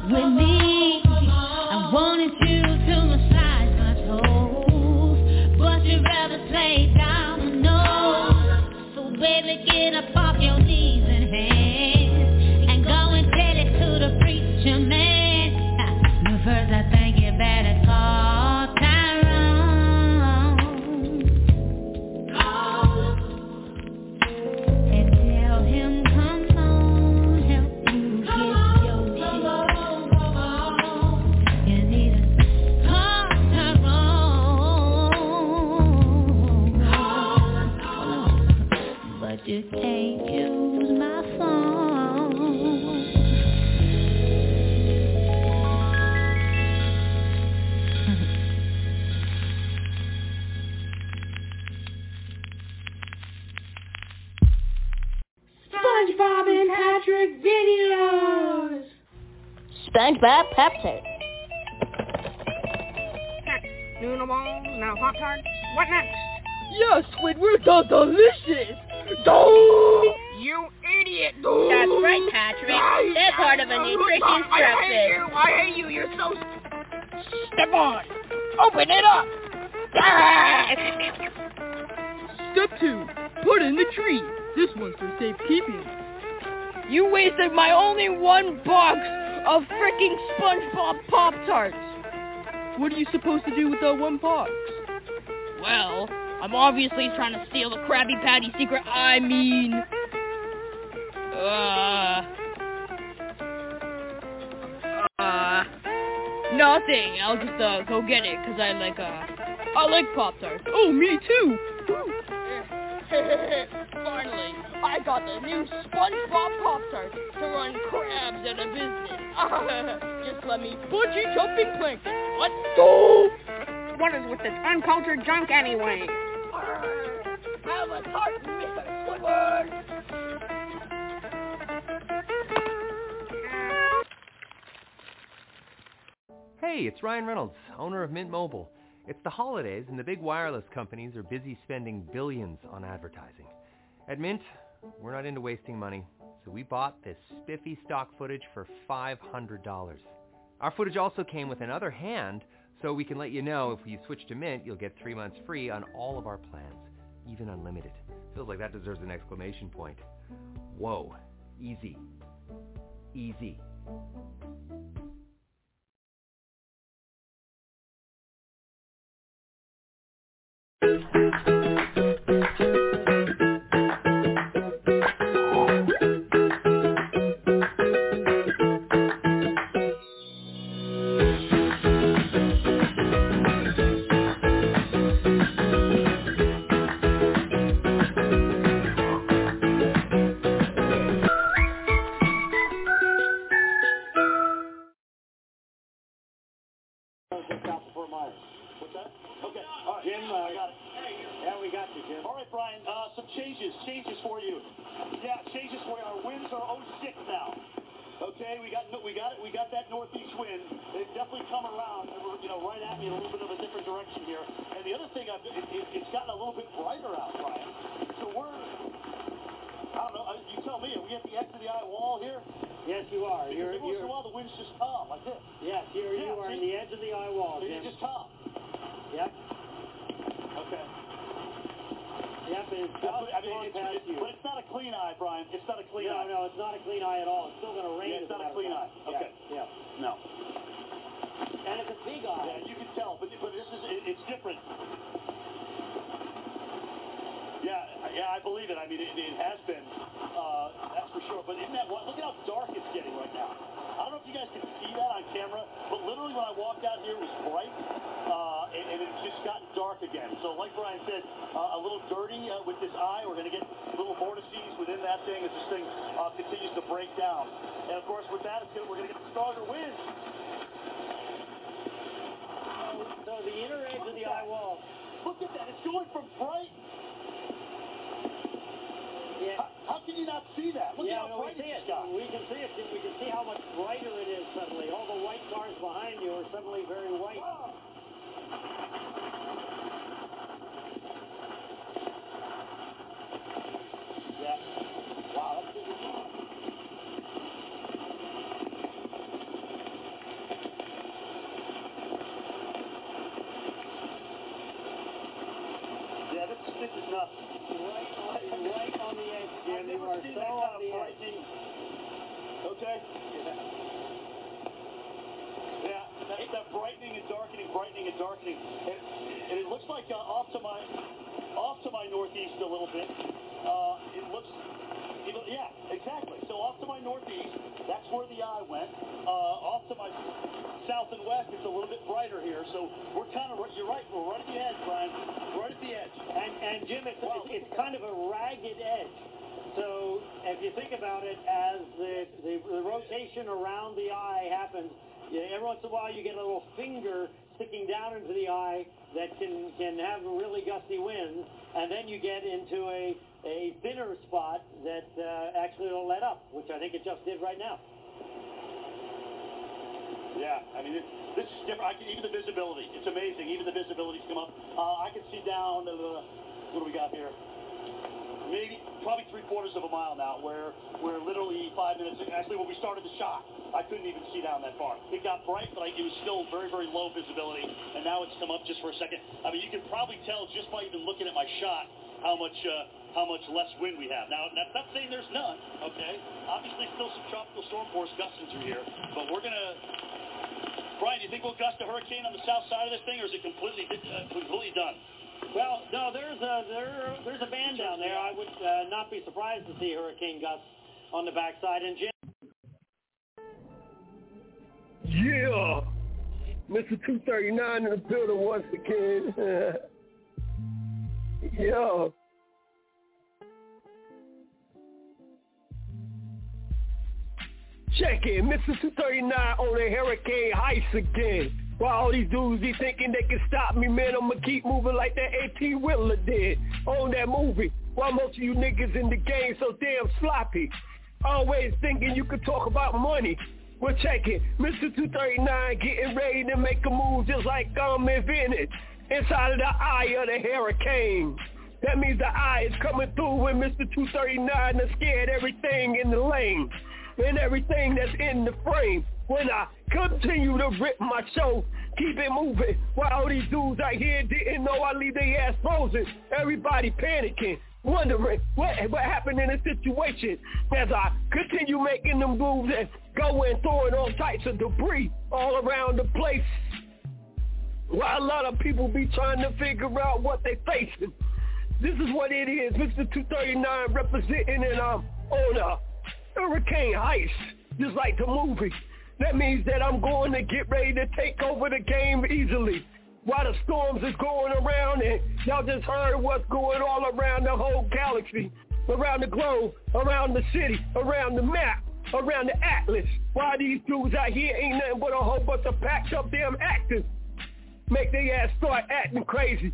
with me. I wanted you to massage my toes, but you'd rather play down the nose. So baby, get up off your knees and hands and go and tell it to the preacher man. But first I think you better call Tyrone and tell him come on, help you get your shit. You need to call Tyrone, but you can't use my phone. SpongeBob and Patrick videos. SpongeBob Pop-Tart. Noodle ball, now Pop-Tart. What next? Yes, Squidward, the delicious. You idiot! That's right, Patrick. They're part of a nutrition structure. I hate you. You're so... Step on. Open it up. Step 2, put in the tree. This one's for safekeeping. You wasted my only one box of freaking SpongeBob Pop-Tarts. What are you supposed to do with that one box? Well, I'm obviously trying to steal the Krabby Patty secret. Nothing. I'll just go get it because I like Pop-Tarts. Oh, me too. Finally, I got the new SpongeBob Pop-Tarts to run crabs out of business. Just let me bungee jumping plankton. Let's go! What is with this uncultured junk anyway? Have a tart, Mr. Squidward! Hey, it's Ryan Reynolds, owner of Mint Mobile. It's the holidays and the big wireless companies are busy spending billions on advertising. At Mint, we're not into wasting money, so we bought this spiffy stock footage for $500. Our footage also came with another hand, so we can let you know if you switch to Mint, you'll get 3 months free on all of our plans, even unlimited. Feels like that deserves an exclamation point. Whoa, easy. Easy. Changes for you. Yeah, changes for you. Our winds are 06 now. Okay, we got that northeast wind. They've definitely come around, and we're right at me in a little bit of a different direction here. And the other thing, it's gotten a little bit brighter out, Brian. So I don't know. You tell me. Are we at the edge of the eye wall here? Yes, you are. Every once in a while, the wind's just calm like this. Yes, you are on the edge of the eye wall. So you're just calm. Yep. Okay. Yep, it's past you. But it's not a clean eye, Brian. It's not a clean eye. No, it's not a clean eye at all. It's still going to rain. Yeah, it's not a clean eye. Okay. Yeah. No. And it's a big eye. Yeah, you can tell, but it's different. Yeah, I believe it. I mean, it has been. That's for sure. But look at how dark it's getting right now. I don't know if you guys can see that on camera, but literally when I walked out here, it was bright, and it's just gotten dark again. So like Brian said, a little dirty with this eye. We're going to get little vortices within that thing as this thing continues to break down. And of course, with that, we're going to get stronger winds. So the inner edge of the eye wall. Look at that. It's going from bright. Yeah. How can you not see that? Look how bright we can see it. We can see how much brighter it is suddenly. All the white cars behind you are suddenly very white. Wow. Yeah. Wow, that's good. okay? Yeah, that's that brightening and darkening. And it looks like off to my northeast a little bit. It looks, yeah, exactly. So off to my northeast, that's where the eye went. Off to my south and west, it's a little bit brighter here. So we're kind of, you're right, we're right at the edge, Brian. Right at the edge. And Jim, it's kind of a ragged edge. So if you think about it, as the rotation around the eye happens, every once in a while you get a little finger sticking down into the eye that can have really gusty winds, and then you get into a thinner spot that actually will let up, which I think it just did right now. Yeah, I mean, this is different. Even the visibility, it's amazing. Even the visibility's come up. I can see down, what do we got here? Probably 3/4 of a mile now, where literally 5 minutes, actually when we started the shot, I couldn't even see down that far. It got bright, but it was still very, very low visibility, and now it's come up just for a second. I mean, you can probably tell just by even looking at my shot how much less wind we have. Now, that's not saying there's none, okay? Obviously still some tropical storm force gusting through here, but we're going to... Brian, do you think we'll gust a hurricane on the south side of this thing, or is it completely done? Well, no, there's a band down there. I would not be surprised to see hurricane gusts on the backside. And Jim. Yeah, Mr. 239 in the building once again. Yeah. Check it, Mr. 239 on a hurricane heist again. While all these dudes be thinking they can stop me, man, I'ma keep moving like that A.T. Willer did on that movie. While most of you niggas in the game so damn sloppy, always thinking you could talk about money. Well, check it, Mr. 239 getting ready to make a move just like I'm invented inside of the eye of the hurricane. That means the eye is coming through when Mr. 239 has scared everything in the lane and everything that's in the frame. When I continue to rip my show, keep it moving. While all these dudes out here didn't know I leave their ass frozen. Everybody panicking, wondering what happened in the situation. As I continue making them moves and going throwing all types of debris all around the place. While a lot of people be trying to figure out what they facing. This is what it is, Mr. 239 representing, and I'm on a hurricane heist, just like the movie. That means that I'm going to get ready to take over the game easily. While the storms is going around, and y'all just heard what's going all around the whole galaxy, around the globe, around the city, around the map, around the atlas. While these dudes out here ain't nothing but a whole bunch of packed up damn actors. Make their ass start acting crazy.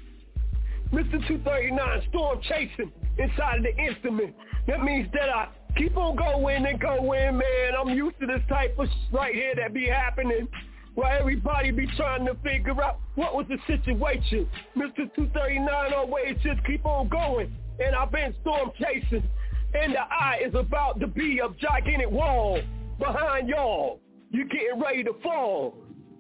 Mr. 239 storm chasing inside of the instrument. That means that I keep on going and going, man. I'm used to this type of right here that be happening while everybody be trying to figure out what was the situation. Mr. 239 always just keep on going, and I've been storm chasing, and the eye is about to be a gigantic wall behind y'all. You're getting ready to fall,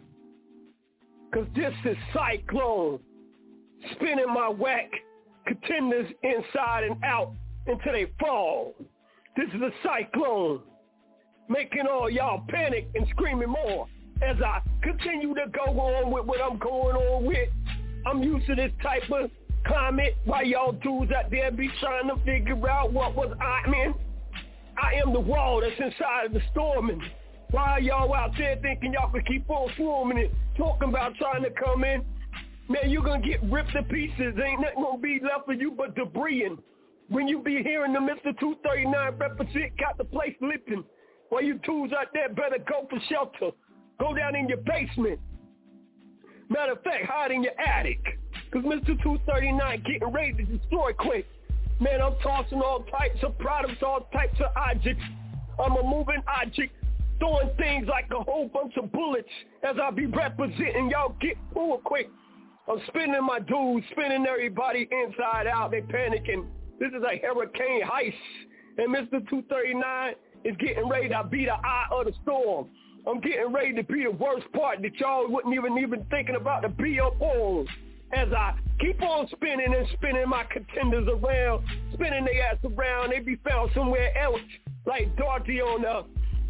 because this is Cyclone, spinning my whack contenders inside and out until they fall. This is a cyclone, making all y'all panic and screaming more. As I continue to go on with what I'm going on with, I'm used to this type of climate while y'all dudes out there be trying to figure out what was I'm in. I am the wall that's inside of the storm, and while y'all out there thinking y'all could keep on swarming it, talking about trying to come in, man, you're going to get ripped to pieces. Ain't nothing going to be left for you but debris. And when you be hearing the Mr. 239 represent, got the place lifting. Well, you dudes out there better go for shelter. Go down in your basement. Matter of fact, hide in your attic. Because Mr. 239 getting ready to destroy quick. Man, I'm tossing all types of products, all types of objects. I'm a moving object, throwing things like a whole bunch of bullets as I be representing. Y'all get pulled quick. I'm spinning my dudes, spinning everybody inside out. They panicking. This is a hurricane heist. And Mr. 239 is getting ready to be the eye of the storm. I'm getting ready to be the worst part that y'all wouldn't even thinking about to be up on. As I keep on spinning and spinning my contenders around, spinning their ass around, they be found somewhere else, like Dorothy on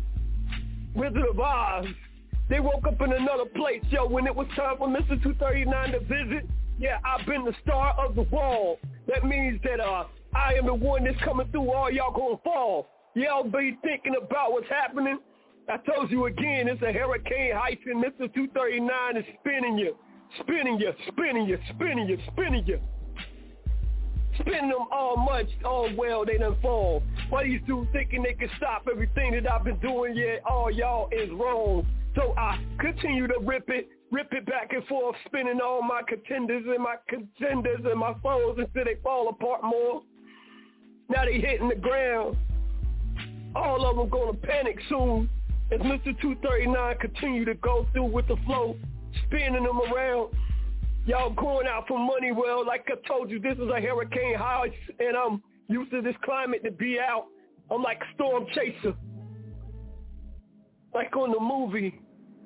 Wizard of Oz. They woke up in another place, yo, when it was time for Mr. 239 to visit. Yeah, I've been the star of the wall. That means that I am the one that's coming through, all y'all gonna fall. Y'all be thinking about what's happening. I told you again, it's a hurricane hyphen. Mr. 239 is spinning you, spinning you, spinning you, spinning you, spinning you. Spinning them all much, all well, they done fall. Why these dudes thinking they can stop everything that I've been doing, yet all y'all is wrong. So I continue to rip it back and forth, spinning all my contenders and my foes until they fall apart more. Now they hitting the ground. All of them gonna panic soon as Mr. 239 continue to go through with the flow, spinning them around. Y'all going out for money, well, like I told you, this is a hurricane house, and I'm used to this climate to be out. I'm like a storm chaser, like on the movie.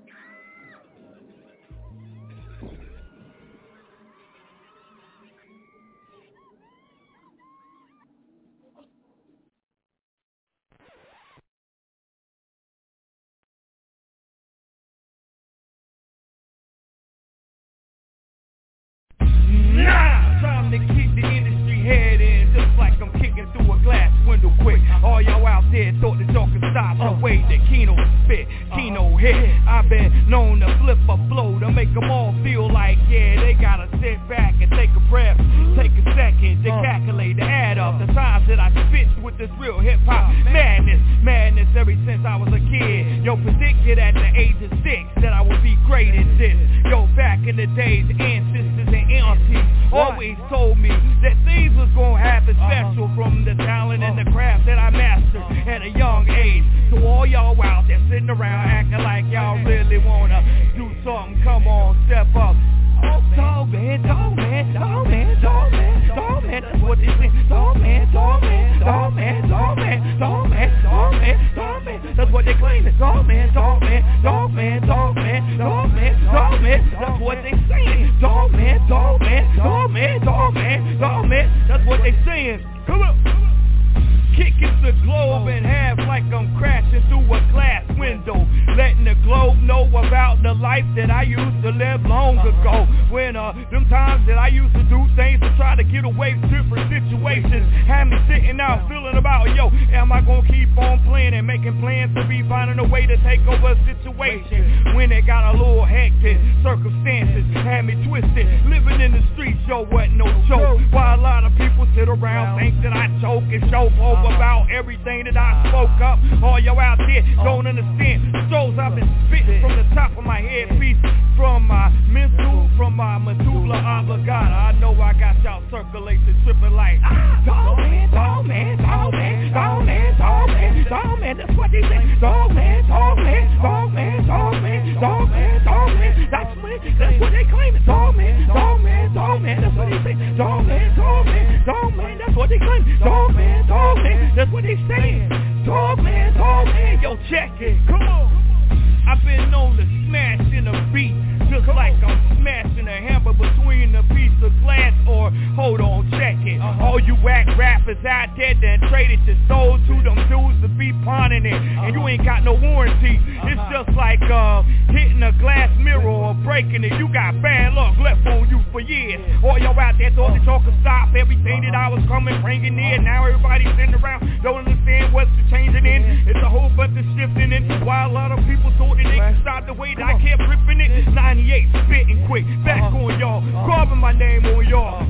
Time to kick the industry head in, just like I'm kicking through a glass window quick. All y'all out there thought that y'all could stop the way that Keno spit, Keno hit. I've been known to flip a blow to make them all feel like, yeah, they gotta sit back and take a breath, take a second to calculate, to add up the times that I spit with this real hip-hop madness ever since I was a kid. Yo, predicted at the age of 6 that I would be great at this. Yo, back in the days, ancestors and aunties always told me that things was gonna happen special from the talent and the craft that I mastered at a young age. So all y'all out there sitting around acting like y'all really wanna do something, come on, step up. Oh, dog man, dog man, dog man, dog man, dog man, that's what they say. Dog man, dog man, dog man, dog man, dog man, dog man, dog man, that's what they claiming. Dog man, dog man, dog man, dog man, dog man, dog man, that's what they saying. Dog man, dog man, dog man, dog man, dog man, that's what they saying. Come on. Kicking the globe in half like I'm crashing through a glass window, letting the globe know about the life that I used to live long ago. When them times that I used to do things to try to get away from different situations had me sitting out feeling about, yo, am I gonna keep on playing and making plans to be finding a way to take over a situation? When it got a little hectic, circumstances had me twisted, living in the streets, yo, wasn't no joke. While a lot of people sit around think that I choke and show over about everything that I spoke up. All y'all out there don't understand. Souls I've been spitting from the top of my headpiece, from my mental, from my medulla oblongata. I know I got y'all circulating, tripping like dog man, dog man, dog man, dog man, dog man, dog man. That's what they say. Dog man, dog man, dog man, dog man, dog man, dog man. That's what they claim. Dog man, dog man, dog man. That's what they say. Dog man, dog man, dog man. That's what they claim. Dog man, dog man. That's what they saying. Dog man, yo, check it. Come on. I've been known to smash in a beat, just like I'm smashing a hammer between a piece of glass. Or hold on, check it. All you whack rappers out there that traded your soul to them dudes to be pawning it, and you ain't got no warranty. It's just like hitting a glass mirror or breaking it. You got bad luck left on you for years. All y'all out there thought that y'all could stop everything that I was coming, bringing in. Now everybody's sitting around, don't understand what's changing in. It's a whole bunch of shifting in. While a lot of people thought that they could stop the way that I kept ripping it. 98, spitting quick, back on y'all, carving my name on y'all.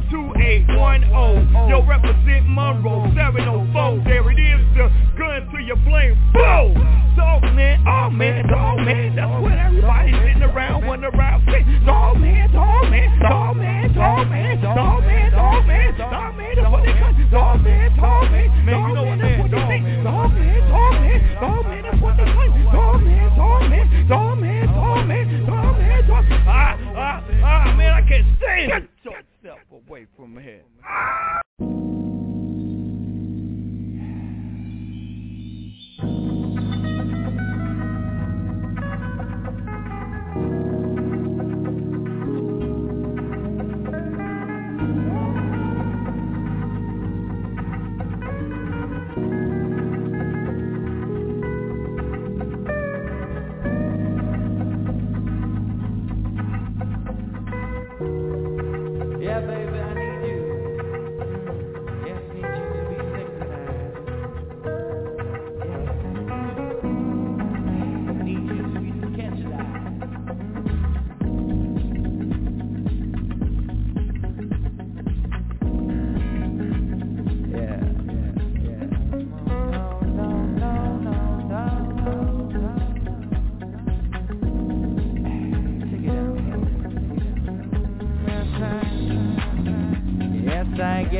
2810, yo, represent Monroe. 704, there it is, the gun to your blame. Boom! Dog man, oh man, dog man. That's what everybody's sitting around, wondering around. Dog man, dog man, dog man, dog man, dog man, dog man, dog man. That's what they call. Dog man, dog man, dog man. That's what they say. Dog man, dog man, dog man. That's what they call. Dog man, dog man, dog man, dog man, dog man, dog man. Man, I can't stand it. Get yourself away from here.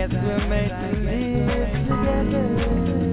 guess we're made to live together.